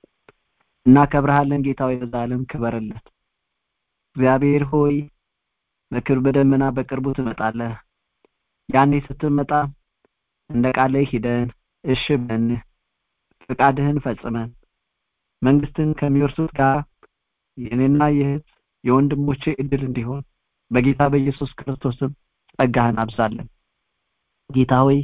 እናከብርሃለን። ጌታ ሆይ በዛለም ክበርልን። እግዚአብሔር ሆይ በክብር በደመና በቅርቡ ትመጣለህ። ያኔ ስትመጣ እንደ ቃልህ ሂደን እሺ ብለን ፈቃድህን ፈጽመን መንግስትን ከሚወርሱት ጋር የኔና የእህት የወንድሞቼ እድል እንዲሆን በጌታ በኢየሱስ ክርስቶስም ጸጋህን አብዛለን። ጌታ ሆይ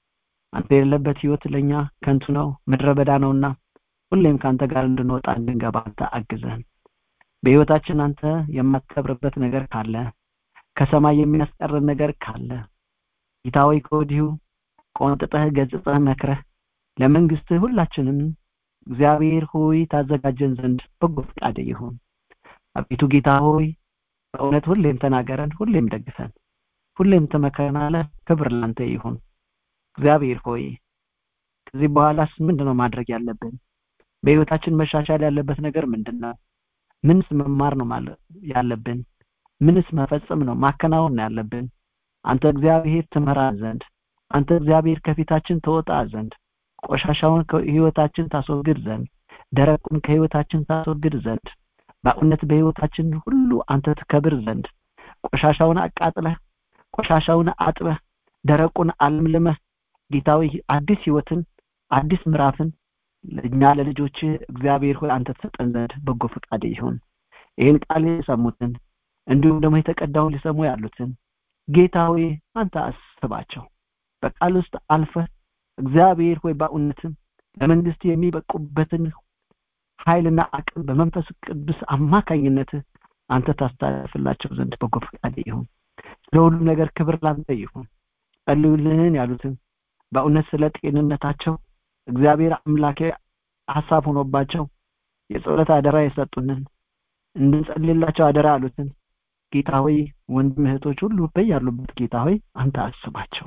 አንተ የሌለበት ህይወት ለኛ ከንቱ ነው፣ ምድረ በዳ ነውና ሁሌም ካንተ ጋር እንድንወጣ እንድንገባ አንተ አግዘን። በህይወታችን አንተ የማትከብርበት ነገር ካለ ከሰማይ የሚያስቀርን ነገር ካለ ጌታ ሆይ ከወዲሁ ቆንጥጠህ ገጽጸህ መክረህ ለመንግስትህ ሁላችንም እግዚአብሔር ሆይ ታዘጋጀን ዘንድ በጎ ፈቃድ ይሁን። አቤቱ ጌታ ሆይ በእውነት ሁሌም ተናገረን፣ ሁሌም ደግፈን፣ ሁሌም ተመከረናል። ክብር ላንተ ይሁን። እግዚአብሔር ሆይ ከዚህ በኋላስ ምንድነው ማድረግ ያለብን? በህይወታችን መሻሻል ያለበት ነገር ምንድነው? ምንስ መማር ነው ማለት ያለብን? ምንስ መፈጸም ነው ማከናወን ያለብን? አንተ እግዚአብሔር ትመራ ዘንድ አንተ እግዚአብሔር ከፊታችን ተወጣ ዘንድ ቆሻሻውን ከህይወታችን ታስወግድ ዘንድ ደረቁን ከህይወታችን ታስወግድ ዘንድ በእውነት በህይወታችን ሁሉ አንተ ትከብር ዘንድ ቆሻሻውን አቃጥለህ ቆሻሻውን አጥበህ ደረቁን አልምልመህ ጌታዊ አዲስ ህይወትን አዲስ ምዕራፍን ለኛ ለልጆች እግዚአብሔር ሆይ አንተ ተሰጠን ዘንድ በጎ ፈቃድ ይሁን። ይሄን ቃል የሰሙትን እንዲሁም ደግሞ የተቀዳውን ሊሰሙ ያሉትን ጌታዊ አንተ አስባቸው። በቃል ውስጥ አልፈህ እግዚአብሔር ሆይ በእውነትም ለመንግስት የሚበቁበትን ኃይልና አቅም በመንፈስ ቅዱስ አማካኝነት አንተ ታስተላልፍላቸው ዘንድ በጎ ፈቃድ ይሁን። ለሁሉ ነገር ክብር ላንተ ይሁን። ጸልዩልን ያሉትን በእውነት ስለ ጤንነታቸው እግዚአብሔር አምላኬ ሐሳብ ሆኖባቸው የጸሎት አደራ የሰጡንን እንድንጸልይላቸው አደራ ያሉትን ጌታ ሆይ ወንድም እህቶች ሁሉ በያሉበት ጌታ ሆይ አንተ አስባቸው።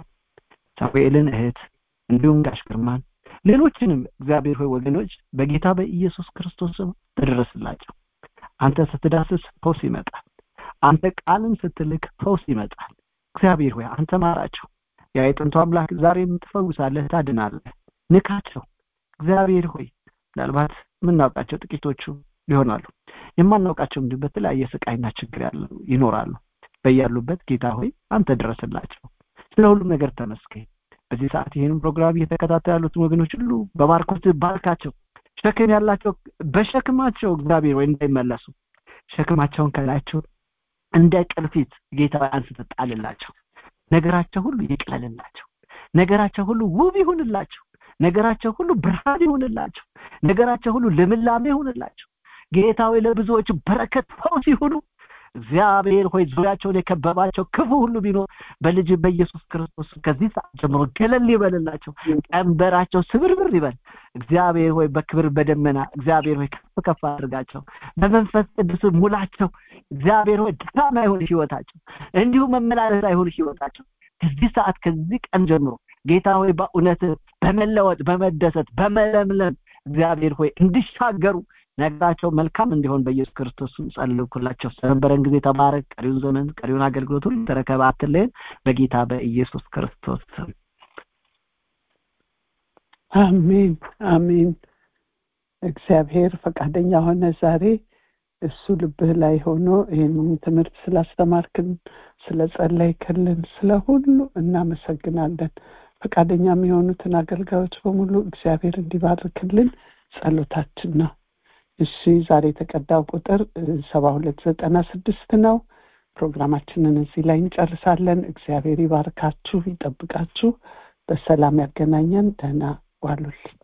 ሳሙኤልን እህት እንዲሁም ጋሽ ግርማን ሌሎችንም እግዚአብሔር ሆይ ወገኖች በጌታ በኢየሱስ ክርስቶስ ስም ተደረስላቸው። አንተ ስትዳስስ ፈውስ ይመጣል። አንተ ቃልን ስትልክ ፈውስ ይመጣል። እግዚአብሔር ሆይ አንተ ማራቸው። ያ የጥንቱ አምላክ ዛሬም ትፈውሳለህ፣ ታድናለህ። ንካቸው እግዚአብሔር ሆይ። ምናልባት የምናውቃቸው ጥቂቶቹ ይሆናሉ፣ የማናውቃቸው እንዲሁ በተለያየ ስቃይና ችግር ያለው ይኖራሉ። በያሉበት ጌታ ሆይ አንተ ድረስላቸው። ስለ ሁሉ ነገር ተመስገን። በዚህ ሰዓት ይሄንን ፕሮግራም እየተከታተሉ ያሉትን ወገኖች ሁሉ በባርኮት ባርካቸው። ሸክም ያላቸው በሸክማቸው እግዚአብሔር ወይ እንዳይመለሱ ሸክማቸውን ከላያቸው እንደ ቅርፊት ጌታ አንስተህ ጣልላቸው። ነገራቸው ሁሉ ይቅለልላቸው። ነገራቸው ሁሉ ውብ ይሁንላቸው። ነገራቸው ሁሉ ብርሃን ይሁንላቸው። ነገራቸው ሁሉ ልምላሜ ይሁንላቸው። ጌታ ሆይ ለብዙዎች በረከት ፈውስ ይሁኑ። እግዚአብሔር ሆይ ዙሪያቸውን የከበባቸው ክፉ ሁሉ ቢኖር በልጅ በኢየሱስ ክርስቶስ ከዚህ ሰዓት ጀምሮ ገለል ይበልላቸው። ቀንበራቸው ስብርብር ይበል። እግዚአብሔር ሆይ በክብር በደመና እግዚአብሔር ሆይ ከፍ ከፍ አድርጋቸው። በመንፈስ ቅዱስ ሙላቸው። እግዚአብሔር ሆይ ድካም አይሁን ህይወታቸው፣ እንዲሁ መመላለስ አይሁን ህይወታቸው። ከዚህ ሰዓት ከዚህ ቀን ጀምሮ ጌታ ሆይ በእውነት በመለወጥ በመደሰት በመለምለም እግዚአብሔር ሆይ እንዲሻገሩ ነገራቸው መልካም እንዲሆን በኢየሱስ ክርስቶስ ጸልይኩላቸው። ስለነበረን ጊዜ ተባረክ። ቀሪውን ዘመን ቀሪውን አገልግሎት ሁሉ ተረከብ፣ አትለየን። በጌታ በኢየሱስ ክርስቶስ ስም አሜን አሜን። እግዚአብሔር ፈቃደኛ ሆነ ዛሬ እሱ ልብህ ላይ ሆኖ ይህንን ትምህርት ስላስተማርክን ስለጸለይክልን ስለሁሉ እናመሰግናለን። ፈቃደኛ የሚሆኑትን አገልጋዮች በሙሉ እግዚአብሔር እንዲባርክልን ጸሎታችን ነው። እሺ ዛሬ የተቀዳው ቁጥር 7296 ነው። ፕሮግራማችንን እዚህ ላይ እንጨርሳለን። እግዚአብሔር ይባርካችሁ፣ ይጠብቃችሁ፣ በሰላም ያገናኘን። ደህና ዋሉልኝ።